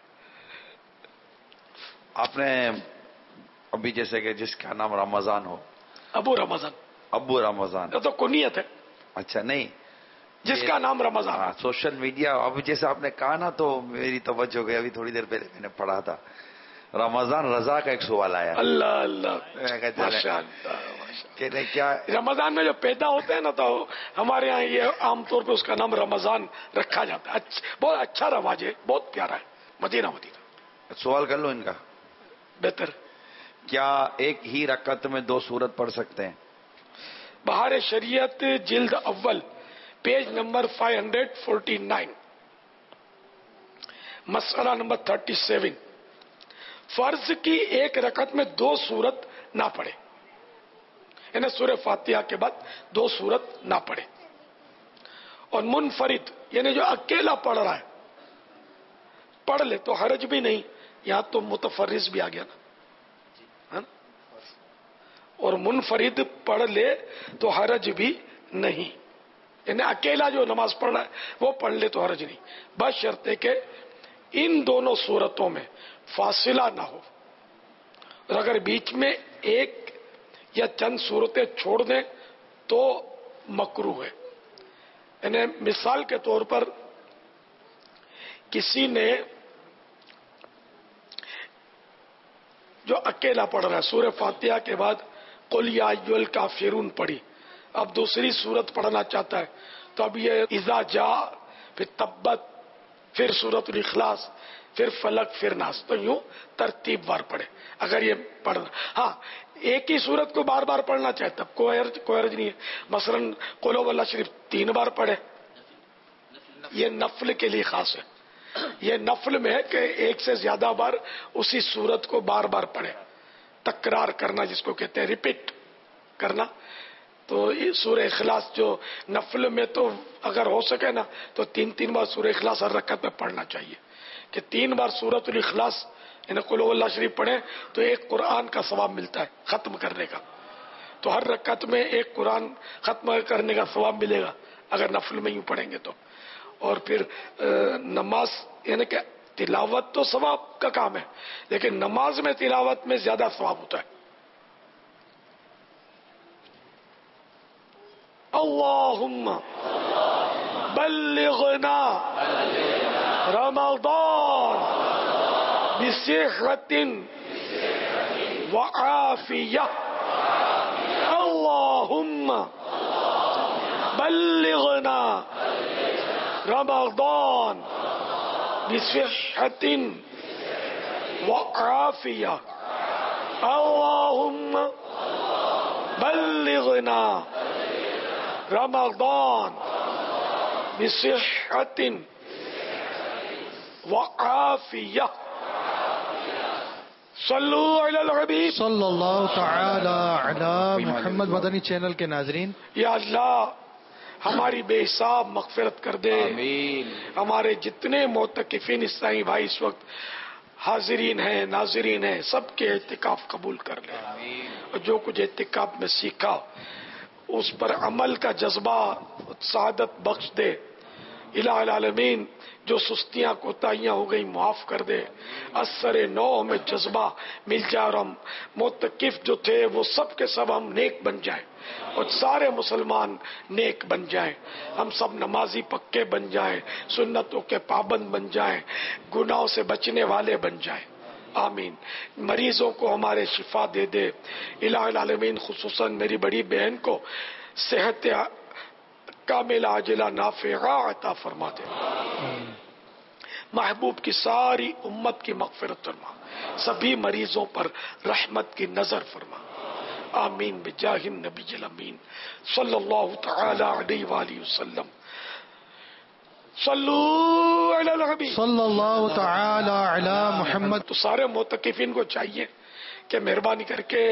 आपने अभी जैसे कि जिसका नाम रमजान हो, अबू रमजान तो कुनियत है। अच्छा, नहीं जिसका नाम रमजान। हाँ, सोशल मीडिया, अब जैसे आपने कहा ना तो मेरी तवज्जो हो गई, अभी थोड़ी देर पहले मैंने पढ़ा था रमजान रजा का एक सवाल आया। अल्लाह अल्लाह माशाअल्लाह। क्या रमजान में जो पैदा होते हैं ना, तो हमारे यहाँ ये आमतौर पे उसका नाम रमजान रखा जाता है। बहुत अच्छा रवाज है, बहुत प्यारा है, मदीना। सवाल कर लो इनका, बेहतर। क्या एक ही रकत में 2 सूरत पढ़ सकते हैं? बहार शरीयत जिल्द अव्वल पेज नंबर 549, मसला नंबर 37, फर्ज की एक रकत में 2 सूरत ना पढ़े, यानी सूरह फातिहा के बाद 2 सूरत ना पढ़े। और मुनफरिद यानी जो अकेला पढ़ रहा है पढ़ ले तो हरज भी नहीं, यहां तो मुतफर्रिज भी आ गया ना, है ना? और मुनफरिद पढ़ ले तो हरज भी नहीं, यानी अकेला जो नमाज पढ़ रहा है वो पढ़ ले तो हरज नहीं, बस शर्त है कि इन दोनों सूरतों में फासिला ना हो। और अगर बीच में एक या चंद सूरतें छोड़ दें तो मकरूह है। यानी मिसाल के तौर पर किसी ने जो अकेला पढ़ रहा है सूरह फातिहा के बाद कुल या अय्युहल काफिरून पढ़ी, अब दूसरी सूरत पढ़ना चाहता है तो अब ये इज़ा जा, फिर तब्बत, फिर सूरतुल इखलास, फिर फलक, फिर नास, तो यूं तरतीब वार पढ़े। अगर ये पढ़ना, हाँ एक ही सूरत को बार बार पढ़ना चाहे तब कोई अर्ज नहीं है। मसलन कुल हुवल्लाह शरीफ 3 बार पढ़े, ये नफल के लिए खास है। ये नफल में है कि एक से ज्यादा बार उसी सूरत को बार बार पढ़े, तकरार करना जिसको कहते हैं, रिपीट करना। तो ये सूरह इखलास जो नफल में तो अगर हो सके ना तो 3-3 बार सूरह इखलास हर रकत में पढ़ना चाहिए, کہ 3 بار سورۃ الاخلاص یعنی قل هو اللہ شریف پڑھیں تو ایک قرآن کا ثواب ملتا ہے ختم کرنے کا. تو ہر رکعت میں ایک قرآن ختم کرنے کا ثواب ملے گا اگر نفل میں یوں پڑھیں گے تو. اور پھر نماز یعنی کہ تلاوت تو ثواب کا کام ہے لیکن نماز میں تلاوت میں زیادہ ثواب ہوتا ہے. اللہم بلغنا رمضان بصحت وعافیہ. اللہم بلغنا رمضان بصحت وعافیہ. اللہم بلغنا رمضان بصحت وعافیہ. صلو علی الحبیب صلی اللہ تعالی علی محمد. مدنی چینل کے ناظرین، یا اللہ ہماری بے حساب مغفرت کر دے. ہمارے جتنے معتکفین اسلامی بھائی اس وقت حاضرین ہیں ناظرین ہیں سب کے اعتکاف قبول کر لے. اور جو کچھ اعتکاف میں سیکھا اس پر عمل کا جذبہ سعادت بخش دے. الہ العالمین جو سستیاں کوتاہیاں ہو گئی معاف کر دے. اثر نو میں جذبہ مل جائے اور ہم معتکف جو تھے وہ سب کے سب ہم نیک بن جائیں اور سارے مسلمان نیک بن جائیں. ہم سب نمازی پکے بن جائیں، سنتوں کے پابند بن جائیں، گناہوں سے بچنے والے بن جائیں. آمین. مریضوں کو ہمارے شفا دے دے. الہ العالمین خصوصاً میری بڑی بہن کو صحت کاملہ عاجلہ نافعہ عطا فرما دے. محبوب کی ساری امت کی مغفرت فرما. سبھی مریضوں پر رحمت کی نظر فرما. آمین بجاہ النبی الامین صلی اللہ تعالی علیہ وآلہ وسلم. صلو علی الحبیب صلی اللہ تعالی علی محمد. تو سارے معتکفین کو چاہیے کہ مہربانی کر کے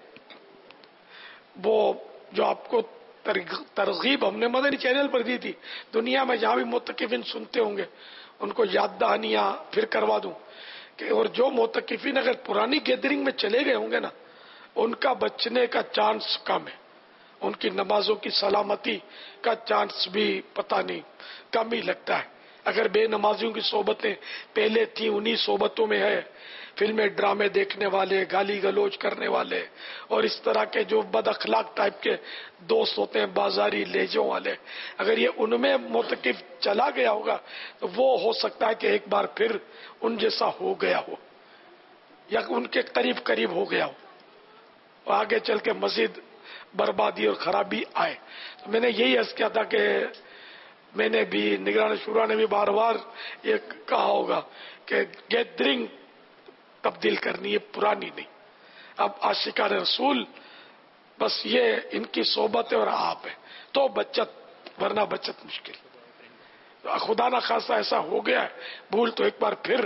وہ جو آپ کو ترغیب ہم نے مدنی چینل پر دی تھی، دنیا میں جہاں بھی معتکفین سنتے ہوں گے ان کو یاد دہانیاں پھر کروا دوں کہ اور جو معتکفین اگر پرانی گیدرنگ میں چلے گئے ہوں گے نا ان کا بچنے کا چانس کم ہے. ان کی نمازوں کی سلامتی کا چانس بھی پتہ نہیں کم ہی لگتا ہے. اگر بے نمازیوں کی صحبتیں پہلے تھیں انہی صحبتوں میں ہے، فلمیں ڈرامے دیکھنے والے، گالی گلوچ کرنے والے اور اس طرح کے جو بد اخلاق ٹائپ کے دوست ہوتے ہیں بازاری لہجوں والے، اگر یہ ان میں معتکف چلا گیا ہوگا تو وہ ہو سکتا ہے کہ ایک بار پھر ان جیسا ہو گیا ہو یا ان کے قریب قریب ہو گیا ہو اور آگے چل کے مزید بربادی اور خرابی آئے. تو میں نے یہی عرض کیا تھا کہ میں نے بھی نگران شورا نے بھی بار بار یہ کہا ہوگا کہ گیدرنگ تبدیل کرنی ہے پرانی نہیں. اب عاشقان رسول بس یہ ان کی صحبت اور آپ ہے تو بچت، ورنہ بچت مشکل. خدا نہ خاصا ایسا ہو گیا ہے بھول تو ایک بار پھر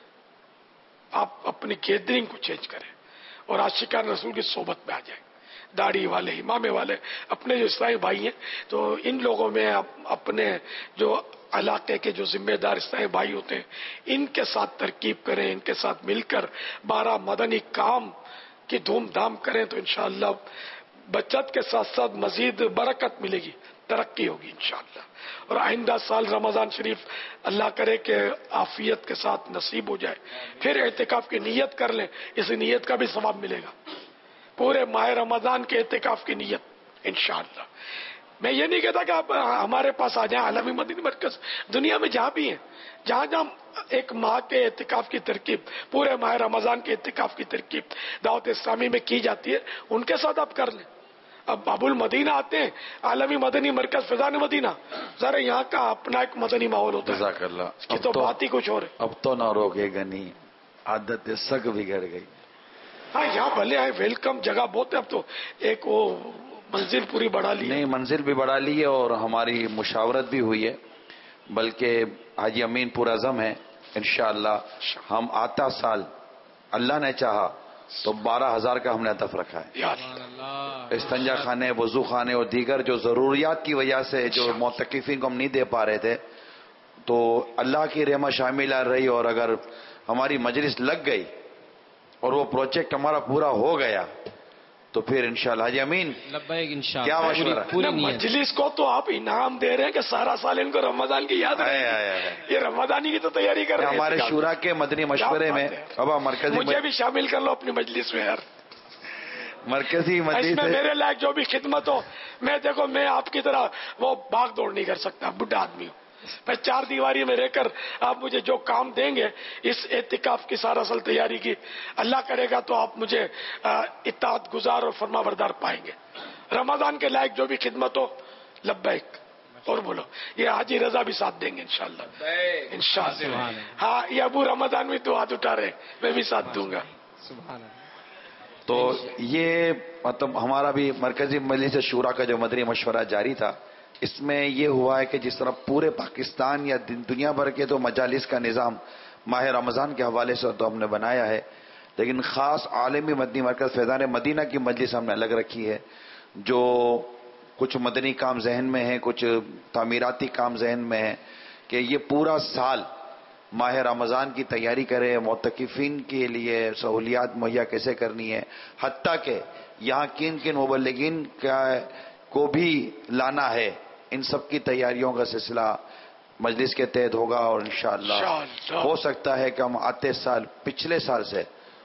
آپ اپنی گیدرنگ کو چینج کریں اور عاشقان رسول کی صحبت میں آ جائیں. داڑھی والے، امامے والے، اپنے جو اسلامی بھائی ہیں تو ان لوگوں میں اپنے جو علاقے کے جو ذمہ دار اسلامی بھائی ہوتے ہیں ان کے ساتھ ترکیب کریں، ان کے ساتھ مل کر 12 مدنی کام کی دھوم دھام کریں تو انشاءاللہ بچت کے ساتھ ساتھ مزید برکت ملے گی، ترقی ہوگی انشاءاللہ. اور آئندہ سال رمضان شریف اللہ کرے کہ عافیت کے ساتھ نصیب ہو جائے پھر اعتکاف کی نیت کر لیں، اس نیت کا بھی ثواب ملے گا. پورے ماہ رمضان کے اعتکاف کی نیت انشاءاللہ. میں یہ نہیں کہتا کہ آپ ہمارے پاس آ جائیں، عالمی مدنی مرکز دنیا میں جہاں بھی ہیں جہاں جہاں ایک ماہ کے اعتکاف کی ترکیب، پورے ماہ رمضان کے اعتکاف کی ترکیب دعوت اسلامی میں کی جاتی ہے ان کے ساتھ آپ کر لیں. اب باب المدینہ آتے ہیں، عالمی مدنی مرکز فیضان مدینہ، ذرا یہاں کا اپنا ایک مدنی ماحول ہوتا ہے. جزاک اللہ. اس کی تو بات ہی کچھ اور ہے. اب تو نہ روکے گا نہیں، عادت سگ بگڑ گئی. ہاں یہاں بھلے آئے ویلکم، جگہ بہت ہے. اب تو ایک وہ منزل پوری بڑھا لی. نہیں منزل بھی بڑھا لی ہے اور ہماری مشاورت بھی ہوئی ہے، بلکہ حاجی امین پور اعظم ہے انشاءاللہ. ہم آتا سال اللہ نے چاہا تو 12,000 کا ہم نے ہدف رکھا ہے. استنجا خانے، وضو خانے اور دیگر جو ضروریات کی وجہ سے جو معتکفین کو ہم نہیں دے پا رہے تھے تو اللہ کی رحمت شامل رہی اور اگر ہماری مجلس لگ گئی اور وہ پروجیکٹ ہمارا پورا ہو گیا تو پھر انشاءاللہ حاجی امین کیا مشورہ ہے؟ مجلس کو تو آپ انعام دے رہے ہیں کہ سارا سال ان کو رمضان کی یاد رہے. یہ رمضانی کی تو تیاری کر رہے ہیں. ہمارے شورا کے مدنی مشورے میں اب مرکزی مجھے بھی شامل کر لو اپنی مجلس میں یار. مرکزی مجلس میں میرے لائق جو بھی خدمت ہو. میں دیکھو میں آپ کی طرح وہ بھاگ دوڑ نہیں کر سکتا, بڈھا آدمی ہوں. میں 4 دیواری میں رہ کر آپ مجھے جو کام دیں گے اس اعتکاف کی سارا سال تیاری کی اللہ کرے گا تو آپ مجھے اطاعت گزار اور فرما بردار پائیں گے. رمضان کے لائق جو بھی خدمت ہو لبیک. اور بولو یہ حاجی رضا بھی ساتھ دیں گے انشاءاللہ. ہاں یہ ابو رمضان بھی تو ہاتھ اٹھا رہے, میں بھی ساتھ دوں گا. تو یہ مطلب ہمارا بھی مرکزی مجلس شورا کا جو مدنی مشورہ جاری تھا, اس میں یہ ہوا ہے کہ جس طرح پورے پاکستان یا دنیا بھر کے تو مجالس کا نظام ماہ رمضان کے حوالے سے تو ہم نے بنایا ہے, لیکن خاص عالمی مدنی مرکز فیضان مدینہ کی مجلس ہم نے الگ رکھی ہے. جو کچھ مدنی کام ذہن میں ہیں, کچھ تعمیراتی کام ذہن میں ہیں کہ یہ پورا سال ماہ رمضان کی تیاری کرے, معتکفین کے لیے سہولیات مہیا کیسے کرنی ہے, حتیٰ کہ یہاں کن کن مبلغین کو بھی لانا ہے, ان سب کی تیاریوں کا سلسلہ مجلس کے تحت ہوگا. اور انشاءاللہ ہو سکتا ہے کہ ہم آتے سال پچھلے سال سے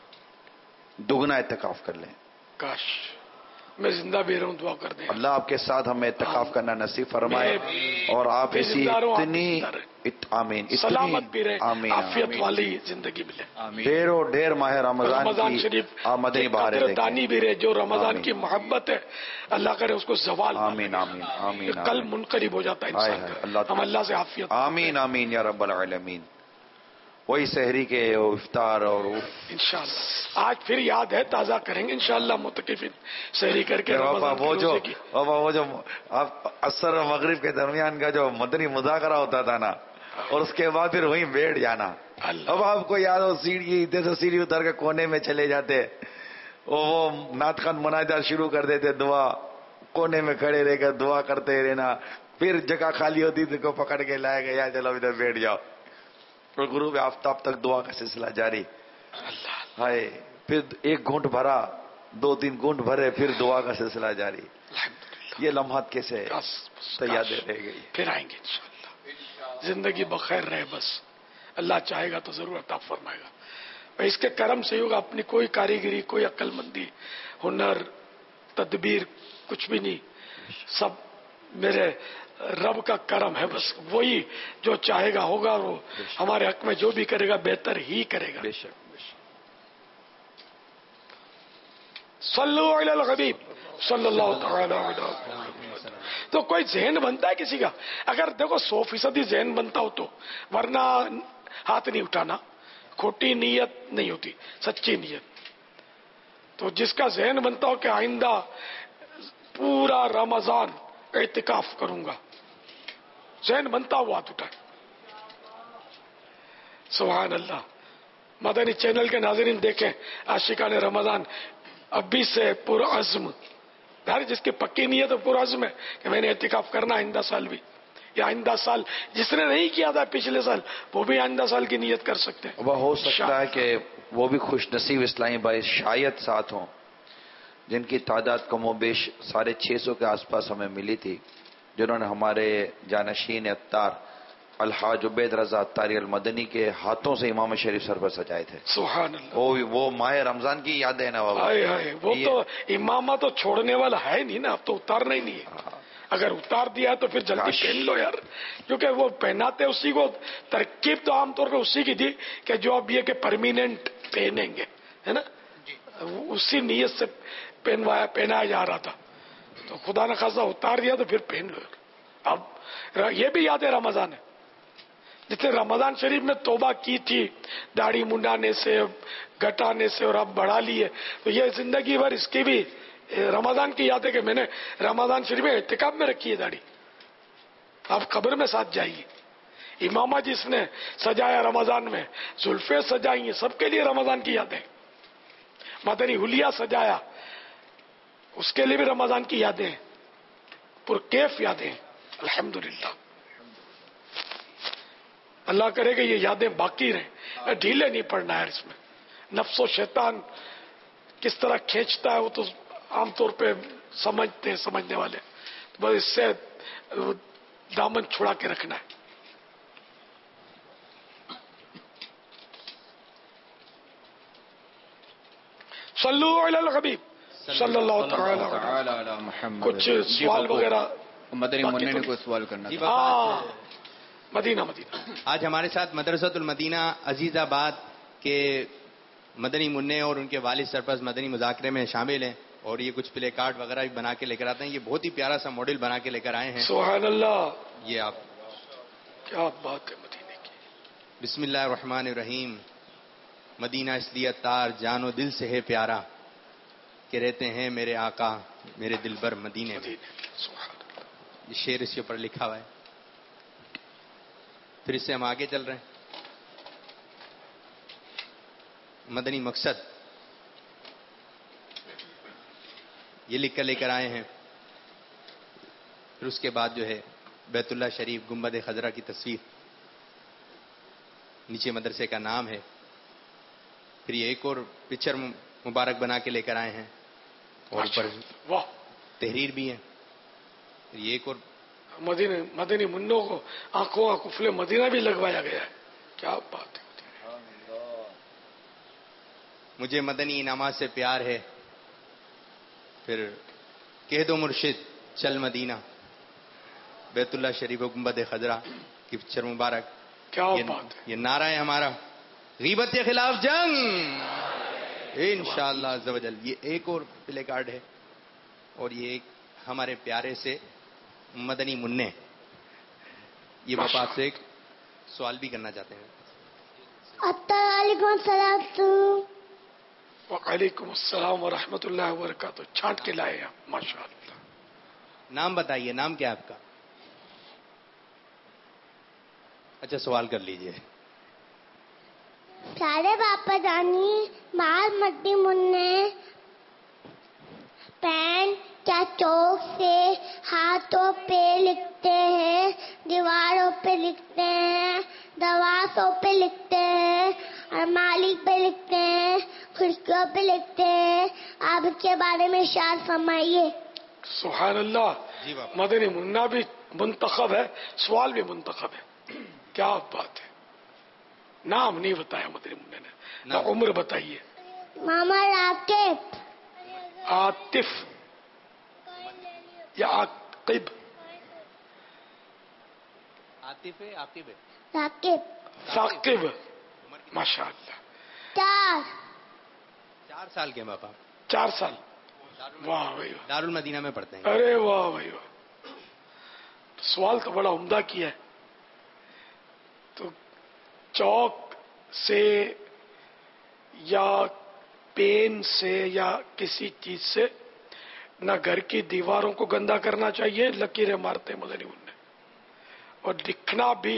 دگنا اعتکاف کر لیں. کاش میں زندہ بھی رہوں, دعا کر دیں اللہ آپ کے ساتھ ہمیں اعتکاف کرنا نصیب فرمائے اور آپ اسی اتنی آمین سلامت بھی رہے, عافیت والی زندگی ملے, ڈھیر و ڈھیر ماہ رمضان شریف آمدنی بہاریں دانی بھی رہے. جو رمضان کی محبت ہے اللہ کرے اس کو زوال. آمین آمین آمین. قلب منقلب ہو جاتا ہے انسان کا. ہم اللہ سے عافیت. آمین آمین یا رب العالمین. وہی سحری کے افطار اور انشاءاللہ آج پھر یاد ہے, تازہ کریں گے انشاءاللہ متقفین سحری کر کے. وہ جو عصر و مغرب کے درمیان کا جو مدنی مذاکرہ ہوتا تھا نا, اور اس کے بعد پھر وہیں بیٹھ جانا. اب آپ کو یاد ہو سیڑھی اتر کے کونے میں چلے جاتے, وہ نعت خوان مناجات شروع کر دیتے, دعا کونے میں کھڑے رہ کر دعا کرتے رہنا. پھر جگہ خالی ہوتی تو کو پکڑ کے لائے گا, یا چلو ادھر بیٹھ جاؤ. اور غروب آفتاب تک دعا کا سلسلہ جاری. ہائے پھر 1 گھونٹ بھرا, 2-3 گھونٹ بھرے, پھر دعا کا سلسلہ جاری. یہ لمحات کیسے یادیں رہ گئی. پھر آئیں گے انشاءاللہ. زندگی بخیر رہے بس, اللہ چاہے گا تو ضرور عطا فرمائے گا. اس کے کرم سے ہوگا. اپنی کوئی کاریگری, کوئی عقل مندی, ہنر, تدبیر کچھ بھی نہیں, سب میرے رب کا کرم ہے. بس وہی جو چاہے گا ہوگا, وہ ہمارے حق میں جو بھی کرے گا بہتر ہی کرے گا. بے شک. صلو علی الحبیب صلی اللہ تعالی علیہ وسلم. تو کوئی ذہن بنتا ہے کسی کا, اگر دیکھو 100% ذہن بنتا ہو تو, ورنہ ہاتھ نہیں اٹھانا. کھوٹی نیت نہیں ہوتی, سچی نیت. تو جس کا ذہن بنتا ہو کہ آئندہ پورا رمضان اعتکاف کروں گا, ذہن بنتا ہوا ہاتھ اٹھائے. سبحان اللہ. مدنی چینل کے ناظرین دیکھیں, عاشقان رمضان ابھی سے پرعزم, ہر جس کی پکی نیت ہے پرعزم ہے کہ میں نے اعتکاف کرنا آئندہ سال بھی, یا آئندہ سال جس نے نہیں کیا تھا پچھلے سال وہ بھی آئندہ سال کی نیت کر سکتے ہیں. وہ ہو سکتا ہے کہ وہ بھی خوش نصیب اسلامی بھائی شاید ساتھ ہوں جن کی تعداد کم و بیش 650 کے آس پاس ہمیں ملی تھی, جنہوں نے ہمارے جانشین اتار الحاج عبید رضا اتاری المدنی کے ہاتھوں سے امام شریف سر پر سجائے تھے. سبحان اللہ. وہ ماہ رمضان کی یادیں نا بابا. وہ تو امامہ تو چھوڑنے والا ہے نہیں نا, اب تو اتارنا ہی نہیں ہے. اگر اتار دیا تو پھر جلدی پہن لو یار, کیونکہ وہ پہناتے اسی کو. ترکیب تو عام طور پہ اسی کی تھی کہ جو اب یہ کہ پرمیننٹ پہنیں گے, ہے نا, اسی نیت سے پہنایا جا رہا تھا. تو خدا نہ خاصا اتار دیا تو پھر پہن لو. اب یہ بھی یاد ہے رمضان ہے, جتنے رمضان شریف میں توبہ کی تھی داڑھی منڈانے سے, گھٹانے سے, اور اب بڑھا لی ہے, تو یہ زندگی بھر اس کی بھی رمضان کی یاد ہے کہ میں نے رمضان شریف میں اعتکاف میں رکھی ہے داڑھی. آپ قبر میں ساتھ جائیے. امامہ جس نے سجایا رمضان میں, زلفیں سجائی ہیں, سب کے لیے رمضان کی یادیں. مدنی حلیہ سجایا, اس کے لیے بھی رمضان کی یادیں, پرکیف یادیں. الحمدللہ. اللہ کرے کہ یہ یادیں باقی رہیں، ڈھیلے نہیں پڑنا ہے اس میں. نفس و شیطان کس طرح کھینچتا ہے وہ تو عام طور پہ سمجھتے ہیں سمجھنے والے، تو بس اس سے دامن چھڑا کے رکھنا ہے. صلو علی الحبیب صلی اللہ تعالی علی محمد. کچھ سوال وغیرہ مدنی منع نے کوئی سوال کرنا تھا. مدینہ آج ہمارے ساتھ مدرسۃ المدینہ عزیز آباد کے مدنی منع اور ان کے والد سرپرست مدنی مذاکرے میں شامل ہیں، اور یہ کچھ پلے کارڈ وغیرہ بھی بنا کے لے کر آتے ہیں. یہ بہت ہی پیارا سا ماڈل بنا کے لے کر آئے ہیں. سبحان اللہ. یہ آپ کیا بات ہے مدینے کی. بسم اللہ الرحمن الرحیم. مدینہ اس لیے تار جان و دل سے ہے پیارا کہ رہتے ہیں میرے آقا میرے دل بر مدینے میں. یہ شعر اس کے اوپر لکھا ہوا ہے. پھر اس سے ہم آگے چل رہے ہیں. مدنی مقصد یہ لکھ کر لے کر آئے ہیں. پھر اس کے بعد جو ہے بیت اللہ شریف گنبد خضرا کی تصویر، نیچے مدرسے کا نام ہے. پھر یہ ایک اور پکچر مبارک بنا کے لے کر آئے ہیں، اور اوپر تحریر بھی ہے. پھر یہ ایک اور مدنی منوں کو آنکھوں کا کفل مدینہ بھی لگوایا گیا ہے. کیا بات ہے. مجھے مدنی انعامات سے پیار ہے. پھر کہہ دو مرشد چل مدینہ، بیت اللہ شریف و گنبد خضرا کی پکچر مبارک. کیا بات ہے. یہ نعرہ ہے ہمارا غیبت کے خلاف جنگ انشاءاللہ عز و جل. یہ ایک اور پلے کارڈ ہے، اور یہ ایک ہمارے پیارے سے مدنی منع. یہ باپا آپ سے ایک سوال بھی کرنا چاہتے ہیں. وعلیکم السلام. وعلیکم السلام ورحمۃ اللہ وبرکاتہ. چھانٹ کے لائے آپ ماشاء اللہ. نام بتائیے، نام کیا آپ کا؟ اچھا سوال کر لیجئے. سارے باپا جانی مال مدنی منع پین کیا چوک سے ہاتھوں پہ لکھتے ہیں، دیواروں پہ لکھتے ہیں، دروازوں پہ لکھتے ہیں، الماری پہ لکھتے ہیں، کھڑکیوں پہ لکھتے ہیں. آپ اس کے بارے میں ارشاد فرمائیے. سبحان اللہ. مدنی منع بھی منتخب ہے، سوال بھی منتخب ہے. کیا بات ہے. نام نہیں بتایا مدنی منع نے. عمر بتائیے. محمد عاقب. عاطف یا عاقب؟ عاطف ہے عاقب ہے. ثاقب. ماشاء اللہ. 4 سال کے باپا. 4 سال. واہ بھائی. دارالمدینہ میں پڑھتے ہیں. ارے واہ بھائی واہ. سوال تو بڑا عمدہ کیا ہے. تو چوک سے یا پین سے یا کسی چیز سے نہ گھر کی دیواروں کو گندا کرنا چاہیے. لکیریں مارتے مدنی منع. اور لکھنا بھی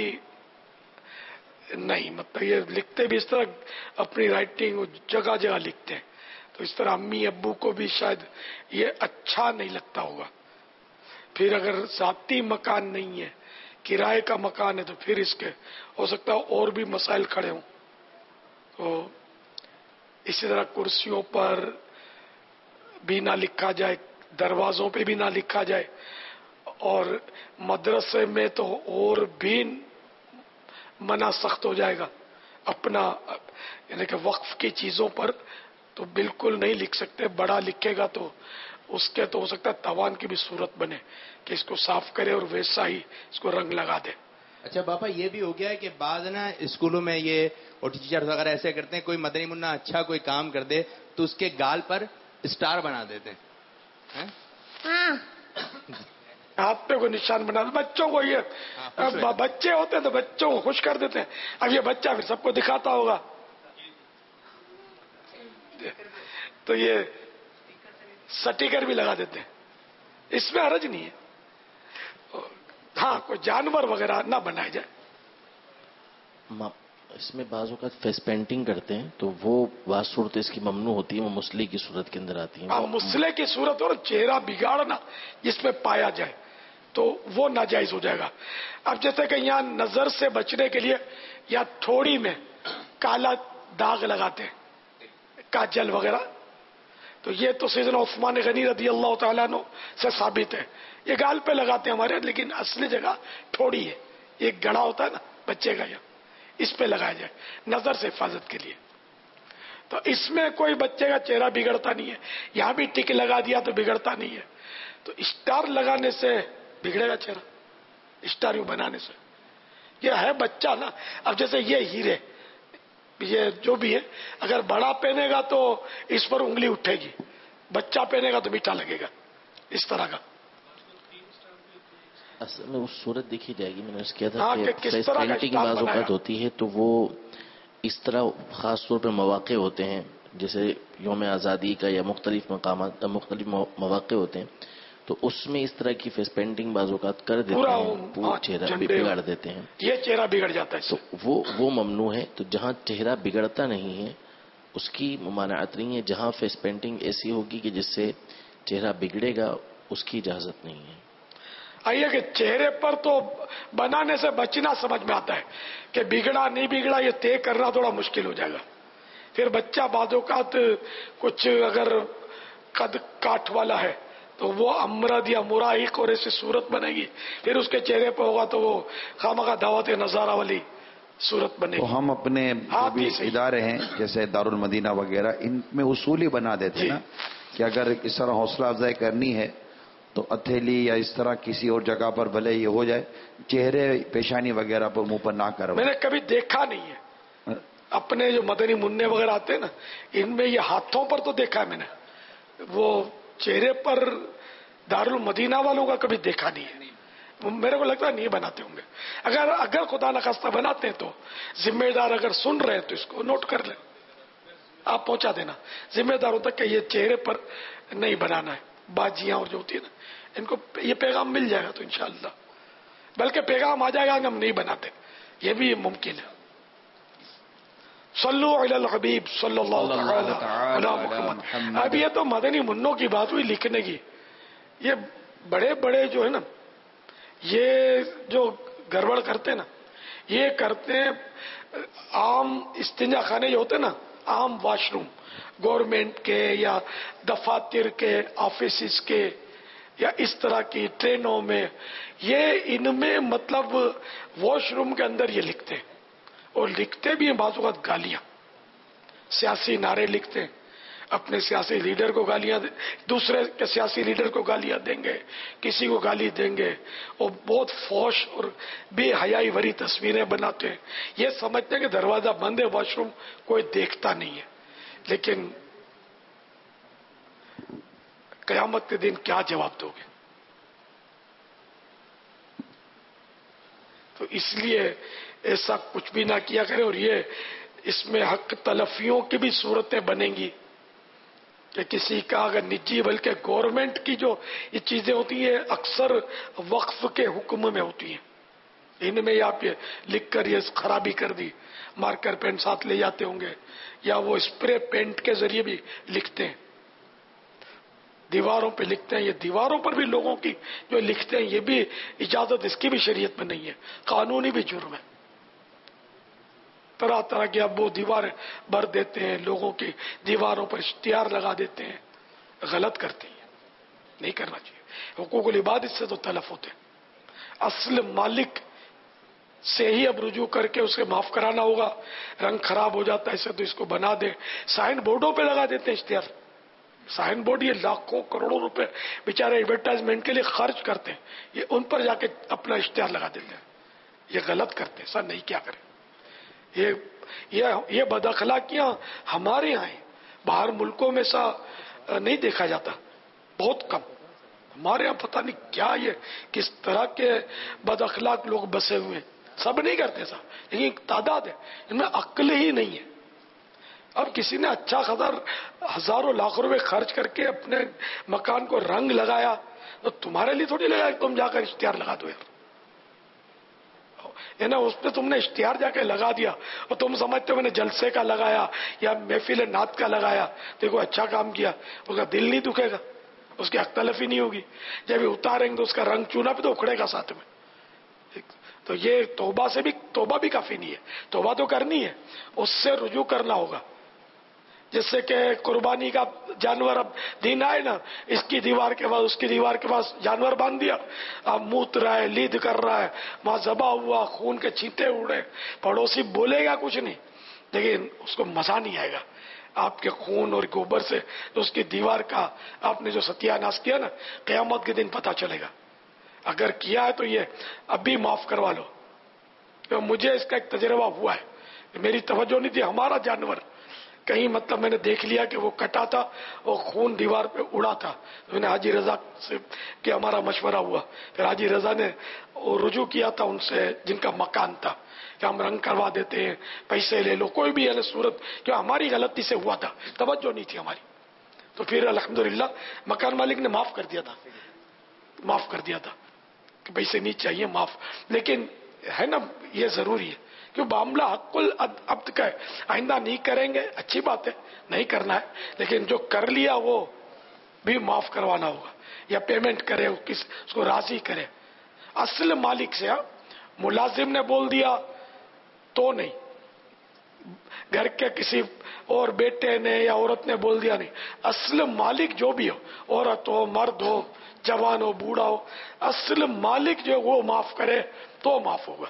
نہیں، مطلب یہ لکھتے بھی اس طرح اپنی رائٹنگ جگہ جگہ لکھتے ہیں، تو اس طرح امی ابو کو بھی شاید یہ اچھا نہیں لگتا ہوگا. پھر اگر ذاتی مکان نہیں ہے، کرائے کا مکان ہے، تو پھر اس کے ہو سکتا ہے اور بھی مسائل کھڑے ہوں. تو اسی طرح کرسیوں پر بھی نہ لکھا جائے، دروازوں پہ بھی نہ لکھا جائے، اور مدرسے میں تو اور بھی منع سخت ہو جائے گا. اپنا یعنی کہ وقف کی چیزوں پر تو بالکل نہیں لکھ سکتے. بڑا لکھے گا تو اس کے تو ہو سکتا ہے تاوان کی بھی صورت بنے کہ اس کو صاف کرے اور ویسا ہی اس کو رنگ لگا دے. اچھا باپا یہ بھی ہو گیا ہے کہ بعض نا اسکولوں میں یہ اور ٹیچر وغیرہ ایسے کرتے ہیں، کوئی مدنی منع اچھا کوئی کام کر دے تو اس کے گال پر اسٹار بنا دیتے ہیں. ہاتھ پہ کوئی نشان بنا دے. بچوں کو یہ بچے ہوتے ہیں تو بچوں کو خوش کر دیتے ہیں. اب یہ بچہ پھر سب کو دکھاتا ہوگا تو یہ سٹیکر بھی لگا دیتے ہیں. اس میں حرج نہیں ہے. ہاں کوئی جانور وغیرہ نہ بنائے جائے. اس میں بعض اوقات فیس پینٹنگ کرتے ہیں تو وہ بعض صورت اس کی ممنوع ہوتی ہے، وہ مسئلے کی صورت کے اندر آتی ہے. مسئلے کی صورت اور چہرہ بگاڑنا جس میں پایا جائے تو وہ ناجائز ہو جائے گا. اب جیسے کہ یہاں نظر سے بچنے کے لیے یا تھوڑی میں کالا داغ لگاتے ہیں, کاجل وغیرہ, تو یہ تو سیدنا عثمان غنی رضی اللہ تعالیٰ عنہ سے ثابت ہے. یہ گال پہ لگاتے ہیں ہمارے, لیکن اصلی جگہ تھوڑی ہے. ایک گڑا ہوتا ہے نا بچے کا, اس پہ لگایا جائے نظر سے حفاظت کے لیے. تو اس میں کوئی بچے کا چہرہ بگڑتا نہیں ہے. یہاں بھی ٹک لگا دیا تو بگڑتا نہیں ہے. تو اسٹار لگانے سے بگڑے گا چہرہ, اسٹار یوں بنانے سے. یہ ہے بچہ نا. اب جیسے یہ ہیرے, یہ جو بھی ہے, اگر بڑا پہنے گا تو اس پر انگلی اٹھے گی, بچہ پہنے گا تو میٹھا لگے گا, اس طرح کا. اصل میں وہ صورت دیکھی جائے گی. میں نے کیا ہاں تھا کہ فیس پینٹنگ بعض اوقات ہوتی ہے تو وہ اس طرح خاص طور پہ مواقع ہوتے ہیں, جیسے یوم آزادی کا یا مختلف مقامات, مختلف مواقع ہوتے ہیں, تو اس میں اس طرح کی فیس پینٹنگ بعض اوقات کر دیتے ہیں, پورا چہرہ بگاڑ دیتے ہیں. یہ چہرہ بگڑ جاتا ہے, تو وہ ممنوع ہے. تو جہاں چہرہ بگڑتا نہیں ہے اس کی ممانعت نہیں ہے. جہاں فیس پینٹنگ ایسی ہوگی کہ جس سے چہرہ بگڑے گا اس کی اجازت نہیں ہے. آئیے کہ چہرے پر تو بنانے سے بچنا سمجھ میں آتا ہے کہ بگڑا نہیں بگڑا یہ طے کرنا تھوڑا مشکل ہو جائے گا. پھر بچہ بعض اوقات کچھ اگر قد کاٹ والا ہے تو وہ امرد یا مراحق اور ایسی صورت بنے گی, پھر اس کے چہرے پہ ہوگا تو وہ خامخواہ دعوت نظارہ والی صورت بنے گی. تو ہم اپنے جو بھی ادارے ہیں جیسے دارالمدینہ وغیرہ, ان میں اصول ہی بنا دیتے ہیں نا کہ اگر اس طرح حوصلہ افزائی کرنی ہے تو ہتھیلی یا اس طرح کسی اور جگہ پر بھلے یہ ہو جائے, چہرے پیشانی وغیرہ پر منہ پر نہ کرو. میں نے کبھی دیکھا نہیں ہے. اپنے جو مدنی منع وغیرہ آتے ہیں نا, ان میں یہ ہاتھوں پر تو دیکھا ہے میں نے, وہ چہرے پر دارالمدینہ والوں کا کبھی دیکھا نہیں ہے. میرے کو لگتا ہے نہیں بناتے ہوں گے. اگر خدا نخواستہ بناتے ہیں تو ذمہ دار اگر سن رہے ہیں تو اس کو نوٹ کر لیں, آپ پہنچا دینا ذمہ داروں تک کہ یہ چہرے پر نہیں بنانا ہے. باجیاں اور جو ہوتی ہے نا, ان کو یہ پیغام مل جائے گا تو انشاءاللہ, بلکہ پیغام آ جائے گا کہ ہم نہیں بناتے, یہ بھی ممکن ہے. صلو علی الحبیب صلی اللہ علی محمد. اب یہ تو مدنی منوں کی بات ہوئی لکھنے کی. یہ بڑے بڑے جو ہے نا, یہ جو گڑبڑ کرتے ہیں نا, یہ کرتے ہیں عام استنجا خانے جو ہوتے ہیں نا, عام واش روم گورنمنٹ کے یا دفاتر کے, آفیسز کے, یا اس طرح کی ٹرینوں میں, یہ ان میں مطلب واش روم کے اندر یہ لکھتے ہیں. اور لکھتے بھی ہیں بعض اوقات گالیاں, سیاسی نعرے لکھتے ہیں, اپنے سیاسی لیڈر کو گالیاں, دوسرے کے سیاسی لیڈر کو گالیاں دیں گے, کسی کو گالی دیں گے, اور بہت فوش اور بے حیائی بھری تصویریں بناتے ہیں. یہ سمجھتے ہیں کہ دروازہ بند ہے, واش روم کوئی دیکھتا نہیں ہے. لیکن قیامت کے دن کیا جواب دو گے؟ تو اس لیے ایسا کچھ بھی نہ کیا کرے. اور یہ اس میں حق تلفیوں کی بھی صورتیں بنیں گی کہ کسی کا اگر نجی بلکہ گورنمنٹ کی جو یہ چیزیں ہوتی ہیں اکثر وقف کے حکم میں ہوتی ہیں. ان میں آپ یہ لکھ کر یہ خرابی کر دی, مارکر پین ساتھ لے جاتے ہوں گے, یا وہ اسپرے پینٹ کے ذریعے بھی لکھتے ہیں, دیواروں پہ لکھتے ہیں. یہ دیواروں پر بھی لوگوں کی جو لکھتے ہیں, یہ بھی اجازت اس کی بھی شریعت میں نہیں ہے, قانونی بھی جرم ہے. طرح طرح کی اب وہ دیواریں بھر دیتے ہیں, لوگوں کی دیواروں پر اشتہار لگا دیتے ہیں. غلط کرتے ہیں, نہیں کرنا چاہیے. حقوق العباد اس سے تو تلف ہوتے ہیں. اصل مالک سے ہی اب رجوع کر کے اسے معاف کرانا ہوگا. رنگ خراب ہو جاتا ہے اسے تو اس کو بنا دے. سائن بورڈوں پہ لگا دیتے ہیں اشتہار. سائن بورڈ یہ لاکھوں کروڑوں روپے بیچارے ایڈورٹائزمنٹ کے لیے خرچ کرتے ہیں, یہ ان پر جا کے اپنا اشتہار لگا دیتے ہیں. یہ غلط کرتے ہیں, سر نہیں کیا کریں. یہ بد اخلاقیاں ہمارے یہاں ہیں, باہر ملکوں میں سا نہیں دیکھا جاتا, بہت کم. ہمارے یہاں پتہ نہیں کیا یہ کس طرح کے بد اخلاق لوگ بسے ہوئے ہیں. سب نہیں کرتے سا, لیکن ایک تعداد ہے, ان میں عقل ہی نہیں ہے. اب کسی نے اچھا ہزاروں لاکھ روپے خرچ کر کے اپنے مکان کو رنگ لگایا, تو تمہارے لیے تھوڑی لگایا کہ تم جا کر اشتہار لگا دو یار. نا اس پہ تم نے اشتہار جا کے لگا دیا اور تم سمجھتے ہو میں نے جلسے کا لگایا یا محفل نعت کا لگایا, دیکھو اچھا کام کیا, اس کا دل نہیں دکھے گا. उसकी अख्तलफी नहीं होगी। जब ये उतारेंगे तो उसका रंग चूना भी तो उखड़ेगा साथ में। तो ये तौबा भी काफी नहीं है, तौबा तो करनी है, उससे रुजू करना होगा। जिससे कि कुर्बानी का जानवर अब दिन आए ना, इसकी दीवार के पास उसकी दीवार के पास जानवर बांध दिया, अब मूत रहा है, लीद कर रहा है, वहां जबा हुआ, खून के छींटे उड़े, पड़ोसी बोलेगा कुछ नहीं, लेकिन उसको मजा नहीं आएगा। आपके खून और गोबर से तो उसकी दीवार का आपने जो सत्यानाश किया ना, क़यामत के दिन पता चलेगा। अगर किया है तो ये अभी माफ करवा लो। तो मुझे इसका एक तजर्बा हुआ है, मेरी तवज्जो नहीं थी, हमारा जानवर कहीं मतलब मैंने देख लिया कि वो कटा था और खून दीवार पे उड़ा था। तो मैंने हाजी रजा से कि हमारा मशवरा हुआ, फिर हाजी रजा ने रुजू किया था उनसे जिनका मकान था कि हम रंग करवा देते हैं, पैसे ले लो, कोई भी सूरत, क्यों हमारी गलती से हुआ था, तवज्जो नहीं थी हमारी। तो फिर अल्हम्दुलिल्लाह मकान मालिक ने माफ कर दिया था कि पैसे नहीं चाहिए, माफ। लेकिन है ना, ये जरूरी है क्यों मामला हक़ुल अब्द का है, आइंदा नहीं करेंगे, अच्छी बात है, नहीं करना है, लेकिन जो कर लिया वो भी माफ करवाना होगा, या पेमेंट करे, उसको राजी करे असल मालिक से। मुलाजिम ने बोल दिया तो नहीं, घर के किसी और बेटे ने या औरत ने बोल दिया नहीं, असल मालिक जो भी हो, औरत हो, मर्द हो, जवान हो, बूढ़ा हो, असल मालिक जो वो माफ करे तो माफ होगा।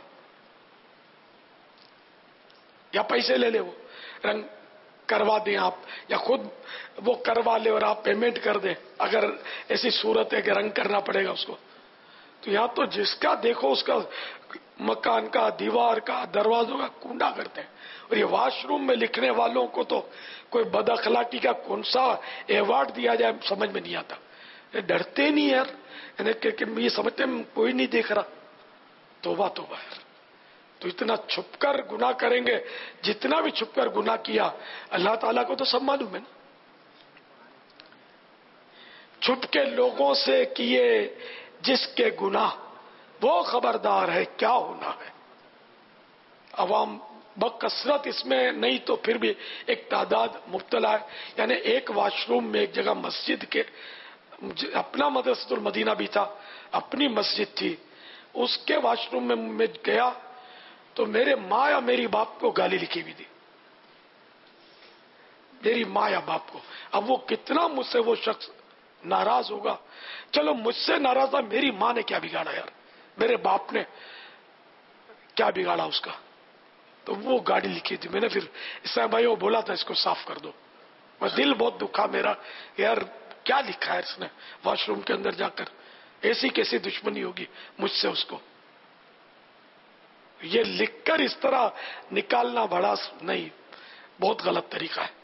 या पैसे ले ले, वो रंग करवा दें आप, या खुद वो करवा ले और आप पेमेंट कर दें, अगर ऐसी सूरत है कि रंग करना पड़ेगा उसको। तो यहाँ तो जिसका देखो उसका मकान का, दीवार का, दरवाजों का कूंडा करते हैं। और ये वॉशरूम में लिखने वालों को तो कोई बदअखलाकी का कौन सा अवार्ड दिया जाए समझ में नहीं आता। ये डरते नहीं यार, ये समझते कोई नहीं देख रहा। तौबा तौबा यार, तो इतना छुपकर गुनाह करेंगे, जितना भी छुपकर गुनाह किया अल्लाह ताला को तो सब मालूम है ना। छुप के लोगों से किए जिसके गुनाह वो खबरदार है क्या होना है। अवाम बकसरत इसमें नहीं तो फिर भी एक तादाद मुब्तला है। यानी एक वॉशरूम में एक जगह मस्जिद के, अपना मदरसतुल मदीना भी था, अपनी मस्जिद थी, उसके वॉशरूम में मैं गया तो मेरे माँ या मेरी बाप को गाली लिखी हुई थी, मेरी माँ या बाप को। अब वो कितना मुझसे वो शख्स नाराज होगा, चलो मुझसे नाराज था, मेरी माँ ने क्या बिगाड़ा यार, मेरे बाप ने क्या बिगाड़ा उसका, तो वो गाड़ी लिखी थी। मैंने फिर इस्लाम भाई वो बोला था इसको साफ कर दो, मैं दिल बहुत दुखा मेरा, यार क्या लिखा है इसने वॉशरूम के अंदर जाकर, ऐसी कैसी दुश्मनी होगी मुझसे उसको। ये लिखकर इस तरह निकालना बड़ा नहीं, बहुत गलत तरीका है।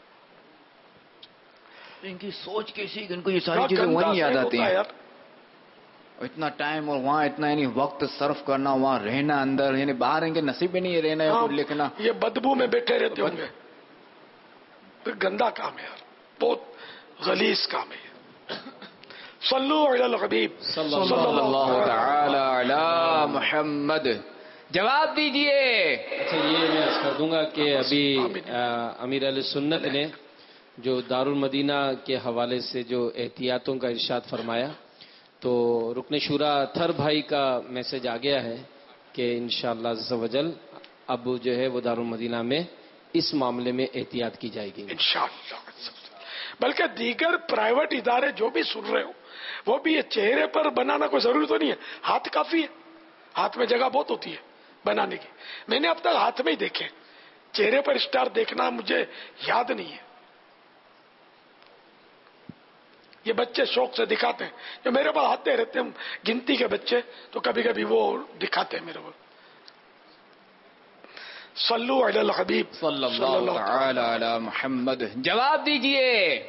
इनकी सोच कैसी, इनको ये सारी चीजें वहीं याद आती हैं। इतना टाइम और वहाँ इतना यानी वक्त सर्फ करना, वहाँ रहना अंदर, यानी बाहर इनके नसीब में नहीं है रहना या लिखना। ये बदबू में बैठे रहते होंगे, फिर गंदा काम है यार, बहुत गलीज काम है। सल्लु अलल हबीब सल्लल्लाहु तआला अला मुहम्मद। जवाब दीजिए। अच्छा, ये मैं अर्ज कर दूंगा कि अभी अमीर अहले सुन्नत ने जो दारुल मदीना के हवाले से जो एहतियातों का इरशाद फरमाया, तो रुकने शुरा थर भाई का मैसेज आ गया है कि इंशाअल्लाह अज़्ज़ वजल अब जो है वो दारुल मदीना में इस मामले में एहतियात की जाएगी इंशाअल्लाह। बल्कि दीगर प्राइवेट इदारे जो भी सुन रहे हो वो भी ये चेहरे पर बनाना कोई जरूरी तो नहीं है, हाथ काफी है, हाथ में जगह बहुत होती है बनाने की। मैंने अब तक हाथ में ही देखे, चेहरे पर स्टार देखना मुझे याद नहीं है। ये बच्चे शौक से दिखाते हैं, जो मेरे पास आते रहते हैं गिनती के बच्चे, तो कभी कभी वो दिखाते हैं मेरे को। सल्लु अलल हबीब सल्लल्लाहु अलैहि मुहम्मद। जवाब दीजिए।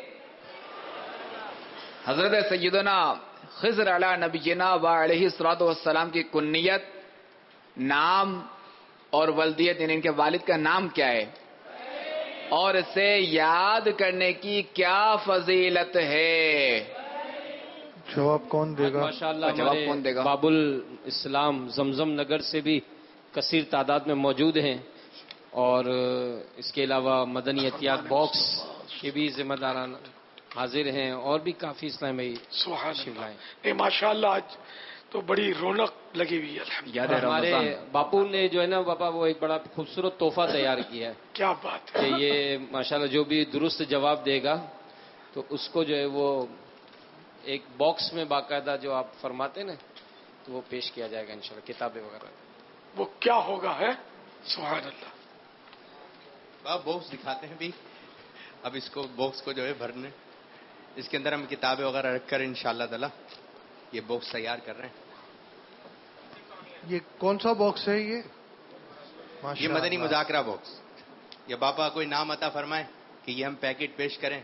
हजरत सैयदना खिज़र अला नबीना व अलैहि सलातो वस्सलाम की कुन्नियत, नाम और वल्दियत, यानी इनके वालिद का नाम क्या है और इसे याद करने की क्या फजीलत है? जवाब कौन देगा? माशाअल्लाह जवाब कौन देगा? बाबुल इस्लाम जमजम नगर से भी कसीर तादाद में मौजूद हैं, और इसके अलावा मदनी एहतियात बॉक्स के भी जिम्मेदारान حاضر ہیں اور بھی کافی اسلام بھائی سبحان تشریف اللہ. لائے. نہیں ماشاءاللہ آج تو بڑی رونق لگی ہوئی ہے الحمدللہ. ہمارے باپو نے جو ہے نا بابا وہ ایک بڑا خوبصورت تحفہ تیار کیا ہے کیا بات ہے کہ یہ ماشاءاللہ جو بھی درست جواب دے گا تو اس کو جو ہے وہ ایک باکس میں باقاعدہ جو آپ فرماتے ہیں نا تو وہ پیش کیا جائے گا انشاءاللہ کتابیں وغیرہ. وہ کیا ہوگا ہے سبحان اللہ. آپ باکس دکھاتے ہیں بھی اب اس کو باکس کو جو ہے بھرنے اس کے اندر ہم کتابیں وغیرہ رکھ کر انشاءاللہ تعالی یہ باکس تیار کر رہے ہیں. یہ کون سا باکس ہے یہ مدنی مذاکرہ باکس. یا باپا کوئی نام عطا فرمائے کہ یہ ہم پیکٹ پیش کریں.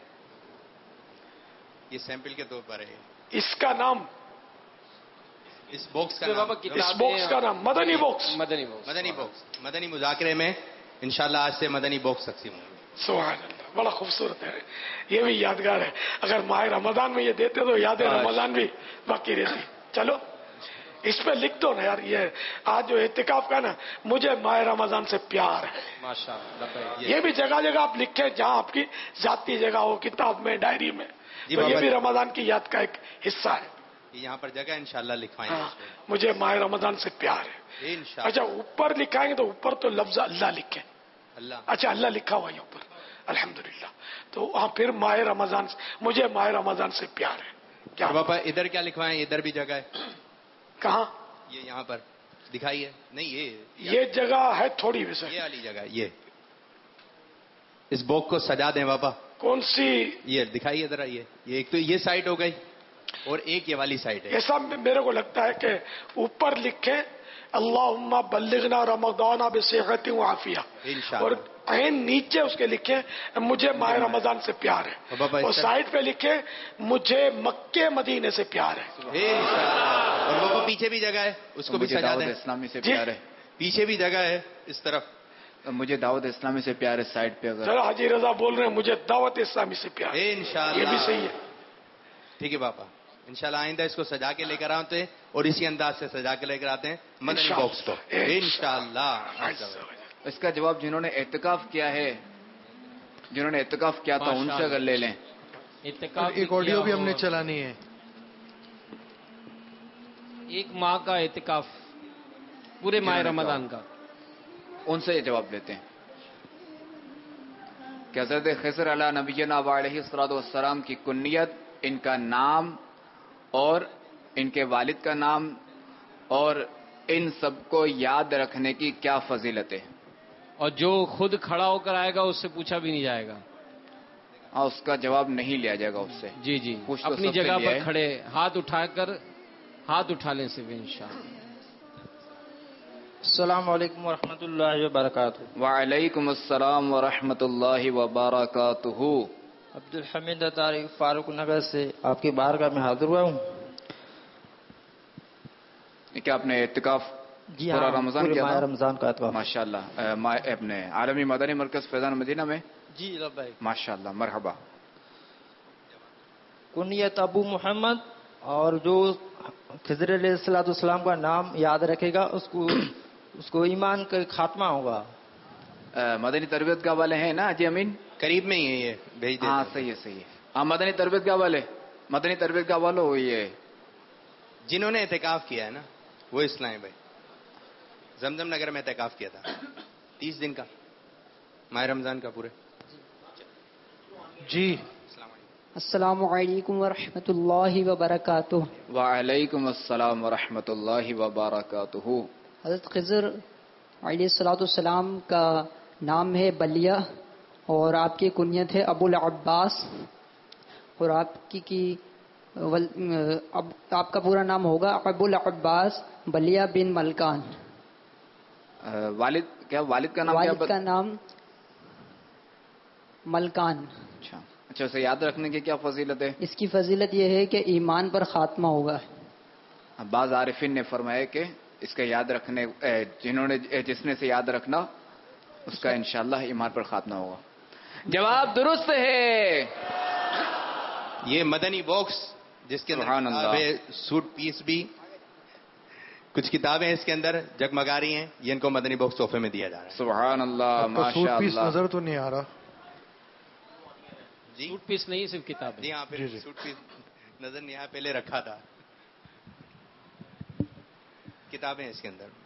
یہ سیمپل کے طور پر ہے. اس کا نام اس باکس کا بابا نام اس باکس کا نام مدنی باکس. مدنی باکس. مدنی باکس مدنی مذاکرے میں انشاءاللہ آج سے مدنی باکس تقسیم ہوں گے. سبحان اللہ بڑا خوبصورت ہے. یہ بھی یادگار ہے. اگر ماہ رمضان میں یہ دیتے تو یاد رمضان بھی باقی رہتی. چلو اس پہ لکھ دو نا یار. یہ آج جو اعتکاف کا نا مجھے ماہ رمضان سے پیار ہے. ماشاءاللہ یہ بھی جگہ جگہ آپ لکھیں جہاں آپ کی ذاتی جگہ ہو کتاب میں ڈائری میں. تو یہ بھی رمضان کی یاد کا ایک حصہ ہے. یہاں پر جگہ انشاءاللہ لکھوائیں گے. مجھے ماہ رمضان سے پیار ہے. اچھا اوپر لکھائیں گے تو اوپر تو لفظ اللہ لکھیں. اچھا اللہ لکھا ہوا ہے اوپر الحمدللہ. تو وہاں پھر ماہ رمضان سے مجھے ماہ رمضان سے پیار ہے. کیا پاپا ادھر کیا لکھوائیں؟ ادھر بھی جگہ ہے. کہاں؟ یہ یہاں پر دکھائیے. نہیں یہ جگہ ہے تھوڑی ویسے. یہ والی جگہ یہ اس بوک کو سجا دیں پاپا. کون سی؟ یہ دکھائیے ذرا. یہ ایک تو یہ سائڈ ہو گئی اور ایک یہ والی سائڈ ہے. ایسا میرے کو لگتا ہے کہ اوپر لکھیں اللہم بلغنا رمضان بصحت و عافیہ اور نیچے اس کے لکھیں مجھے ماہ رمضان سے پیار ہے. اور سائڈ پہ لکھیں مجھے مکے مدینے سے پیار ہے. اور بابا پیچھے بھی جگہ ہے اس کو بھی سجا دیں. اسلامی سے پیار ہے. پیچھے بھی جگہ ہے اس طرف. مجھے دعوت اسلامی سے پیار ہے سائڈ پہ. اگر چلو حاجی رضا بول رہے ہیں مجھے دعوت اسلامی سے پیار ہے. انشاءاللہ یہ بھی صحیح ہے. ٹھیک ہے پاپا انشاءاللہ آئندہ اس کو سجا کے لے کر آتے ہیں اور اسی انداز سے سجا کے لے کر آتے ہیں مدنی باکس کو انشاءاللہ. اس کا جواب جنہوں نے اعتکاف کیا ہے جنہوں نے اعتکاف کیا تھا ان سے اگر لے لیں. ایک آڈیو بھی ہم نے چلانی ہے. ایک ماہ کا اعتکاف پورے ماہ رمضان کا. ان سے یہ جواب لیتے ہیں کہ حضرت خضر علیہ نبینا علیہ الصلوۃ والسلام کی کنیت ان کا نام اور ان کے والد کا نام اور ان سب کو یاد رکھنے کی کیا فضیلت ہے. اور جو خود کھڑا ہو کر آئے گا اس سے پوچھا بھی نہیں جائے گا. ہاں اس کا جواب نہیں لیا جائے گا اس سے. جی اپنی جگہ پر کھڑے ہاتھ اٹھا کر ہاتھ اٹھا لیں صرف انشاءاللہ. السلام علیکم ورحمۃ اللہ وبرکاتہ. وعلیکم السلام ورحمۃ اللہ وبرکاتہ. عبد الحمید طارق فاروق نگر سے آپ کی بارگاہ میں حاضر ہوا ہوں. کیا آپ نے اعتکاف جی پورا رمضان کیا تھا؟ رمضان کا اعتکاف ماشاءاللہ. اپنے عالمی مدنی مرکز فیضان مدینہ میں. جی بھائی ماشاءاللہ مرحبا. کنیت ابو محمد اور جو خضر علیہ الصلوۃ والسلام کا نام یاد رکھے گا اس کو ایمان کا خاتمہ ہوگا. مدنی تربیت کا والے ہیں نا جی امین؟ قریب میں ہی ہے یہ بھیج دیں. ہاں صحیح ہے. ہاں مدنی تربیت کا والے مدنی تربیت کا والو ہوئی ہے جنہوں نے اعتکاف کیا ہے نا وہ اسلام بھائی زمزم نگر میں اعتکاف کیا تھا 30 دن کا ماہ رمضان کا پورے. جی السلام علیکم ورحمۃ اللہ وبرکاتہ. وعلیکم السلام ورحمۃ اللہ وبرکاتہ. حضرت خضر علیہ الصلوۃ والسلام کا نام ہے بلیہ اور آپ کی کنیت ہے ابو العباس اور آپ کا پورا نام ہوگا ابو العباس بلیہ بن ملکان. والد کا نام والد کا نام ملکان. اچھا اسے یاد رکھنے کی کیا فضیلت ہے؟ اس کی فضیلت یہ ہے کہ ایمان پر خاتمہ ہوگا. بعض عارفین نے فرمایا کہ اس کا یاد رکھنے جس نے سے یاد رکھنا اس کا انشاءاللہ ایمان پر خاتمہ ہوگا. جواب درست ہے. یہ مدنی باکس جس کے اندر سوٹ پیس بھی کچھ کتابیں اس کے اندر جگمگا رہی ہیں یہ ان کو مدنی باکس تحفے میں دیا جا رہا ہے. سبحان اللہ ماشاءاللہ. نظر تو نہیں آ رہا. سوٹ پیس نہیں صرف کتاب ہے. جی ہاں پھر سوٹ پیس نظر نہیں آیا, پہلے رکھا تھا. کتابیں اس کے اندر.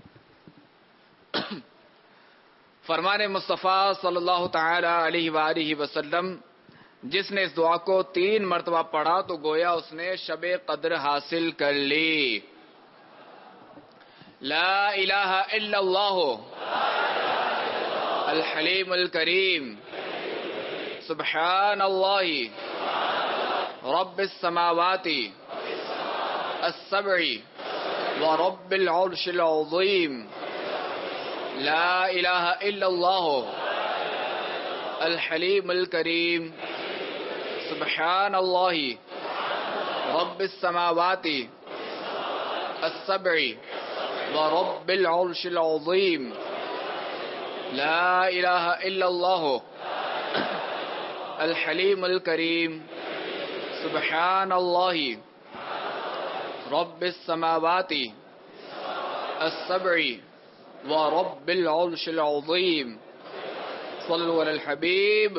فرمان مصطفیٰ صلی اللہ تعالی علیہ وآلہ وسلم جس نے اس دعا کو 3 مرتبہ پڑھا تو گویا اس نے شب قدر حاصل کر لی. لا الہ الا اللہ الحلیم الکریم سبحان اللہ رب السماوات السبع ورب العرش العظیم. لا الہ الا اللہ الحلیم الکریم سبحان اللہ رب السماوات السبع ورب العرش العظیم. لا الہ الا اللہ الحلیم الکریم سبحان اللہ رب السماوات السبع ورب العرش العظیم. صلوا علی الحبیب.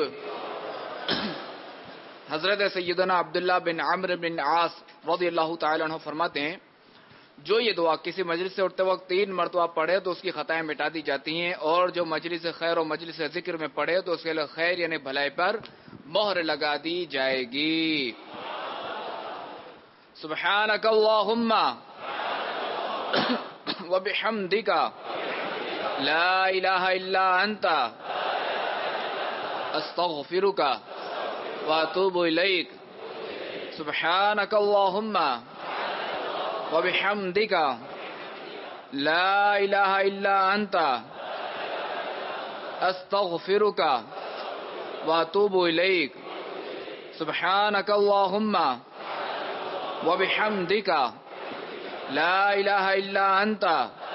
حضرت سیدنا عبداللہ بن عمرو بن عاص رضی اللہ تعالی عنہ فرماتے ہیں جو یہ دعا کسی مجلس سے اٹھتے وقت 3 مرتبہ پڑھے تو اس کی خطائیں مٹا دی جاتی ہیں, اور جو مجلس خیر اور مجلس ذکر میں پڑھے تو اس کے لیے خیر یعنی بھلائی پر مہر لگا دی جائے گی. سبحانک اللہم وبحمدک لا الہ الا انت استغفرک واتوب الیک. سبحانک اللہم وبحمدک لا الہ الا انت استغفرک واتوب الیک. سبحانک اللہم وبحمدک لا الہ الا انت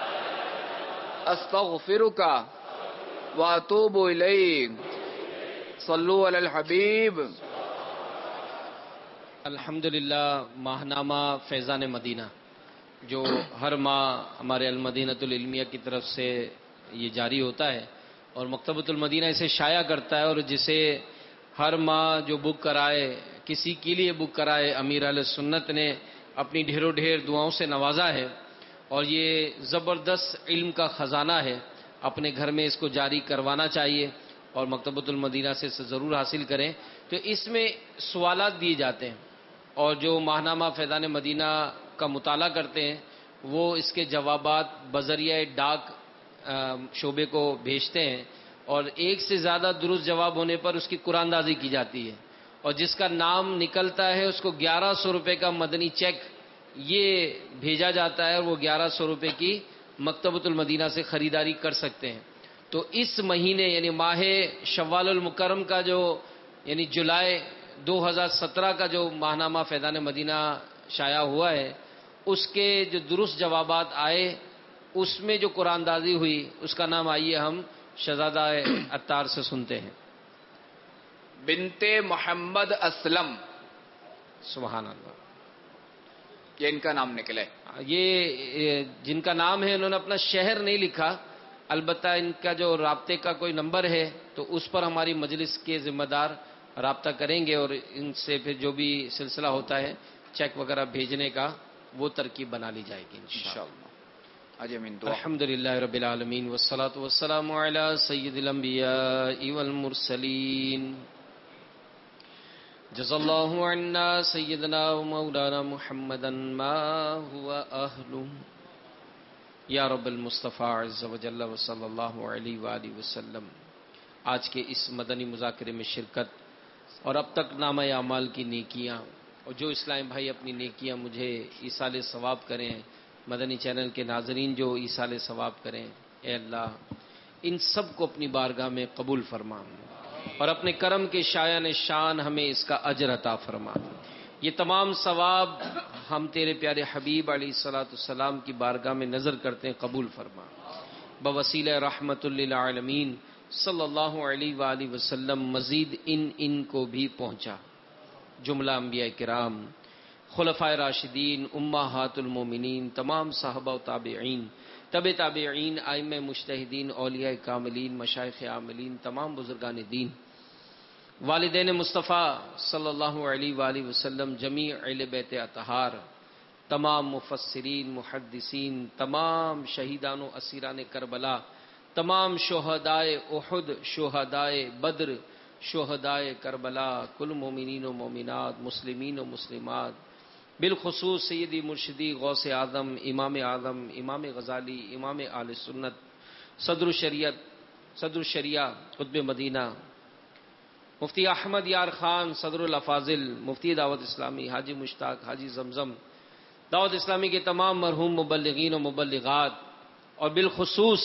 استغفرک واتوب الیک. صلو علی الحبیب. الحمدللہ ماہنامہ فیضان مدینہ جو ہر ماہ ہمارے المدینۃ العلمیہ کی طرف سے یہ جاری ہوتا ہے اور مکتبۃ المدینہ اسے شائع کرتا ہے, اور جسے ہر ماہ جو بک کرائے کسی کے لیے بک کرائے امیر اہل سنت نے اپنی ڈھیروں ڈھیر دعاؤں سے نوازا ہے, اور یہ زبردست علم کا خزانہ ہے. اپنے گھر میں اس کو جاری کروانا چاہیے اور مکتبۃ المدینہ سے ضرور حاصل کریں. تو اس میں سوالات دیے جاتے ہیں اور جو ماہنامہ فیضان مدینہ کا مطالعہ کرتے ہیں وہ اس کے جوابات بذریعہ ڈاک شعبے کو بھیجتے ہیں, اور 1 سے زیادہ درست جواب ہونے پر اس کی قرآن اندازی کی جاتی ہے, اور جس کا نام نکلتا ہے اس کو 1100 روپے کا مدنی چیک یہ بھیجا جاتا ہے, اور وہ 1100 روپے کی مکتبۃ المدینہ سے خریداری کر سکتے ہیں. تو اس مہینے یعنی ماہ شوال المکرم کا جو یعنی جولائی 2017 کا جو ماہنامہ فیضان مدینہ شائع ہوا ہے اس کے جو درست جوابات آئے اس میں جو قرآن اندازی ہوئی اس کا نام آئیے ہم شہزادہ عطار سے سنتے ہیں. بنت محمد اسلم. سبحان اللہ. یہ ان کا نام نکلے. یہ جن کا نام ہے انہوں نے اپنا شہر نہیں لکھا, البتہ ان کا جو رابطے کا کوئی نمبر ہے تو اس پر ہماری مجلس کے ذمہ دار رابطہ کریں گے اور ان سے پھر جو بھی سلسلہ ہوتا ہے چیک وغیرہ بھیجنے کا وہ ترکیب بنا لی جائے گی انشاءاللہ. الحمدللہ رب العالمین والصلاة والسلام علی سید الانبیاء والمرسلین. جزا اللہ عنا سیدنا و مولانا محمدا ما هو اہلہ یا رب المصطفیٰ عز و جل و صلی اللہ علیہ وآلہ وسلم. آج کے اس مدنی مذاکرے میں شرکت اور اب تک نامہ اعمال کی نیکیاں, اور جو اسلام بھائی اپنی نیکیاں مجھے ایصال ثواب کریں, مدنی چینل کے ناظرین جو ایصال ثواب کریں, اے اللہ ان سب کو اپنی بارگاہ میں قبول فرما اور اپنے کرم کے شایان شان ہمیں اس کا اجر عطا فرما. یہ تمام ثواب ہم تیرے پیارے حبیب علیہ الصلوۃ والسلام کی بارگاہ میں نظر کرتے ہیں, قبول فرما. بوسیلہ رحمت للعالمین صلی اللہ علیہ وآلہ وسلم مزید ان کو بھی پہنچا. جملہ انبیاء کرام, خلفائے راشدین, امہات المومنین, تمام صحابہ و تابعین, تبع تابعین, ائمہ مجتہدین, اولیاء کاملین, مشائخ عاملین, تمام بزرگان دین والدین مصطفیٰ صلی اللہ علیہ وآلہ وسلم، جمیع اہل بیت اطہار، تمام مفسرین، محدثین، تمام شہیدان و اسیران کربلا، تمام شہدائے احد، شہدائے بدر، شہدائے کربلا، کل مومنین و مومنات، مسلمین و مسلمات، بالخصوص سیدی مرشدی غوث اعظم، امام اعظم، امام غزالی، امام اہل سنت، صدر الشریعہ قطب مدینہ، مفتی احمد یار خان، صدر الافاضل، مفتی دعوت اسلامی، حاجی مشتاق، حاجی زمزم، دعوت اسلامی کے تمام مرحوم مبلغین و مبلغات، اور بالخصوص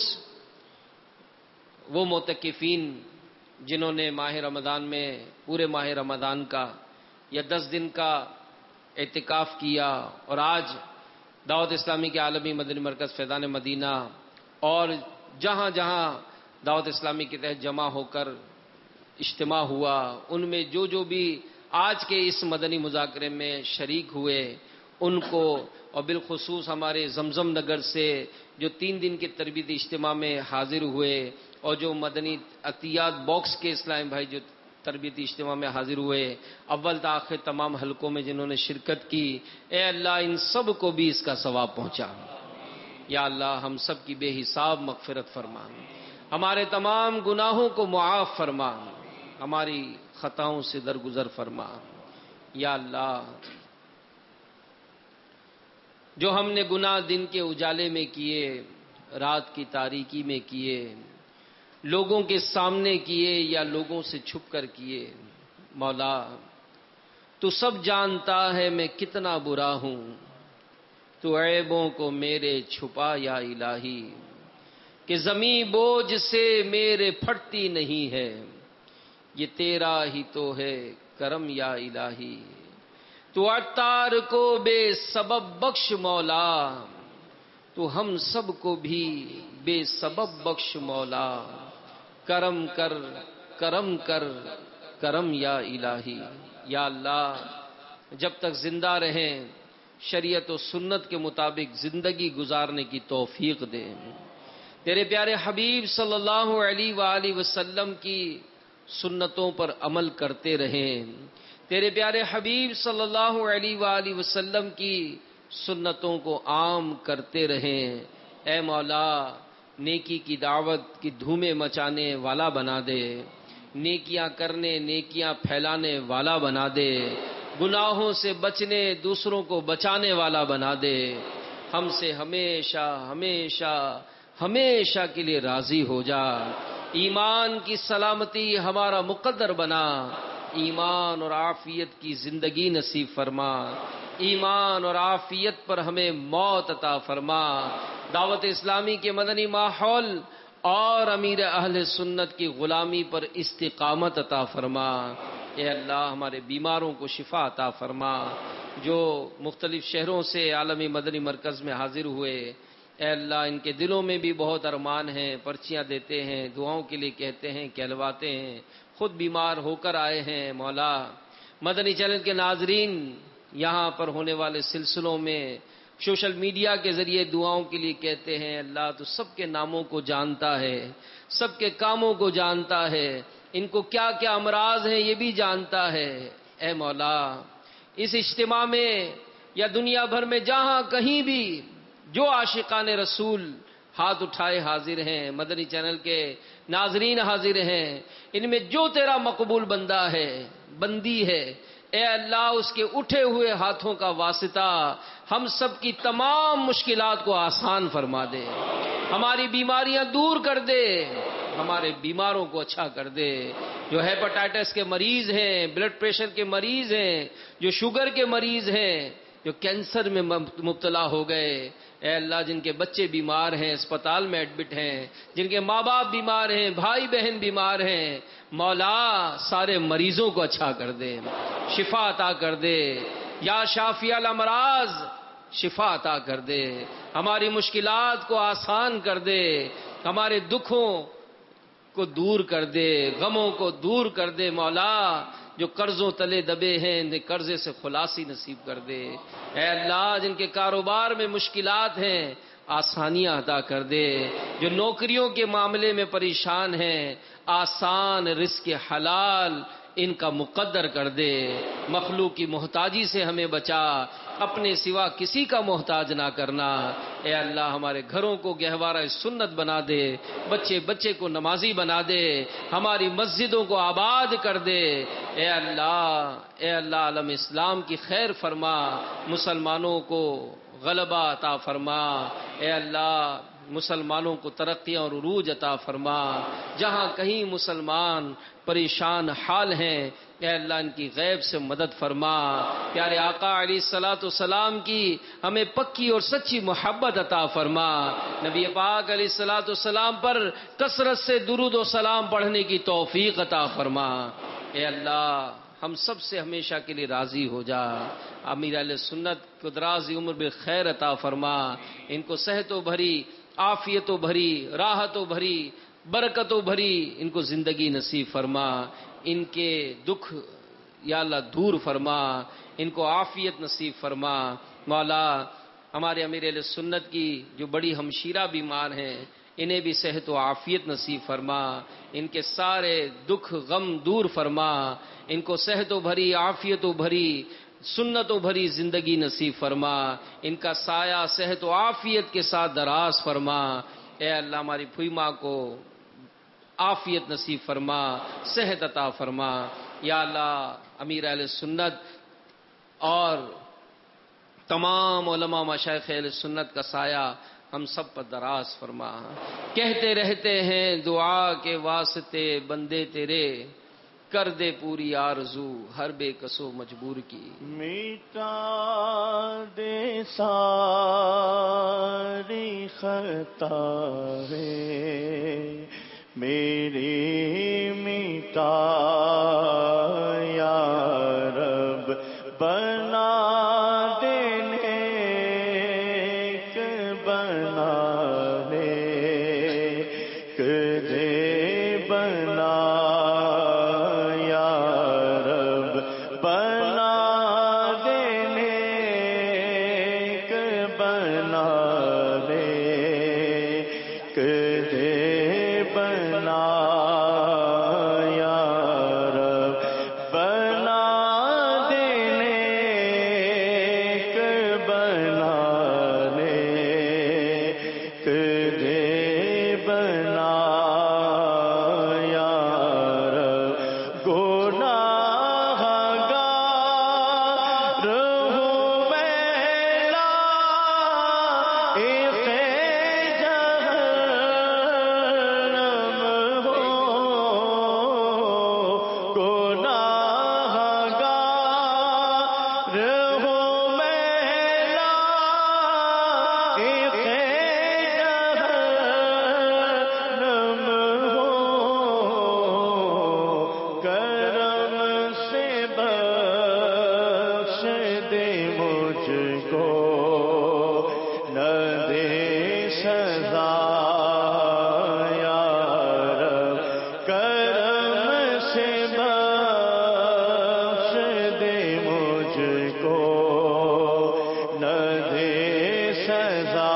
وہ معتکفین جنہوں نے ماہ رمضان میں پورے ماہ رمضان کا یا 10 دن کا اعتکاف کیا، اور آج دعوت اسلامی کے عالمی مدنی مرکز فیضان مدینہ اور جہاں جہاں دعوت اسلامی کے تحت جمع ہو کر اجتماع ہوا، ان میں جو بھی آج کے اس مدنی مذاکرے میں شریک ہوئے ان کو، اور بالخصوص ہمارے زمزم نگر سے جو 3 دن کے تربیتی اجتماع میں حاضر ہوئے، اور جو مدنی عطیات باکس کے اسلام بھائی جو تربیتی اجتماع میں حاضر ہوئے، اول تا آخر تمام حلقوں میں جنہوں نے شرکت کی، اے اللہ ان سب کو بھی اس کا ثواب پہنچا۔ یا اللہ ہم سب کی بے حساب مغفرت فرما، ہمارے تمام گناہوں کو معاف فرما، ہماری خطاؤں سے درگزر فرما۔ یا اللہ جو ہم نے گناہ دن کے اجالے میں کیے، رات کی تاریکی میں کیے، لوگوں کے سامنے کیے یا لوگوں سے چھپ کر کیے، مولا تو سب جانتا ہے میں کتنا برا ہوں، تو عیبوں کو میرے چھپا یا الہی، کہ زمیں بوجھ سے میرے پھٹتی نہیں ہے، یہ تیرا ہی تو ہے کرم یا الہی، تو عطار کو بے سبب بخش مولا، تو ہم سب کو بھی بے سبب بخش مولا، کرم کر کرم کر کرم یا الہی۔ یا اللہ جب تک زندہ رہیں شریعت و سنت کے مطابق زندگی گزارنے کی توفیق دے، تیرے پیارے حبیب صلی اللہ علیہ وآلہ وسلم کی سنتوں پر عمل کرتے رہیں، تیرے پیارے حبیب صلی اللہ علیہ وآلہ وسلم کی سنتوں کو عام کرتے رہیں۔ اے مولا نیکی کی دعوت کی دھومیں مچانے والا بنا دے، نیکیاں کرنے نیکیاں پھیلانے والا بنا دے، گناہوں سے بچنے دوسروں کو بچانے والا بنا دے، ہم سے ہمیشہ ہمیشہ ہمیشہ کے لیے راضی ہو جا، ایمان کی سلامتی ہمارا مقدر بنا، ایمان اور عافیت کی زندگی نصیب فرما، ایمان اور عافیت پر ہمیں موت عطا فرما، دعوت اسلامی کے مدنی ماحول اور امیر اہل سنت کی غلامی پر استقامت عطا فرما۔ اے اللہ ہمارے بیماروں کو شفا عطا فرما، جو مختلف شہروں سے عالمی مدنی مرکز میں حاضر ہوئے، اے اللہ ان کے دلوں میں بھی بہت ارمان ہیں، پرچیاں دیتے ہیں، دعاؤں کے لیے کہتے ہیں، کہلواتے ہیں، خود بیمار ہو کر آئے ہیں، مولا مدنی چینل کے ناظرین یہاں پر ہونے والے سلسلوں میں سوشل میڈیا کے ذریعے دعاؤں کے لیے کہتے ہیں، اللہ تو سب کے ناموں کو جانتا ہے، سب کے کاموں کو جانتا ہے، ان کو کیا کیا امراض ہیں یہ بھی جانتا ہے۔ اے مولا اس اجتماع میں یا دنیا بھر میں جہاں کہیں بھی جو عاشقان رسول ہاتھ اٹھائے حاضر ہیں، مدنی چینل کے ناظرین حاضر ہیں، ان میں جو تیرا مقبول بندہ ہے، بندی ہے، اے اللہ اس کے اٹھے ہوئے ہاتھوں کا واسطہ ہم سب کی تمام مشکلات کو آسان فرما دے، ہماری بیماریاں دور کر دے، ہمارے بیماروں کو اچھا کر دے، جو ہیپاٹائٹس کے مریض ہیں، بلڈ پریشر کے مریض ہیں، جو شوگر کے مریض ہیں، جو کینسر میں مبتلا ہو گئے، اے اللہ جن کے بچے بیمار ہیں، اسپتال میں ایڈمٹ ہیں، جن کے ماں باپ بیمار ہیں، بھائی بہن بیمار ہیں، مولا سارے مریضوں کو اچھا کر دے، شفا عطا کر دے، یا شافی الامراض شفا عطا کر دے، ہماری مشکلات کو آسان کر دے، ہمارے دکھوں کو دور کر دے، غموں کو دور کر دے، مولا جو قرضوں تلے دبے ہیں انہیں قرضے سے خلاصی نصیب کر دے، اے اللہ جن کے کاروبار میں مشکلات ہیں آسانیاں عطا کر دے، جو نوکریوں کے معاملے میں پریشان ہیں آسان رزق حلال ان کا مقدر کر دے، مخلوق کی محتاجی سے ہمیں بچا، اپنے سوا کسی کا محتاج نہ کرنا۔ اے اللہ ہمارے گھروں کو گہوارہ سنت بنا دے، بچے بچے کو نمازی بنا دے، ہماری مسجدوں کو آباد کر دے۔ اے اللہ عالم اسلام کی خیر فرما، مسلمانوں کو غلبہ عطا فرما۔ اے اللہ مسلمانوں کو ترقی اور عروج عطا فرما۔ جہاں کہیں مسلمان پریشان حال ہیں، اے اللہ ان کی غیب سے مدد فرما۔ پیارے آقا علیہ الصلوۃ والسلام کی ہمیں پکی اور سچی محبت عطا فرما۔ نبی پاک علیہ الصلوۃ والسلام پر کثرت سے درود و سلام پڑھنے کی توفیق عطا فرما۔ اے اللہ ہم سب سے ہمیشہ کے لیے راضی ہو جا۔ امیر اہل سنت کو دراز عمر بالخیر عطا فرما، ان کو صحت و بھری، عافیت و بھری، راحت و بھری، برکت و بھری ان کو زندگی نصیب فرما۔ ان کے دکھ یا اللہ دور فرما، ان کو عافیت نصیب فرما۔ مولا ہمارے امیر اہل سنت کی جو بڑی ہمشیرہ بیمار ہیں، انہیں بھی صحت و عافیت نصیب فرما، ان کے سارے دکھ غم دور فرما، ان کو صحت و بھری، عافیت و بھری، سنت و بھری زندگی نصیب فرما، ان کا سایہ صحت و عافیت کے ساتھ دراز فرما۔ اے اللہ ہماری پھوئی ماں کو عافیت نصیب فرما، صحت عطا فرما۔ یا اللہ امیر اہل سنت اور تمام علماء مشائخ اہل سنت کا سایہ ہم سب پر دراز فرما۔ کہتے رہتے ہیں دعا کے واسطے بندے تیرے، کر دے پوری آرزو ہر بے کسو مجبور کی۔ مٹا دے ساری خطا ہے میری، مٹا یا رب بنا دے نیک، بنا نیک دے بنا یا رب، بنا دے نیک، بنا نیک دے بنا یا رب، بنا دے نیک، بنا نیک دے بنا یا رب۔ گناہ گار ہوں میں لائق جہنم ہوں، گناہ گار ہوں میں لائق جہنم ہوں، کرم سے بخش دے مجھ کو، نہ دے سزا یا رب، کرم سے بخش دے مجھ کو، نہ دے سزا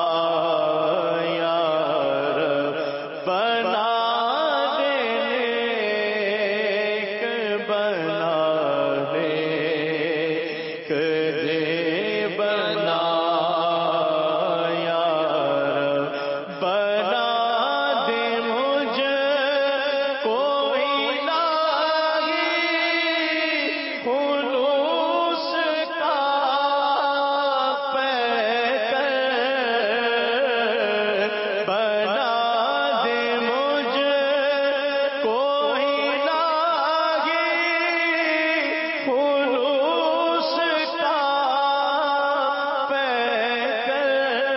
یا رب، بنا دے نیک، بنا نیک دے بنا یا رب، بنا دے مجھ کو الہی خلوص کا پیکر، بنا دے مجھ کو الہی خلوص کا پیکر،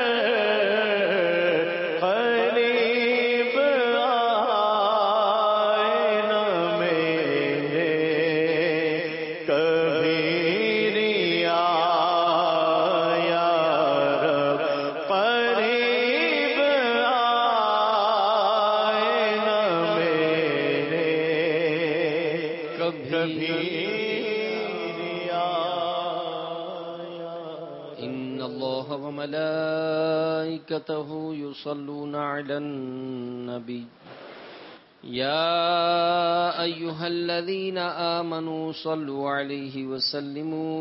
قریب آئے نہ میرے کبھی ریا یا رب، قریب آئے نہ میرے کبھی ریا۔ ان اللہ وملائکتہ یصلون علی النبی يا أيها الذين آمنوا صلوا عليه وسلموا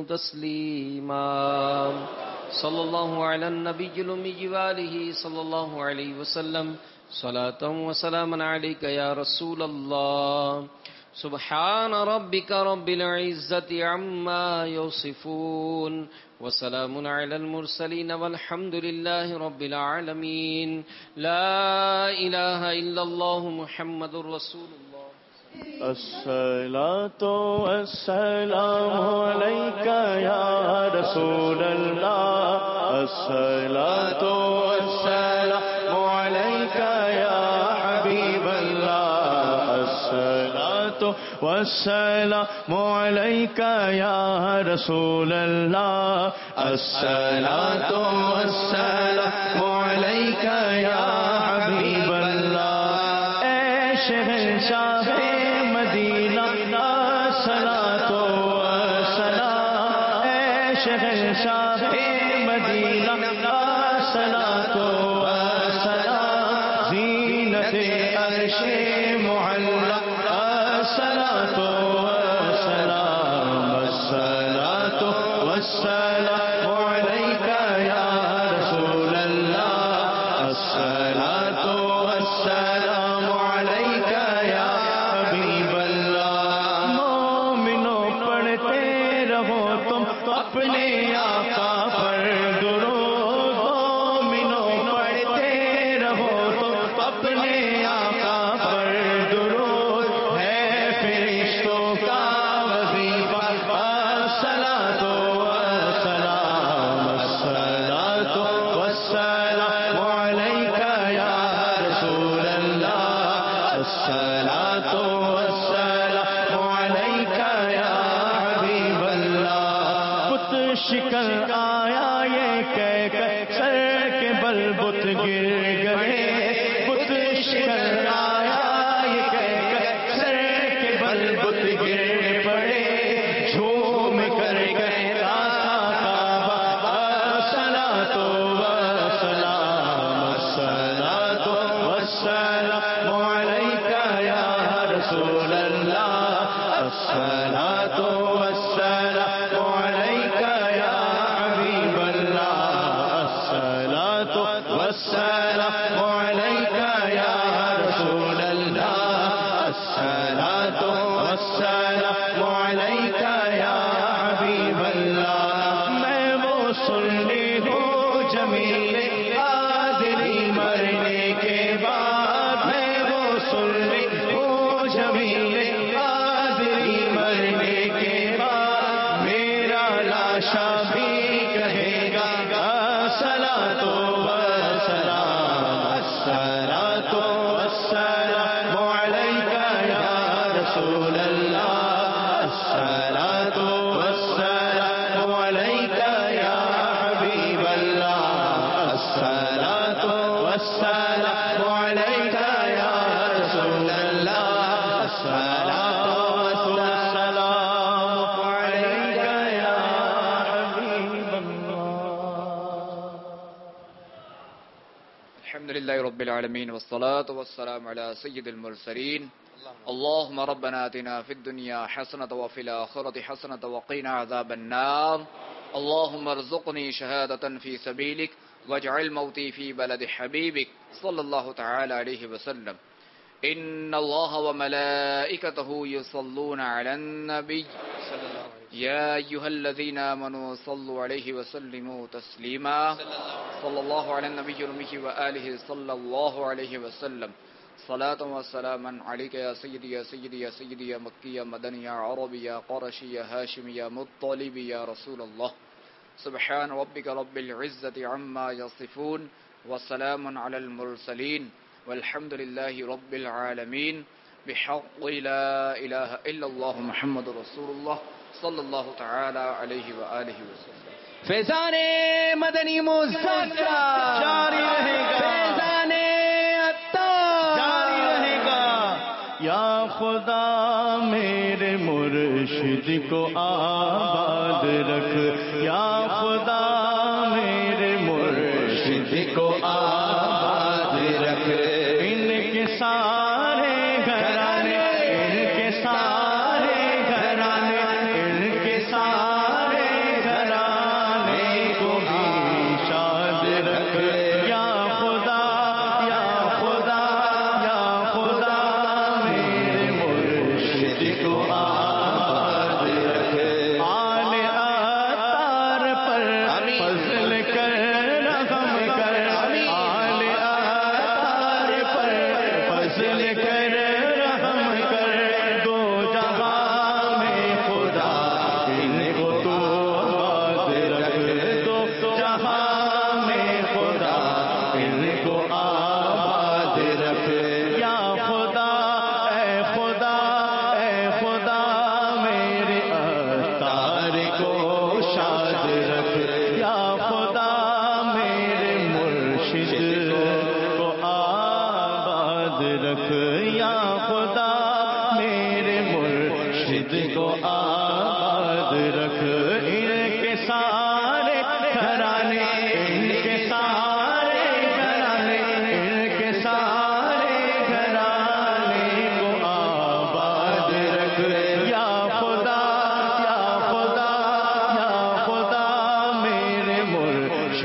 تسليما صلى الله على النبي الأمي وآله صلى الله عليه وسلم صلاة وسلاما عليك يا رسول الله سبحان ربك رب العزة عما يصفون وسلام على المرسلين والحمد لله رب العالمين لا إله إلا الله محمد رسول الله الصلاة والسلام عليك يا رسول الله الصلاة والسلام عليك يا حبيب الله الصلاة والسلام عليك يا رسول الله الصلاة والسلام عليك يا حبيب الله اے شہنشاہ مدینہ الصلاة والسلام اے شہنشاہ مدینہ الصلاة والسلام زینت عرش معلی الصلاة والسلام الصلاة والسلام عليك يا رسول الله الصلاة والسلام عليك يا حبيب الله مومنوں پڑھتے رہو تم اپنے آقا پر درود مومنوں پڑھتے رہو تم اپنے آقا پر درود ہے فرشتوں کا وظیفہ الصلاة والسلام الصلاة والسلام عليك يا رسول الله الصلاة والسلام عليك يا حبيب الله بت شکن آیا یہ کہہ کر سر کے بل بت گر گئے بت شکن آیا یہ کہہ کر سر کے بل بت گر پڑے جھوم کر گئے راستہ کعبہ الصلاة والسلام الصلاة والسلام عليك يا رسول الله الصلاة والسلام عليك يا حبيب الله الصلاة والسلام عليك يا رسول الله الصلاة والسلام عليك يا حبيب الله میں وہ سنی ہوں جمیل قادری مرنے کے بعد میں وہ سنی ہوں جمیل قادری مرنے کے بعد میرا لاشا بھی کہے گا الصلاة والسلام الصلاة والسلام عليك يا رسول الله الصلاة والسلام عليك يا حبيب الله الصلاة والسلام عليك يا رسول الله الصلاة والسلام عليك يا حبيب الله الحمد لله رب العالمين والصلاة والسلام على سيد المرسلين اللهم ربنا آتنا في الدنيا حسنة وفي الآخرة حسنة وقنا عذاب النار اللهم ارزقني شهادة في سبيلك واجعل موتي في بلد حبيبك صلى الله تعالى عليه وسلم إن الله وملائكته يصلون على النبي يا أيها الذين آمنوا صلوا عليه وسلموا تسليما صلى الله على النبي الأمي وآله صلى الله عليه وسلم صلاة وسلاما عليك يا سيدي يا سيدي يا سيدي يا مكي يا مدني يا عربي يا قرشي يا هاشمي يا مطلبي يا رسول الله سبحان ربك رب العزة عما يصفون وسلام على المرسلين والحمد لله رب العالمين بحق لا إله إلا الله محمد رسول الله صلى الله تعالى عليه وآله وسلم فیضان مدنی مظفر جاری رہے گا فیضان عطار جاری رہے گا یا خدا میرے مرشد کو آباد رکھ یا خدا میرے مرشد کو آباد رکھ ان کے سارے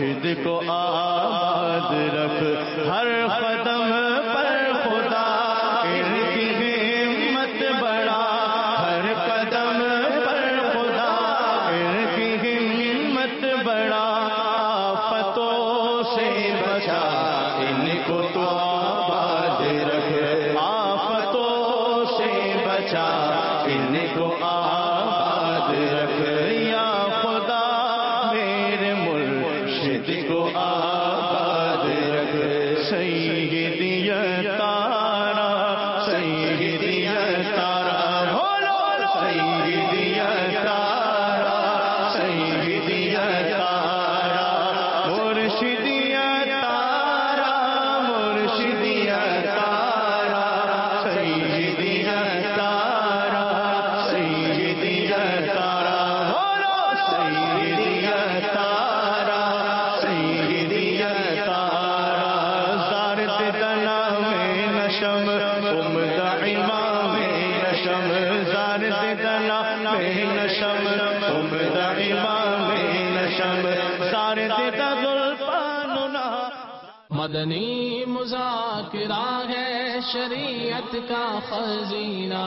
مرشد کو آباد رکھ، ہر قدم پر خدا ان کی ہمت بڑھا، ہر قدم پر خدا ان کی ہمت بڑھا، آفتوں سے بچا ان کو تو آباد رکھ، آفتوں سے بچا ان کو آباد رکھ، یا خدا میرے مرشد کو آباد رکھ، سیدی تارا سیدی تارا بولو سیدی تارا سیدی تارا مرشدی تارا مرشدی تارا سیدی تارا سیدی تارا بولو سیدی تارا سیدی تارا، زارت دنا میں نشم عمدہ امام نشم، زارت دنا میں نشم عمدہ امام نشم، زارت دزلفاننا مدنی مذاکرہ ہے شریعت کا خزینہ،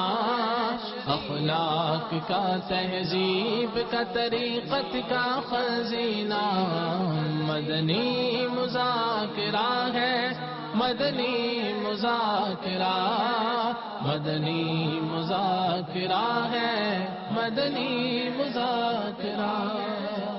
اخلاق کا تہذیب کا طریقت کا خزینہ، مدنی مذاکرہ ہے مدنی مذاکرہ، مدنی مذاکرہ ہے مدنی مذاکرہ۔